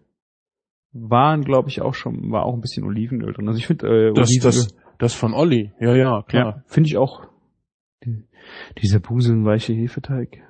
waren, glaube ich, auch schon, war auch ein bisschen Olivenöl drin. Also ich finde, äh, Das, Olivenöl, das, das von Olli. Ja, ja, klar. ja, finde ich auch, die, dieser busenweiche Hefeteig.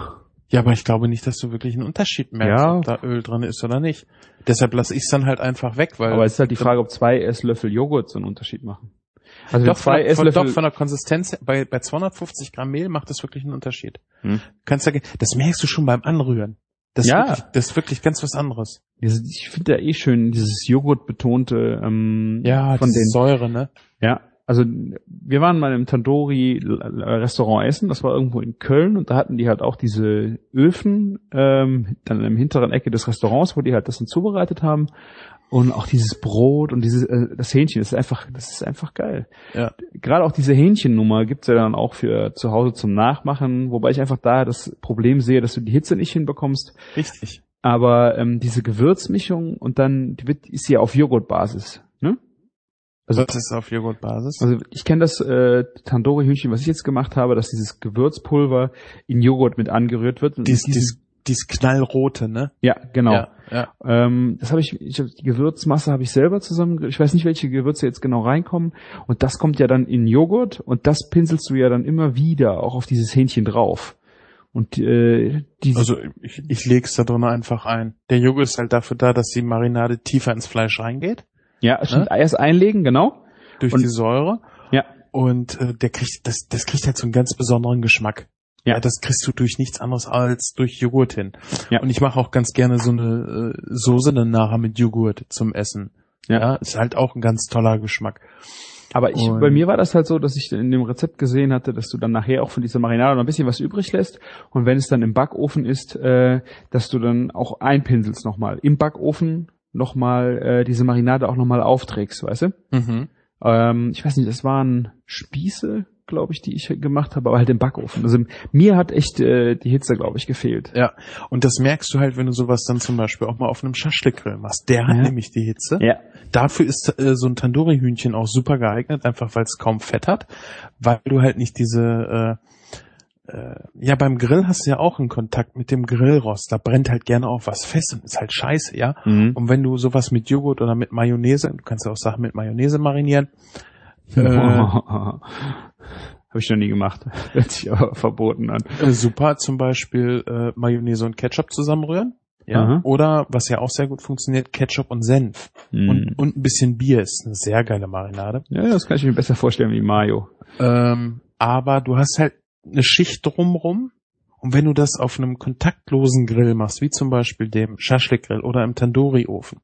Ja, aber ich glaube nicht, dass du wirklich einen Unterschied merkst, Ja. ob da Öl drin ist oder nicht. Deshalb lasse ich es dann halt einfach weg, weil... Aber es ist halt die Frage, ob zwei Esslöffel Joghurt so einen Unterschied machen. Also Doch, zwei von, der- von, Esslöffel, doch von der Konsistenz, bei, bei zweihundertfünfzig Gramm Mehl macht das wirklich einen Unterschied. Hm. Kannst ja, ge- das merkst du schon beim Anrühren. Das, Ja. ist wirklich, das ist wirklich ganz was anderes. Dieses- ich finde ja eh schön, dieses Joghurt betonte, ähm, von diese den, Säure, ne? ja, also wir waren mal im Tandoori-Restaurant essen, das war irgendwo in Köln und da hatten die halt auch diese Öfen, ähm, dann im hinteren Ecke des Restaurants, wo die halt das dann zubereitet haben und auch dieses Brot und dieses, äh, das Hähnchen, das ist einfach, das ist einfach geil. Ja. Gerade auch diese Hähnchennummer gibt's ja dann auch für zu Hause zum Nachmachen, wobei ich einfach da das Problem sehe, dass du die Hitze nicht hinbekommst. Richtig. Aber ähm, diese Gewürzmischung und dann die wird, ist ja auf Joghurtbasis, ne? Also, Das ist auf Joghurtbasis. also ich kenne das äh, Tandoori-Hühnchen, was ich jetzt gemacht habe, dass dieses Gewürzpulver in Joghurt mit angerührt wird. Und dies, dieses- dies, dies knallrote, ne? ja, genau. Ja, ja. Ähm, das habe ich, ich hab, die Gewürzmasse habe ich selber zusammen. Ich weiß nicht, welche Gewürze jetzt genau reinkommen. Und das kommt ja dann in Joghurt und das pinselst du ja dann immer wieder auch auf dieses Hähnchen drauf. Und äh, diese, Also ich, ich leg's da drin einfach ein. Der Joghurt ist halt dafür da, dass die Marinade tiefer ins Fleisch reingeht, ja, stimmt, erst einlegen, genau. durch Und- die Säure. Ja. Und äh, der kriegt, das, das kriegt halt so einen ganz besonderen Geschmack. Ja. Ja, das kriegst du durch nichts anderes als durch Joghurt hin. Ja. Und ich mache auch ganz gerne so eine äh, Soße dann nachher mit Joghurt zum Essen. Ja. Ja, ist halt auch ein ganz toller Geschmack. Aber ich, Und- bei mir war das halt so, dass ich in dem Rezept gesehen hatte, dass du dann nachher auch von dieser Marinade noch ein bisschen was übrig lässt. Und wenn es dann im Backofen ist, äh, dass du dann auch einpinselst nochmal. Im Backofen nochmal äh, diese Marinade auch nochmal aufträgst, weißt du? Mhm. Ähm, ich weiß nicht, das waren Spieße, glaube ich, die ich gemacht habe, aber halt im Backofen. Also mir hat echt äh, die Hitze, glaube ich, gefehlt. Ja, und das merkst du halt, wenn du sowas dann zum Beispiel auch mal auf einem Schaschlik-Grill machst. Der hat Ja. nämlich die Hitze. Ja. Dafür ist äh, so ein Tandoori-Hühnchen auch super geeignet, einfach weil es kaum Fett hat, weil du halt nicht diese, äh, äh, ja, beim Grill hast du ja auch einen Kontakt mit dem Grillrost, da brennt halt gerne auch was fest und ist halt scheiße, ja. Mhm. Und wenn du sowas mit Joghurt oder mit Mayonnaise, du kannst ja auch Sachen mit Mayonnaise marinieren, äh, Habe ich noch nie gemacht. Hört sich aber verboten an. äh, super, zum Beispiel äh, Mayonnaise und Ketchup zusammenrühren. Ja. Aha. Oder, was ja auch sehr gut funktioniert, Ketchup und Senf. Mhm. Und, und ein bisschen Bier ist eine sehr geile Marinade. Ja, das kann ich mir besser vorstellen wie Mayo. Ähm, aber du hast halt eine Schicht drumrum. Und wenn du das auf einem kontaktlosen Grill machst, wie zum Beispiel dem Schaschlik-Grill oder im Tandoori-Ofen,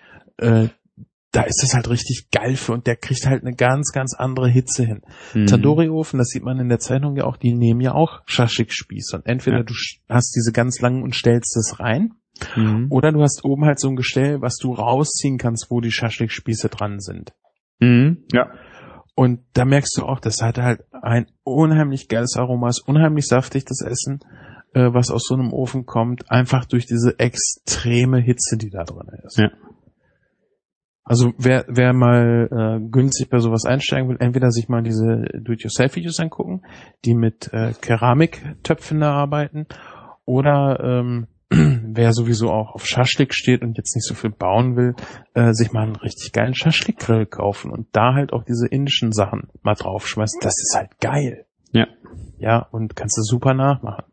äh, da ist das halt richtig geil für und der kriegt halt eine ganz, ganz andere Hitze hin. Mhm. Tandoori-Ofen, das sieht man in der Zeichnung ja auch, die nehmen ja auch Schaschlik-Spieße. Und entweder Ja. du sch- hast diese ganz langen und stellst das rein, Mhm. oder du hast oben halt so ein Gestell, was du rausziehen kannst, wo die Schaschlik-Spieße dran sind. Mhm. Ja. Und da merkst du auch, das hat halt ein unheimlich geiles Aroma, ist unheimlich saftig, das Essen, äh, was aus so einem Ofen kommt, einfach durch diese extreme Hitze, die da drin ist. Ja. Also wer, wer mal äh, günstig bei sowas einsteigen will, entweder sich mal diese Do-it-yourself-Videos angucken, die mit äh, Keramiktöpfen da arbeiten, oder ähm, wer sowieso auch auf Schaschlik steht und jetzt nicht so viel bauen will, äh, sich mal einen richtig geilen Schaschlik-Grill kaufen und da halt auch diese indischen Sachen mal draufschmeißen. Das ist halt geil. Ja. Ja, und kannst du super nachmachen.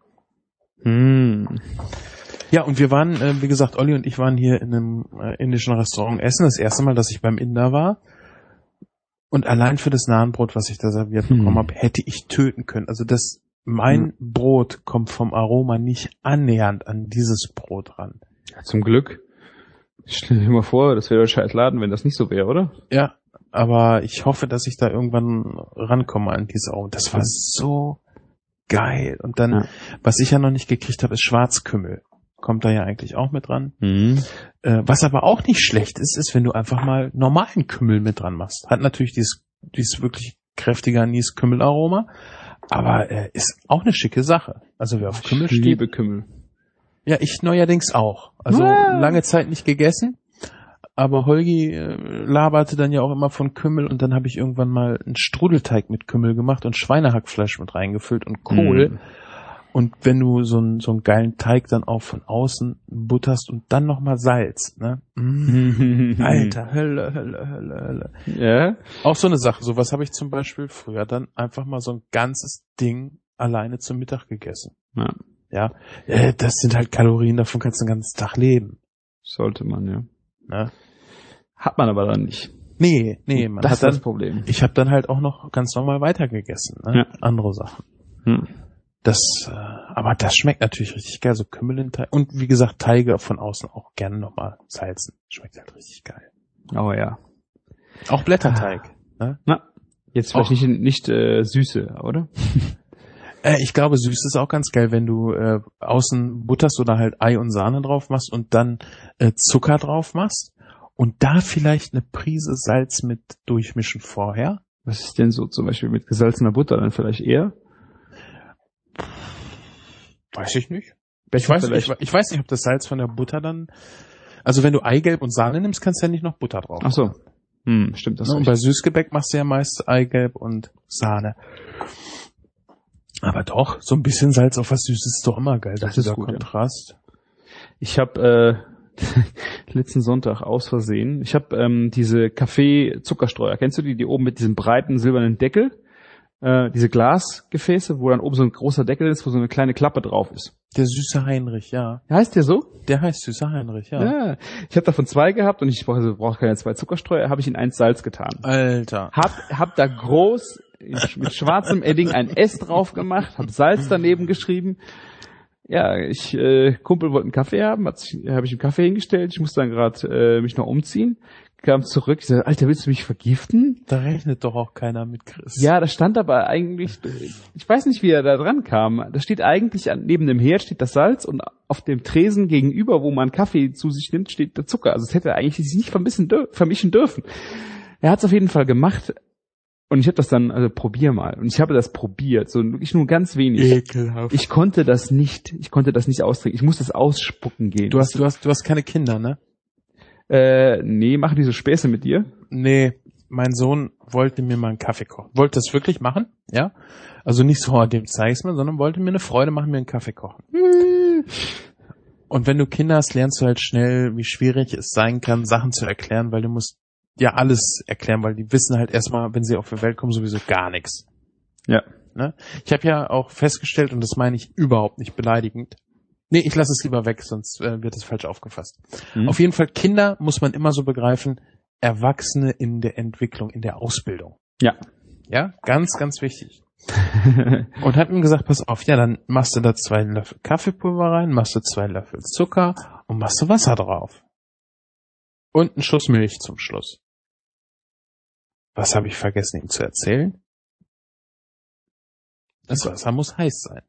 Mhm. Ja, und wir waren, äh, wie gesagt, Olli und ich waren hier in einem äh, indischen Restaurant essen. Das erste Mal, dass ich beim Inder war. Und allein für das Nahenbrot, was ich da serviert Hm. bekommen habe, hätte ich töten können. Also das, mein Hm. Brot kommt vom Aroma nicht annähernd an dieses Brot ran. Ja, zum Glück. Stell dir mal vor, das wäre der scheiß Laden, wenn das nicht so wäre, oder? Ja, aber ich hoffe, dass ich da irgendwann rankomme an diese Aroma. Das war so geil. Und dann, Ja. was ich ja noch nicht gekriegt habe, ist Schwarzkümmel. Kommt da ja eigentlich auch mit dran. Mhm. Äh, was aber auch nicht schlecht ist, ist, wenn du einfach mal normalen Kümmel mit dran machst. Hat natürlich dieses, dieses wirklich kräftige Anis-Kümmelaroma, aber äh, ist auch eine schicke Sache. Also wer auf Kümmel Ich steht. liebe Kümmel. Ja, ich neuerdings auch. Also Ah. lange Zeit nicht gegessen, aber Holgi äh, laberte dann ja auch immer von Kümmel und dann habe ich irgendwann mal einen Strudelteig mit Kümmel gemacht und Schweinehackfleisch mit reingefüllt und Kohl. Mhm. Und wenn du so einen so einen geilen Teig dann auch von außen butterst und dann nochmal Salz, ne? Mm. Alter, Hölle, Hölle, Hölle, Hölle. Ja. Auch so eine Sache, sowas habe ich zum Beispiel früher dann einfach mal so ein ganzes Ding alleine zum Mittag gegessen. Ja. Ja, äh, das sind halt Kalorien, davon kannst du den ganzen Tag leben. Sollte man, ja. Ne? Hat man aber dann nicht. Nee, nee, man das hat ist dann, das Problem. ich habe dann halt auch noch ganz normal weitergegessen, ne? Ja. Andere Sachen. Hm. Das, äh, aber das schmeckt natürlich richtig geil, so Kümmelinteig. Und wie gesagt, Teige von außen auch gerne nochmal salzen. Schmeckt halt richtig geil. Oh ja. Auch Blätterteig. Ne? Na, jetzt vielleicht Och. nicht, nicht äh, Süße, oder? Äh, ich glaube, süß ist auch ganz geil, wenn du äh, außen butterst oder halt Ei und Sahne drauf machst und dann äh, Zucker drauf machst und da vielleicht eine Prise Salz mit durchmischen vorher. Was ist denn so zum Beispiel mit gesalzener Butter dann vielleicht eher? Weiß ich nicht. Besser Ich weiß, ich, vielleicht. ich weiß nicht, ob das Salz von der Butter dann, also wenn du Eigelb und Sahne nimmst, kannst du ja nicht noch Butter drauf. Ach so. Hm, stimmt das. Ne? Und bei Süßgebäck machst du ja meist Eigelb und Sahne. Aber doch, so ein bisschen Salz auf was Süßes ist doch immer geil. Das dieser ist gut, Kontrast. Ich habe äh, letzten Sonntag aus Versehen, ich habe ähm, diese Kaffee-Zuckerstreuer, kennst du die, die oben mit diesem breiten silbernen Deckel, äh, diese Glasgefäße, wo dann oben so ein großer Deckel ist, wo so eine kleine Klappe drauf ist. Der süße Heinrich, ja. Heißt der so? Der heißt süßer Heinrich, ja. Ja. Ich habe davon zwei gehabt und ich brauche also brauch keine zwei Zuckerstreuer, habe ich in eins Salz getan. Alter. Hab, hab da groß mit schwarzem Edding ein S drauf gemacht, hab Salz daneben geschrieben. Ja, ich äh, Kumpel wollte einen Kaffee haben, habe hab ich einen Kaffee hingestellt. Ich musste dann gerade äh, mich noch umziehen, kam zurück. Ich sagte, Alter, willst du mich vergiften? Da rechnet doch auch keiner mit Chris. Ja, da stand aber eigentlich, ich weiß nicht, wie er da dran kam. Da steht eigentlich an, neben dem Herd steht das Salz und auf dem Tresen gegenüber, wo man Kaffee zu sich nimmt, steht der Zucker. Also es hätte er eigentlich sich nicht vermischen, dür- vermischen dürfen. Er hat es auf jeden Fall gemacht. Und ich habe das dann, also probier mal. Und ich habe das probiert, so wirklich nur ganz wenig. Ekelhaft. Ich konnte das nicht, ich konnte das nicht austrinken. Ich musste das ausspucken gehen. Du hast, du hast, du hast keine Kinder, ne? Äh, nee, machen die so Späße mit dir? Nee, mein Sohn wollte mir mal einen Kaffee kochen. Wollte das wirklich machen, ja? Also nicht so, dem zeig's mir, sondern wollte mir eine Freude machen, mir einen Kaffee kochen. Und wenn du Kinder hast, lernst du halt schnell, wie schwierig es sein kann, Sachen zu erklären, weil du musst ja alles erklären, weil die wissen halt erstmal, wenn sie auf die Welt kommen, sowieso gar nichts. Ja. Ne? Ich habe ja auch festgestellt, und das meine ich überhaupt nicht beleidigend, nee, ich lasse es lieber weg, sonst äh, wird es falsch aufgefasst. Mhm. Auf jeden Fall, Kinder muss man immer so begreifen, Erwachsene in der Entwicklung, in der Ausbildung. Ja. Ja, ganz, ganz wichtig. Und hat ihm gesagt, pass auf, ja, dann machst du da zwei Löffel Kaffeepulver rein, machst du zwei Löffel Zucker und machst du Wasser drauf. Und einen Schuss Milch zum Schluss. Was habe ich vergessen, ihm zu erzählen? Das Wasser muss heiß sein.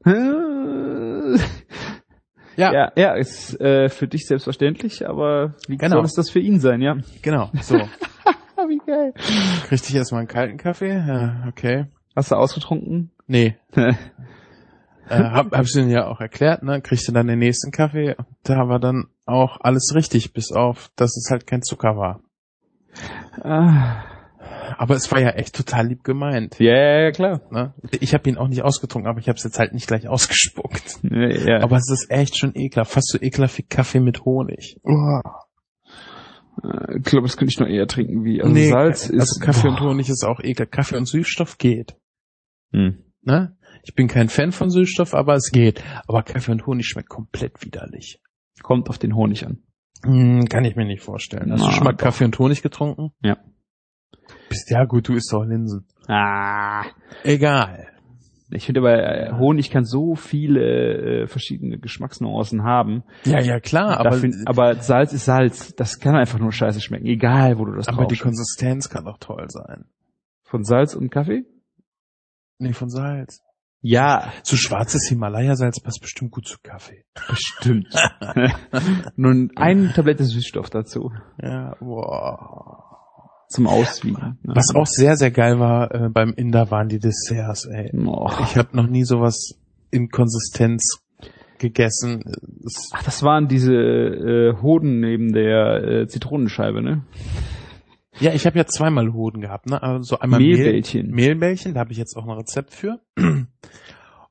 Ja, Ja, ja, ist äh, für dich selbstverständlich, aber wie Genau. soll es das für ihn sein, ja? genau. So, Wie geil. kriegte ich erstmal einen kalten Kaffee. Ja, okay. Hast du ausgetrunken? Nee. äh, hab, hab ich denen ja auch erklärt, ne? Kriegte dann den nächsten Kaffee. Da war dann auch alles richtig, bis auf, dass es halt kein Zucker war. Ah. Aber es war ja echt total lieb gemeint. Ja, ja, ja, klar. Ne? Ich habe ihn auch nicht ausgetrunken, aber ich habe es jetzt halt nicht gleich ausgespuckt. Ja, ja. Aber es ist echt schon ekelhaft. Fast so ekelhaft wie Kaffee mit Honig. Uah. Äh, ich glaube, das könnte ich noch eher trinken wie also Nee, Salz ist. also Kaffee boah. und Honig ist auch ekelhaft. Kaffee und Süßstoff geht. Hm. Ne? Ich bin kein Fan von Süßstoff, aber es geht. Aber Kaffee und Honig schmeckt komplett widerlich. Kommt auf den Honig an. Hm, kann ich mir nicht vorstellen. Hast Na, du schon mal doch. Kaffee und Honig getrunken? Ja. Bist ja gut, du isst doch Linsen. Ah. Egal. Ich finde aber, äh, Honig kann so viele äh, verschiedene Geschmacksnuancen haben. Ja, ja, klar, aber, Da find, aber Salz ist Salz. Das kann einfach nur scheiße schmecken. Egal, wo du das aber die draufschmeißt. Konsistenz kann doch toll sein. Von Salz und Kaffee? Nee, von Salz. Ja, So schwarzes Himalaya-Salz passt bestimmt gut zu Kaffee. bestimmt. Nun eine Tablette Süßstoff dazu. Ja, boah. Zum Auswiegen. Was auch sehr, sehr geil war äh, beim Inder, waren die Desserts, ey. Oh. Ich habe noch nie sowas in Konsistenz gegessen. Es, Ach, das waren diese äh, Hoden neben der äh, Zitronenscheibe, ne? ja, ich habe ja zweimal Hoden gehabt, ne? Also einmal Mehlbällchen. Mehl, Mehlbällchen, da habe ich jetzt auch ein Rezept für.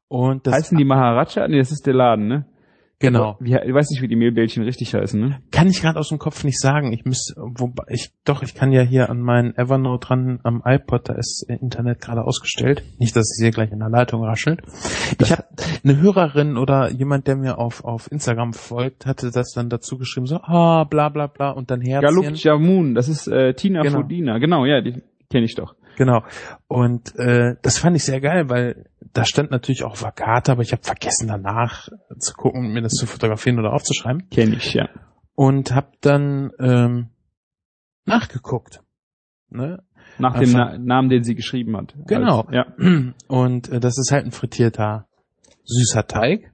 Und das Heißen die Maharaja? Nee, das ist der Laden, ne? genau. Wie, ich weiß nicht, wie die Mehlbällchen richtig heißen, ne? Kann ich gerade aus dem Kopf nicht sagen. Ich müsste, wobei ich, doch, ich kann ja hier an meinen Evernote dran, am iPod, da ist Internet gerade ausgestellt. Nicht, dass es hier gleich in der Leitung raschelt. Ich habe eine Hörerin oder jemand, der mir auf, auf Instagram folgt, hatte das dann dazu geschrieben, so, ah, bla, bla, bla, und dann Herzchen. Galup Jamun, das ist, äh, Tina Genau. Fodina. Genau, ja, die kenne ich doch. Genau. Und äh, das fand ich sehr geil, weil da stand natürlich auch Vakata, aber ich habe vergessen danach zu gucken, mir das zu fotografieren oder aufzuschreiben. Kenne ich, ja. Und habe dann ähm, nachgeguckt. Ne? Nach Einfach- dem Na- Namen, den sie geschrieben hat. Genau. Als, ja. Und äh, das ist halt ein frittierter, süßer Teig.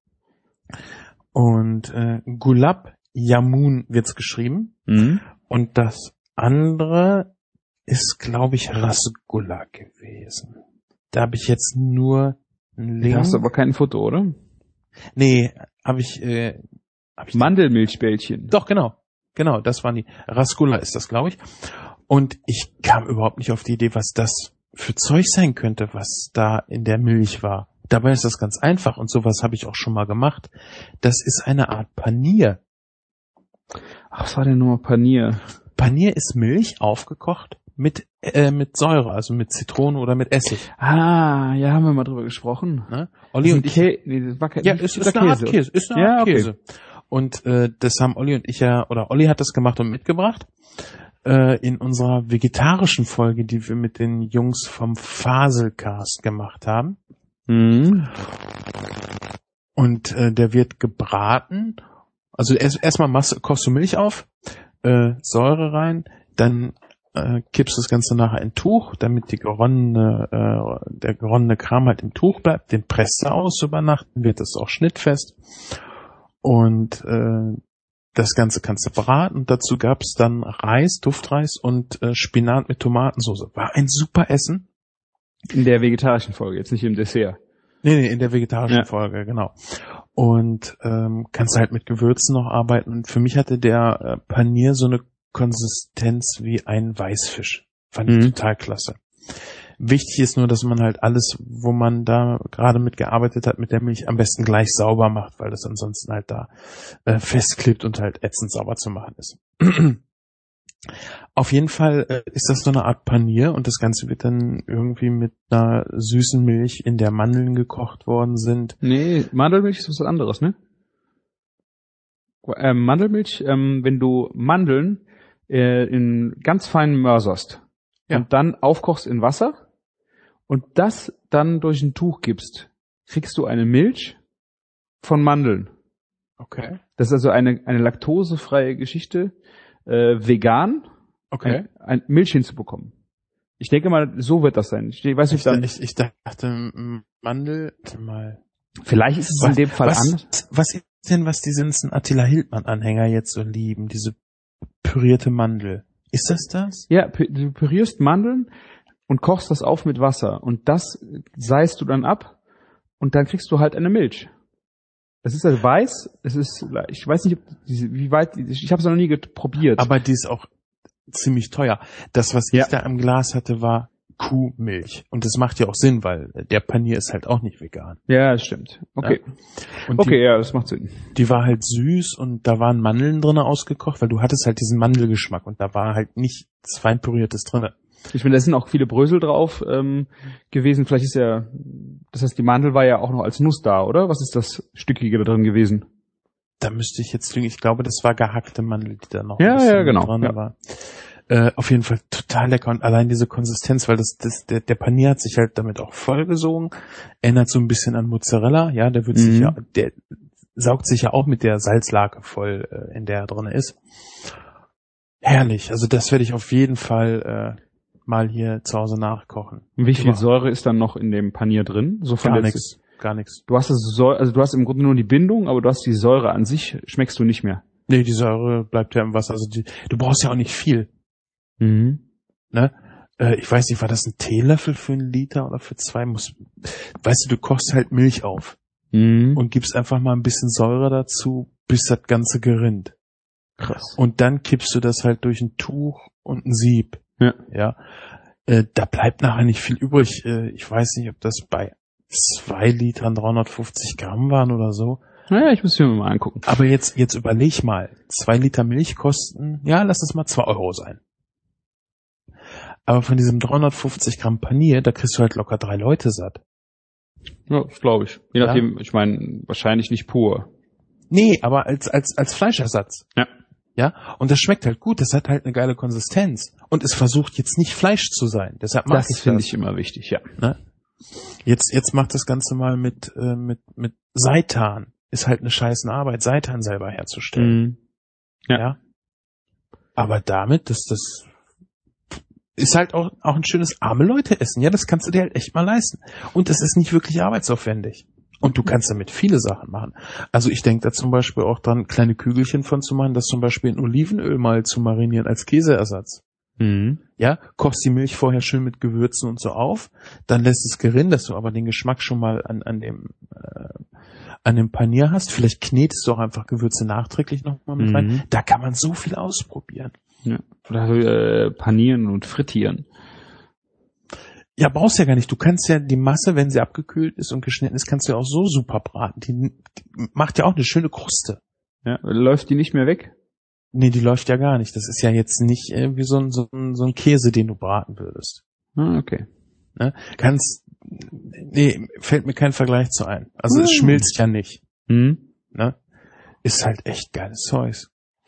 Und äh, Gulab Jamun wird's geschrieben. Mhm. Und das andere ist, glaube ich, Rasgulla gewesen. Da habe ich jetzt nur einen Da Link. hast du aber kein Foto, oder? Nee, habe ich, äh, hab ich Mandelmilchbällchen. Doch, genau. Genau, das waren die. Rasgulla ist das, glaube ich. Und ich kam überhaupt nicht auf die Idee, was das für Zeug sein könnte, was da in der Milch war. Dabei ist das ganz einfach und sowas habe ich auch schon mal gemacht. Das ist eine Art Panier. Ach, was war denn nur Panier? Panier ist Milch aufgekocht mit äh, mit Säure, also mit Zitrone oder mit Essig. Ah, ja, haben wir mal drüber gesprochen. Ne? Olli und ich, Kä nee, das war kein ja, ist, ist eine Art Käse, ist eine Ja, Art okay. Käse. Und äh, das haben Olli und ich ja, oder Olli hat das gemacht und mitgebracht äh, in unserer vegetarischen Folge, die wir mit den Jungs vom Faselcast gemacht haben. Mhm. Und äh, der wird gebraten. Also erst erstmal machst, kochst du Milch auf, äh, Säure rein, dann äh, kippst du das Ganze nachher in ein Tuch, damit die geronnene, äh, der geronnene Kram halt im Tuch bleibt. Den presst du aus über Nacht, dann wird das auch schnittfest. Und äh, das Ganze kannst du braten. Dazu gab's dann Reis, Duftreis und äh, Spinat mit Tomatensauce. War ein super Essen. In der vegetarischen Folge, jetzt nicht im Dessert. Nee, nee, in der vegetarischen Ja. Folge, genau. Und ähm, kannst halt mit Gewürzen noch arbeiten. Und für mich hatte der äh, Panier so eine Konsistenz wie ein Weißfisch. Fand ich Mhm. total klasse. Wichtig ist nur, dass man halt alles, wo man da gerade mit gearbeitet hat, mit der Milch am besten gleich sauber macht, weil das ansonsten halt da äh, festklebt und halt ätzend sauber zu machen ist. Auf jeden Fall äh, ist das so eine Art Panier und das Ganze wird dann irgendwie mit einer süßen Milch, in der Mandeln gekocht worden sind. Nee, Mandelmilch ist was anderes, ne? Ähm, Mandelmilch, ähm, wenn du Mandeln äh, in ganz fein mörserst Ja. und dann aufkochst in Wasser und das dann durch ein Tuch gibst, kriegst du eine Milch von Mandeln. Okay. Das ist also eine, eine laktosefreie Geschichte, äh, vegan, Okay. ein, ein Milch hinzubekommen. Ich denke mal, so wird das sein. Ich weiß nicht, Ich, dann, ich, ich dachte, m, Mandel, warte mal. vielleicht ist es in dem Fall was, anders. was ist denn, was die ganzen Attila Hildmann-Anhänger jetzt so lieben? Diese pürierte Mandel. Ist das das? Ja, pü- du pürierst Mandeln und kochst das auf mit Wasser und das seist du dann ab und dann kriegst du halt eine Milch. Es ist also weiß, es ist, ich weiß nicht, ob diese, wie weit, ich habe es noch nie get- probiert. Aber die ist auch ziemlich teuer. Das, was Ja. ich da im Glas hatte, war Kuhmilch. Und das macht ja auch Sinn, weil der Panier ist halt auch nicht vegan. Ja, das stimmt. Okay. Und Okay, ja, das macht Sinn. die, die war halt süß und da waren Mandeln drinne ausgekocht, weil du hattest halt diesen Mandelgeschmack und da war halt nichts Feinpüriertes drinne. Ich meine, da sind auch viele Brösel drauf ähm, gewesen. Vielleicht ist ja, das heißt, die Mandel war ja auch noch als Nuss da, oder? Was ist das Stückige da drin gewesen? Da müsste ich jetzt lügen. Ich glaube, das war gehackte Mandel, die da noch Ja, ein bisschen ja, genau, dran ja. war. Äh, auf jeden Fall total lecker und allein diese Konsistenz, weil das, das der, der Panier hat sich halt damit auch vollgesogen, erinnert so ein bisschen an Mozzarella, ja, der wird Mhm. sich ja, der saugt sich ja auch mit der Salzlake voll, äh, in der er drin ist. Herrlich, also das werde ich auf jeden Fall äh, mal hier zu Hause nachkochen. Und wie viel Überhaupt Säure ist dann noch in dem Panier drin? So von Gar der- nichts, gar nichts. Du hast das Säure, also du hast im Grunde nur die Bindung, aber du hast die Säure an sich, schmeckst du nicht mehr. Nee, die Säure bleibt ja im Wasser, also die, du brauchst ja auch nicht viel. Mhm. Ne? Äh, ich weiß nicht, war das ein Teelöffel für einen Liter oder für zwei? Muss, weißt du, du kochst halt Milch auf Mhm. und gibst einfach mal ein bisschen Säure dazu, bis das Ganze gerinnt. Krass. Und dann kippst du das halt durch ein Tuch und ein Sieb. Ja. Ja. Äh, da bleibt nachher nicht viel übrig. Äh, ich weiß nicht, ob das bei zwei Litern dreihundertfünfzig Gramm waren oder so. Naja, ich muss mir mal angucken. Aber jetzt, jetzt überleg mal, zwei Liter Milch kosten, ja, lass es mal zwei Euro sein. Aber von diesem dreihundertfünfzig Gramm Panier, da kriegst du halt locker drei Leute satt. Ja, das glaube ich. Je Ja. nachdem, ich meine, wahrscheinlich nicht pur. Nee, aber als, als, als Fleischersatz. Ja. Ja, und das schmeckt halt gut, das hat halt eine geile Konsistenz. Und es versucht jetzt nicht Fleisch zu sein. Deshalb mag Das ich finde das. ich immer wichtig, ja. Ne? Jetzt, jetzt macht das Ganze mal mit, äh, mit, mit Seitan. Ist halt eine scheiß Arbeit, Seitan selber herzustellen. Mhm. Ja. Ja. Aber damit, dass das ist halt auch, auch ein schönes arme Leute essen. Ja, das kannst du dir halt echt mal leisten. Und es ist nicht wirklich arbeitsaufwendig. Und du kannst damit viele Sachen machen. Also ich denke da zum Beispiel auch dran, kleine Kügelchen von zu machen, das zum Beispiel in Olivenöl mal zu marinieren als Käseersatz. Mhm. Ja, kochst die Milch vorher schön mit Gewürzen und so auf, dann lässt es gerinnen, dass du aber den Geschmack schon mal an, an dem äh, an dem Panier hast. Vielleicht knetest du auch einfach Gewürze nachträglich nochmal mit Mhm. rein. Da kann man so viel ausprobieren. Ja. Oder äh, panieren und frittieren. Ja, brauchst ja gar nicht. Du kannst ja die Masse, wenn sie abgekühlt ist und geschnitten ist, kannst du ja auch so super braten. Die, die macht ja auch eine schöne Kruste. Ja. Läuft die nicht mehr weg? Nee, die läuft ja gar nicht. Das ist ja jetzt nicht äh, wie so ein, so ein, so ein Käse, den du braten würdest. Ah, okay. Ne? Kannst, nee, fällt mir kein Vergleich zu ein. Also Ah. es schmilzt ja nicht. Mhm. Ne? Ist halt echt geiles Zeugs.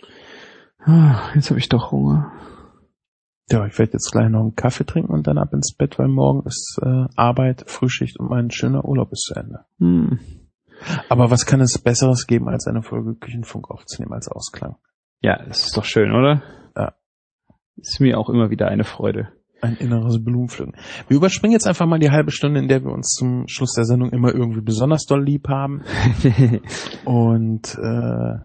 Ah, jetzt habe ich doch Hunger. Ja, ich werde jetzt gleich noch einen Kaffee trinken und dann ab ins Bett, weil morgen ist äh, Arbeit, Frühschicht und mein schöner Urlaub ist zu Ende. Hm. Aber was kann es Besseres geben, als eine Folge Küchenfunk aufzunehmen als Ausklang? Ja, das ist doch schön, oder? Ja. Ist mir auch immer wieder eine Freude. Ein inneres Blumenpflücken. Wir überspringen jetzt einfach mal die halbe Stunde, in der wir uns zum Schluss der Sendung immer irgendwie besonders doll lieb haben. Und äh,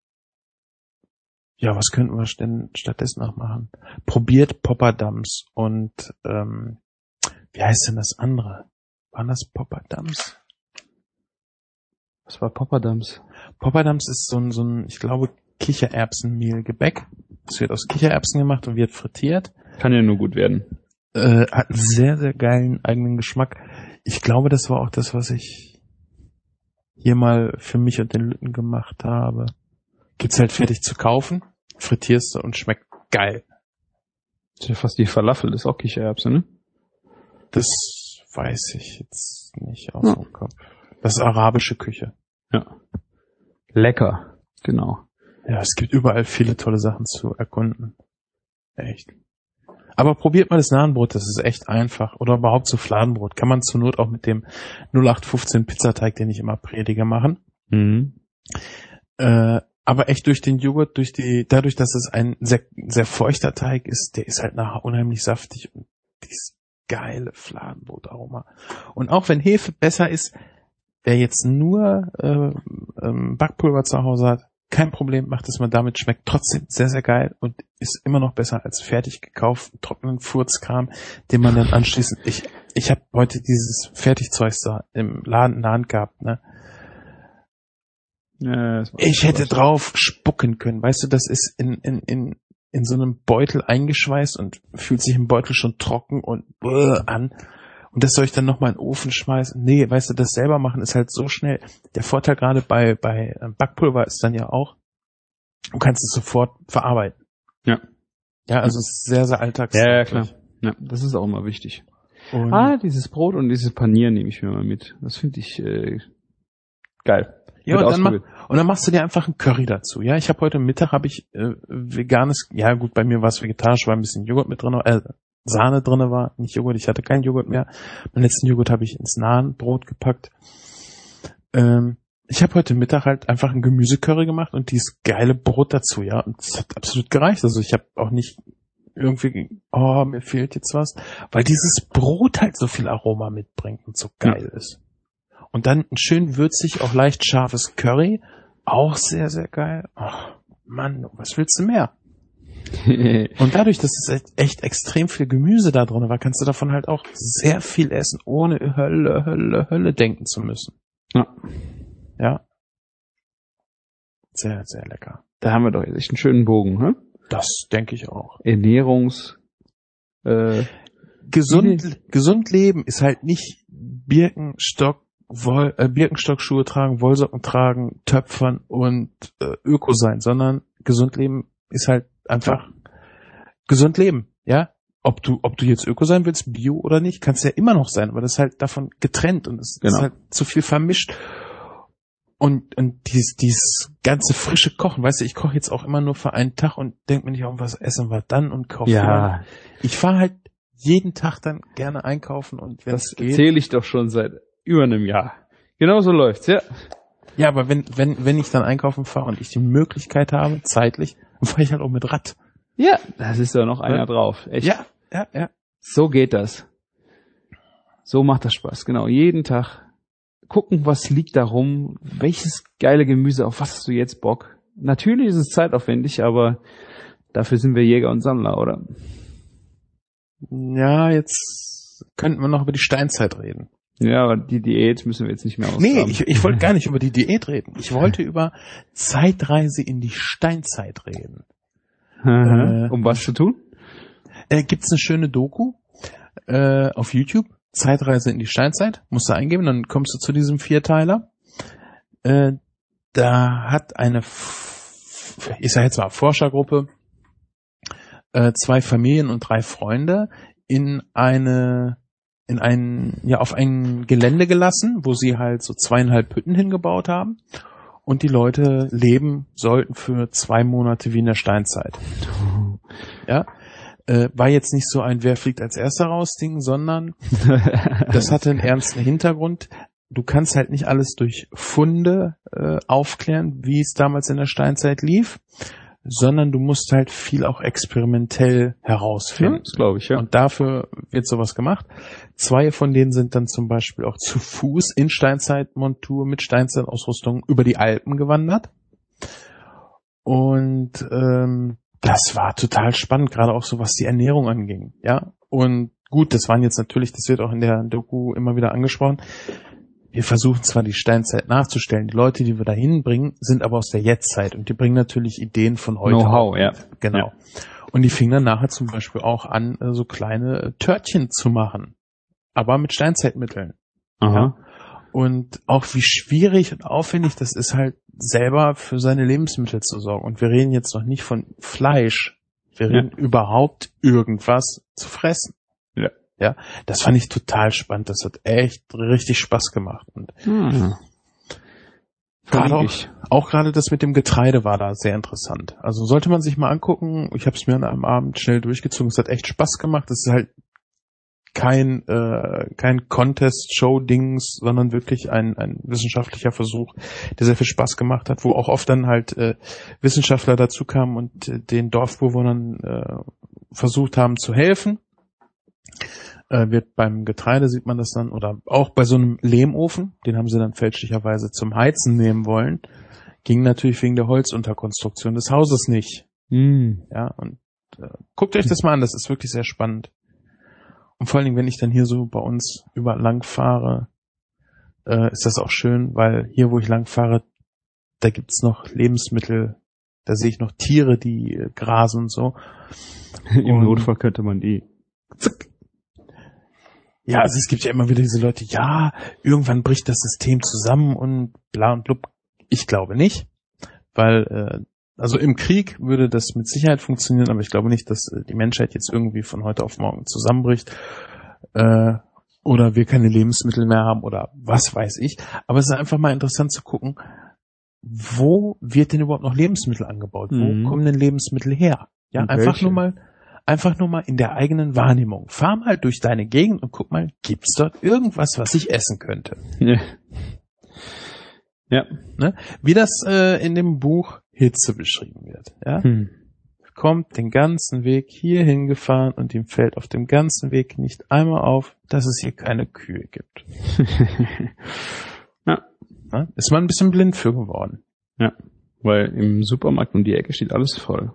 ja, was könnten wir denn stattdessen noch machen? Probiert Popperdams und ähm, wie heißt denn das andere? Waren das Popperdams? Was war Popperdams? Popperdams ist so ein, so ein, ich glaube, Kichererbsenmehlgebäck. Das wird aus Kichererbsen gemacht und wird frittiert. Kann ja nur gut werden. Äh, hat einen sehr, sehr geilen eigenen Geschmack. Ich glaube, das war auch das, was ich hier mal für mich und den Lütten gemacht habe. Gibt's halt fertig zu kaufen, frittierst du und schmeckt geil. Das ist ja fast die Falafel, ist auch Kichererbse, ne? Das weiß ich jetzt nicht aus Ja. dem Kopf. Das ist arabische Küche. Ja. Lecker. Genau. Ja, es gibt überall viele tolle Sachen zu erkunden. Echt. Aber probiert mal das Nahenbrot, das ist echt einfach. Oder überhaupt so Fladenbrot. Kann man zur Not auch mit dem null acht fünfzehn Pizzateig, den ich immer predige, machen. Mhm. Äh, aber echt durch den Joghurt, durch die, dadurch, dass es ein sehr, sehr feuchter Teig ist, der ist halt nachher unheimlich saftig und dieses geile Fladenbrotaroma. Und auch wenn Hefe besser ist, wer jetzt nur äh, ähm, Backpulver zu Hause hat, kein Problem, macht es mal damit, schmeckt trotzdem sehr, sehr geil und ist immer noch besser als fertig gekauften trockenen Furzkram, den man dann anschließend, ich ich habe heute dieses Fertigzeug da im Laden in der Hand gehabt, ne? Ja, das war Ich hätte was. drauf spucken können, weißt du, das ist in in in in so einem Beutel eingeschweißt und fühlt sich im Beutel schon trocken und bäh an. Und das soll ich dann nochmal in den Ofen schmeißen? Nee, weißt du, das selber machen ist halt so schnell. Der Vorteil gerade bei bei Backpulver ist dann ja auch, du kannst es sofort verarbeiten. Ja. Ja, also es ist sehr, sehr alltags. Ja, ja, klar. Ja, das ist auch immer wichtig. Und Ah, dieses Brot und dieses Panier nehme ich mir mal mit. Das finde ich äh, geil. ja, Wird und dann, mach, ausprobiert. und dann machst du dir einfach einen Curry dazu. Ja, ich habe heute Mittag habe ich äh, veganes, ja gut, bei mir war es vegetarisch, weil ein bisschen Joghurt mit drin, äh, Sahne drinne war, nicht Joghurt, ich hatte keinen Joghurt mehr. Meinen letzten Joghurt habe ich ins Nahenbrot gepackt. Ähm, ich habe heute Mittag halt einfach ein Gemüsecurry gemacht und dieses geile Brot dazu, ja, und es hat absolut gereicht. Also ich habe auch nicht irgendwie, oh, mir fehlt jetzt was, weil dieses Brot halt so viel Aroma mitbringt und so geil ja. ist. Und dann ein schön würzig, auch leicht scharfes Curry, auch sehr, sehr geil. Ach, Mann, was willst du mehr? Und dadurch, dass es echt extrem viel Gemüse da drin war, kannst du davon halt auch sehr viel essen, ohne Hölle, Hölle, Hölle denken zu müssen. Ja. Ja. Sehr, sehr lecker. Da haben wir doch echt einen schönen Bogen, ne? Das denke ich auch. Ernährungs, äh, gesund, gesund leben ist halt nicht Birkenstock, Woll, äh, Birkenstock-Schuhe tragen, Wollsocken tragen, Töpfern und äh, Öko sein, sondern gesund leben ist halt einfach gesund leben, ja. Ob du, ob du jetzt Öko sein willst, Bio oder nicht, kannst ja immer noch sein, aber das ist halt davon getrennt und es genau. ist halt zu viel vermischt. Und, und dieses, dieses ganze frische Kochen, weißt du, ich koche jetzt auch immer nur für einen Tag und denke mir nicht, oh, was essen wir dann und kaufe. Ja. Ich fahre halt jeden Tag dann gerne einkaufen und wenn es geht. Das erzähle ich doch schon seit über einem Jahr. Genau so läuft's, ja. Ja, aber wenn, wenn, wenn ich dann einkaufen fahre und ich die Möglichkeit habe, zeitlich, dann fahre ich halt auch mit Rad. Ja, das ist ja noch einer ja. drauf. Echt. Ja, ja, ja. So geht das. So macht das Spaß, genau. Jeden Tag gucken, was liegt da rum, welches geile Gemüse, auf was hast du jetzt Bock? Natürlich ist es zeitaufwendig, aber dafür sind wir Jäger und Sammler, oder? Ja, jetzt könnten wir noch über die Steinzeit reden. Ja, aber die Diät müssen wir jetzt nicht mehr ausgraben. Nee, ich, ich wollte gar nicht über die Diät reden. Ich wollte über Zeitreise in die Steinzeit reden. äh, um was zu tun? Äh, gibt's eine schöne Doku äh, auf YouTube, Zeitreise in die Steinzeit, musst du eingeben, dann kommst du zu diesem Vierteiler. Äh, da hat eine, F- ich sag jetzt mal Forschergruppe, äh, zwei Familien und drei Freunde in eine, in ein, ja, auf ein Gelände gelassen, wo sie halt so zweieinhalb Hütten hingebaut haben. Und die Leute leben sollten für zwei Monate wie in der Steinzeit. Ja, äh, war jetzt nicht so ein Wer fliegt als erster raus Ding, sondern das hatte einen ernsten Hintergrund. Du kannst halt nicht alles durch Funde äh, aufklären, wie es damals in der Steinzeit lief, sondern du musst halt viel auch experimentell herausfinden. Ja, das glaube ich, ja. Und dafür wird sowas gemacht. Zwei von denen sind dann zum Beispiel auch zu Fuß in Steinzeitmontur mit Steinzeitausrüstung über die Alpen gewandert. Und ähm, das war total spannend, gerade auch so, was die Ernährung anging. Ja, und gut, das waren jetzt natürlich, das wird auch in der Doku immer wieder angesprochen, wir versuchen zwar die Steinzeit nachzustellen, die Leute, die wir da hinbringen, sind aber aus der Jetztzeit und die bringen natürlich Ideen von heute. Know-how, ja. Genau. Ja. Und die fingen dann nachher zum Beispiel auch an, so kleine Törtchen zu machen, aber mit Steinzeitmitteln. Aha. Ja. Und auch wie schwierig und aufwendig das ist, halt selber für seine Lebensmittel zu sorgen. Und wir reden jetzt noch nicht von Fleisch, wir reden ja. überhaupt irgendwas zu fressen. Ja. Ja, das fand ich total spannend. Das hat echt richtig Spaß gemacht. Und hm. gerade auch, auch gerade das mit dem Getreide war da sehr interessant. Also sollte man sich mal angucken. Ich habe es mir an einem Abend schnell durchgezogen. Es hat echt Spaß gemacht. Es ist halt kein äh, kein Contest-Show-Dings, sondern wirklich ein ein wissenschaftlicher Versuch, der sehr viel Spaß gemacht hat, wo auch oft dann halt äh, Wissenschaftler dazu kamen und äh, den Dorfbewohnern äh, versucht haben zu helfen. Äh, wird beim Getreide sieht man das dann, oder auch bei so einem Lehmofen, den haben sie dann fälschlicherweise zum Heizen nehmen wollen, ging natürlich wegen der Holzunterkonstruktion des Hauses nicht. Mm. Ja, und äh, guckt euch das mal an, das ist wirklich sehr spannend. Und vor allen Dingen, wenn ich dann hier so bei uns überall lang fahre, äh, ist das auch schön, weil hier, wo ich lang fahre, da gibt's noch Lebensmittel, da sehe ich noch Tiere, die äh, grasen und so. Im Notfall könnte man die zack. Ja, also es gibt ja immer wieder diese Leute, ja, irgendwann bricht das System zusammen und bla und blub. Ich glaube nicht, weil, äh, also im Krieg würde das mit Sicherheit funktionieren, aber ich glaube nicht, dass äh, die Menschheit jetzt irgendwie von heute auf morgen zusammenbricht äh, oder wir keine Lebensmittel mehr haben oder was weiß ich. Aber es ist einfach mal interessant zu gucken, wo wird denn überhaupt noch Lebensmittel angebaut? Mhm. Wo kommen denn Lebensmittel her? Ja, und einfach welche? nur mal Einfach nur mal in der eigenen Wahrnehmung. Fahr mal durch deine Gegend und guck mal, gibt's dort irgendwas, was ich essen könnte? Ja. Ja. Ne? Wie das äh, in dem Buch Hitze beschrieben wird. Ja? Hm. Kommt den ganzen Weg hier hingefahren und ihm fällt auf dem ganzen Weg nicht einmal auf, dass es hier keine Kühe gibt. Ja. Ja? Ist man ein bisschen blind für geworden. Ja. Weil im Supermarkt um die Ecke steht alles voll.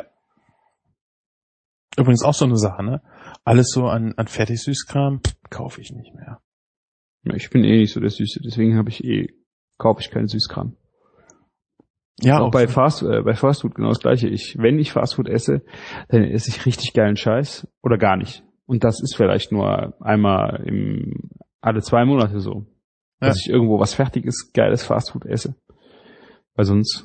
Übrigens auch so eine Sache, ne? Alles so an, an Fertigsüßkram kaufe ich nicht mehr. Ja, ich bin eh nicht so der Süße, deswegen habe ich eh, kaufe ich keinen Süßkram. Ja, auch, auch bei so. Fast, äh, bei Fastfood genau das Gleiche. Ich, wenn ich Fastfood esse, dann esse ich richtig geilen Scheiß oder gar nicht. Und das ist vielleicht nur einmal im, alle zwei Monate so. Ja. Dass ich irgendwo was Fertiges, geiles Fastfood esse. Weil sonst,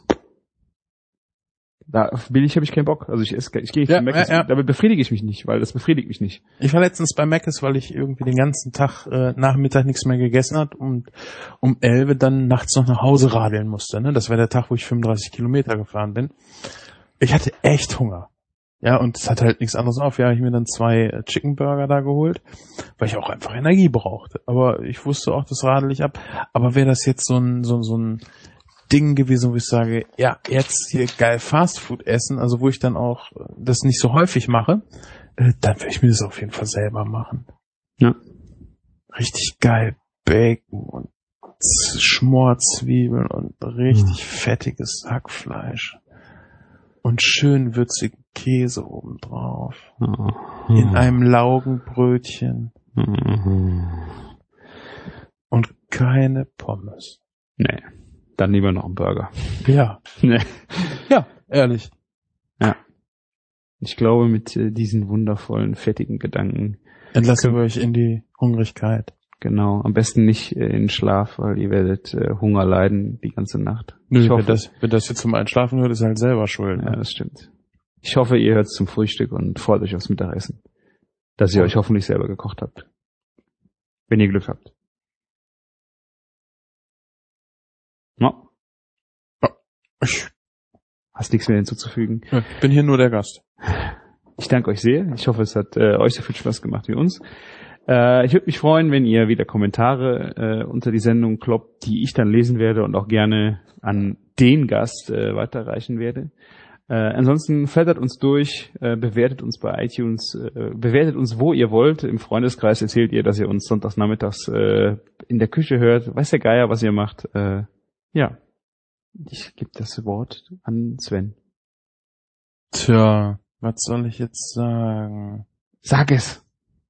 da billig habe ich keinen Bock. Also ich esse, ich gehe nicht Ja, zu Mc's, ja, ja. damit befriedige ich mich nicht, weil das befriedigt mich nicht. Ich war letztens bei Mc's, weil ich irgendwie den ganzen Tag äh, Nachmittag nichts mehr gegessen hat und um elf dann nachts noch nach Hause radeln musste. Ne? Das war der Tag, wo ich fünfunddreißig Kilometer gefahren bin. Ich hatte echt Hunger. Ja, und es hat halt nichts anderes auf. Ja, habe ich mir dann zwei äh, Chicken Burger da geholt, weil ich auch einfach Energie brauchte. Aber ich wusste auch, das radel ich ab. Aber wäre das jetzt so ein, so, so ein Ding gewesen, wo ich sage, ja, jetzt hier geil Fastfood essen, also wo ich dann auch das nicht so häufig mache, äh, dann werde ich mir das auf jeden Fall selber machen. Ja. Richtig geil Bacon und Z- Schmorzwiebeln und richtig Mhm. fettiges Hackfleisch. Und schön würzigen Käse obendrauf. Oh. In einem Laugenbrötchen. Mhm. Und keine Pommes. Nee, dann lieber noch einen Burger. Ja. Nee. Ja, ehrlich. Ich glaube, mit äh, diesen wundervollen, fettigen Gedanken, Entlassen wir euch in die Hungrigkeit. genau, am besten nicht äh, in den Schlaf, weil ihr werdet äh, Hunger leiden die ganze Nacht. Nö, ich hoffe, wer das, wer das jetzt zum Einschlafen hört, ist halt selber schuld. ja, Ne? das stimmt. Ich hoffe, ihr hört zum Frühstück und freut euch aufs Mittagessen. Dass ihr Oh. euch hoffentlich selber gekocht habt. Wenn ihr Glück habt. No, Ich hast nichts mehr hinzuzufügen. ja, bin hier nur der Gast. Ich danke euch sehr. Ich hoffe, es hat äh, euch so viel Spaß gemacht wie uns. Äh, ich würde mich freuen, wenn ihr wieder Kommentare äh, unter die Sendung kloppt, die ich dann lesen werde und auch gerne an den Gast äh, weiterreichen werde. Äh, ansonsten flattert uns durch, äh, bewertet uns bei iTunes, äh, bewertet uns, wo ihr wollt. Im Freundeskreis erzählt ihr, dass ihr uns sonntags nachmittags äh, in der Küche hört. Weiß der Geier, was ihr macht. Äh, ja, ich gebe das Wort an Sven. Tja, was soll ich jetzt sagen? Sag es.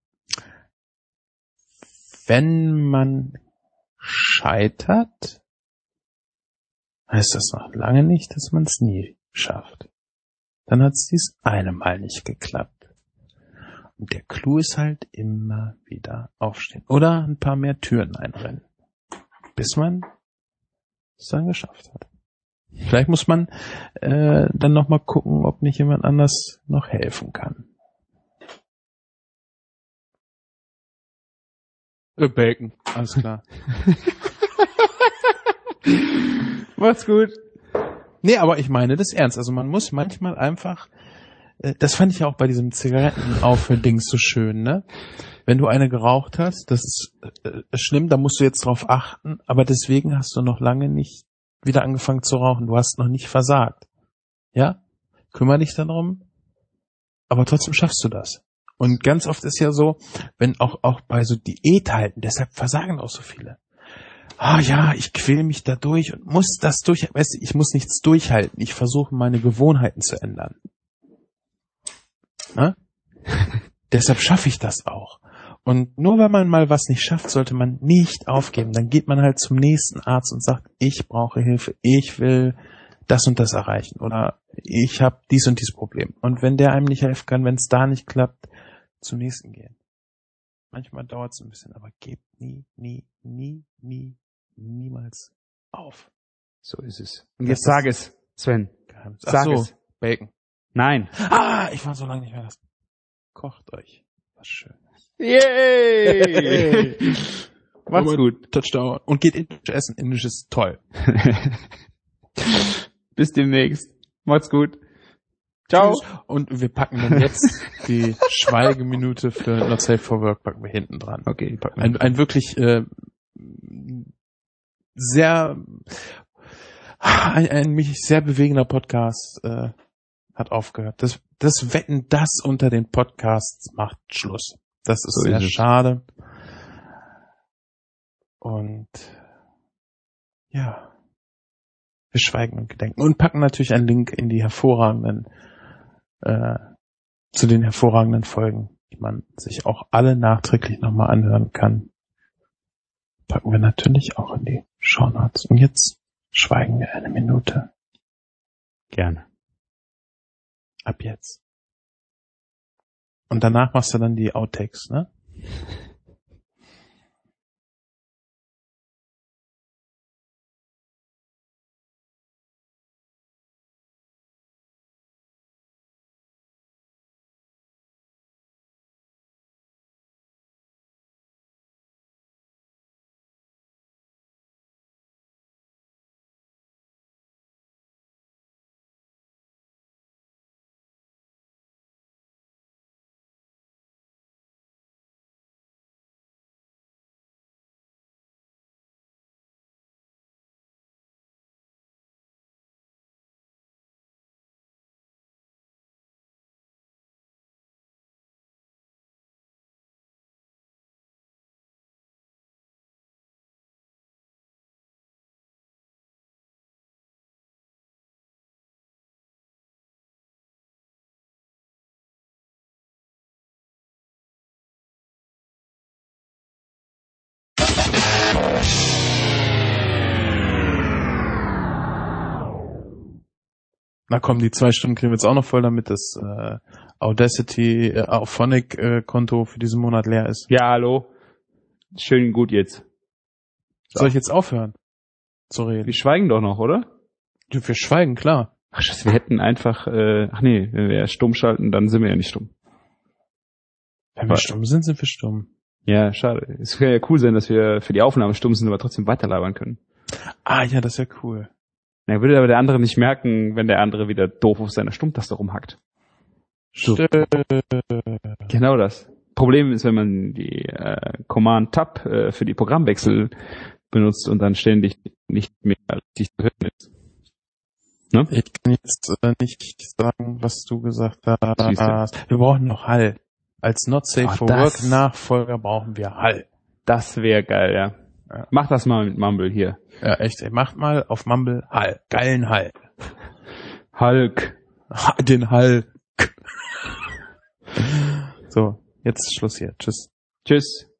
Wenn man scheitert, heißt das noch lange nicht, dass man es nie schafft. Dann hat es dies eine Mal nicht geklappt. Und der Clou ist halt immer wieder aufstehen. Oder ein paar mehr Türen einrennen. Bis man es dann geschafft hat. Vielleicht muss man äh, dann nochmal gucken, ob nicht jemand anders noch helfen kann. Äh, Bacon, alles klar. Macht's gut. Nee, aber ich meine das ernst. Also man muss manchmal einfach, äh, das fand ich ja auch bei diesem Zigarettenaufhör-Ding so schön, ne? Wenn du eine geraucht hast, das ist äh, schlimm, da musst du jetzt drauf achten, aber deswegen hast du noch lange nicht wieder angefangen zu rauchen. Du hast noch nicht versagt. Ja? Kümmere dich darum, aber trotzdem schaffst du das. Und ganz oft ist ja so, wenn auch, auch bei so Diät halten, deshalb versagen auch so viele. Ah ja, ich quäle mich da durch und muss das durch, weißt du, ich muss nichts durchhalten. Ich versuche meine Gewohnheiten zu ändern. Ne? Deshalb schaffe ich das auch. Und nur wenn man mal was nicht schafft, sollte man nicht aufgeben. Dann geht man halt zum nächsten Arzt und sagt, ich brauche Hilfe, ich will das und das erreichen oder ich habe dies und dies Problem. Und wenn der einem nicht helfen kann, wenn es da nicht klappt, zum nächsten gehen. Manchmal dauert es ein bisschen, aber gebt nie, nie, nie, nie, niemals auf. So ist es. Und jetzt sag es, Sven. Geheimnis. Sag Ach so, es. Bacon. Nein. Ah, ich war so lange nicht mehr das. Kocht euch. Was schön. Yay! Macht's Aber gut. Touchdown. Und geht indisch essen. Indisch ist toll. Bis demnächst. Macht's gut. Ciao. Tschüss. Und wir packen dann jetzt die Schweigeminute für Not Safe for Work packen wir hinten dran. Okay, packen wir. Ein, ein wirklich äh, sehr ein, ein mich sehr bewegender Podcast äh, hat aufgehört. Das, das Wetten, das unter den Podcasts macht Schluss. Das ist So sehr ist es. schade. Und ja, wir schweigen und gedenken und packen natürlich einen Link in die hervorragenden äh, zu den hervorragenden Folgen, die man sich auch alle nachträglich nochmal anhören kann. Packen wir natürlich auch in die Shownotes. Und jetzt schweigen wir eine Minute. Gerne. Ab jetzt. Und danach machst du dann die Outtakes, ne? Na komm, die zwei Stunden kriegen wir jetzt auch noch voll, damit das äh, Audacity, äh, Auphonic äh, Konto für diesen Monat leer ist. Ja, hallo. Schön gut jetzt. So. Soll ich jetzt aufhören zu reden? Wir schweigen doch noch, oder? Ja, wir schweigen, klar. Ach Scheiße, wir hätten einfach, äh, ach nee, wenn wir stumm schalten, dann sind wir ja nicht stumm. Wenn wir stumm sind, sind wir stumm. Ja, schade. Es wäre ja cool sein, dass wir für die Aufnahme stumm sind, aber trotzdem weiterlabern können. Ah ja, das wäre cool. Na, würde aber der andere nicht merken, wenn der andere wieder doof auf seiner Stummtaste rumhackt. So. Genau das. Problem ist, wenn man die äh, Command-Tab äh, für die Programmwechsel benutzt und dann ständig nicht mehr richtig zu hören ist. Ne? Ich kann jetzt äh, nicht sagen, was du gesagt hast. Wir brauchen noch Hall. Als Not Safe Oh, for das- Work Nachfolger brauchen wir Hall. Das wäre geil, ja. Ja. Mach das mal mit Mumble hier. Ja, echt, ey. Macht mal auf Mumble Hall. Geilen Hall. Hulk. Ha- Den Hall. So, jetzt Schluss hier. Tschüss. Tschüss.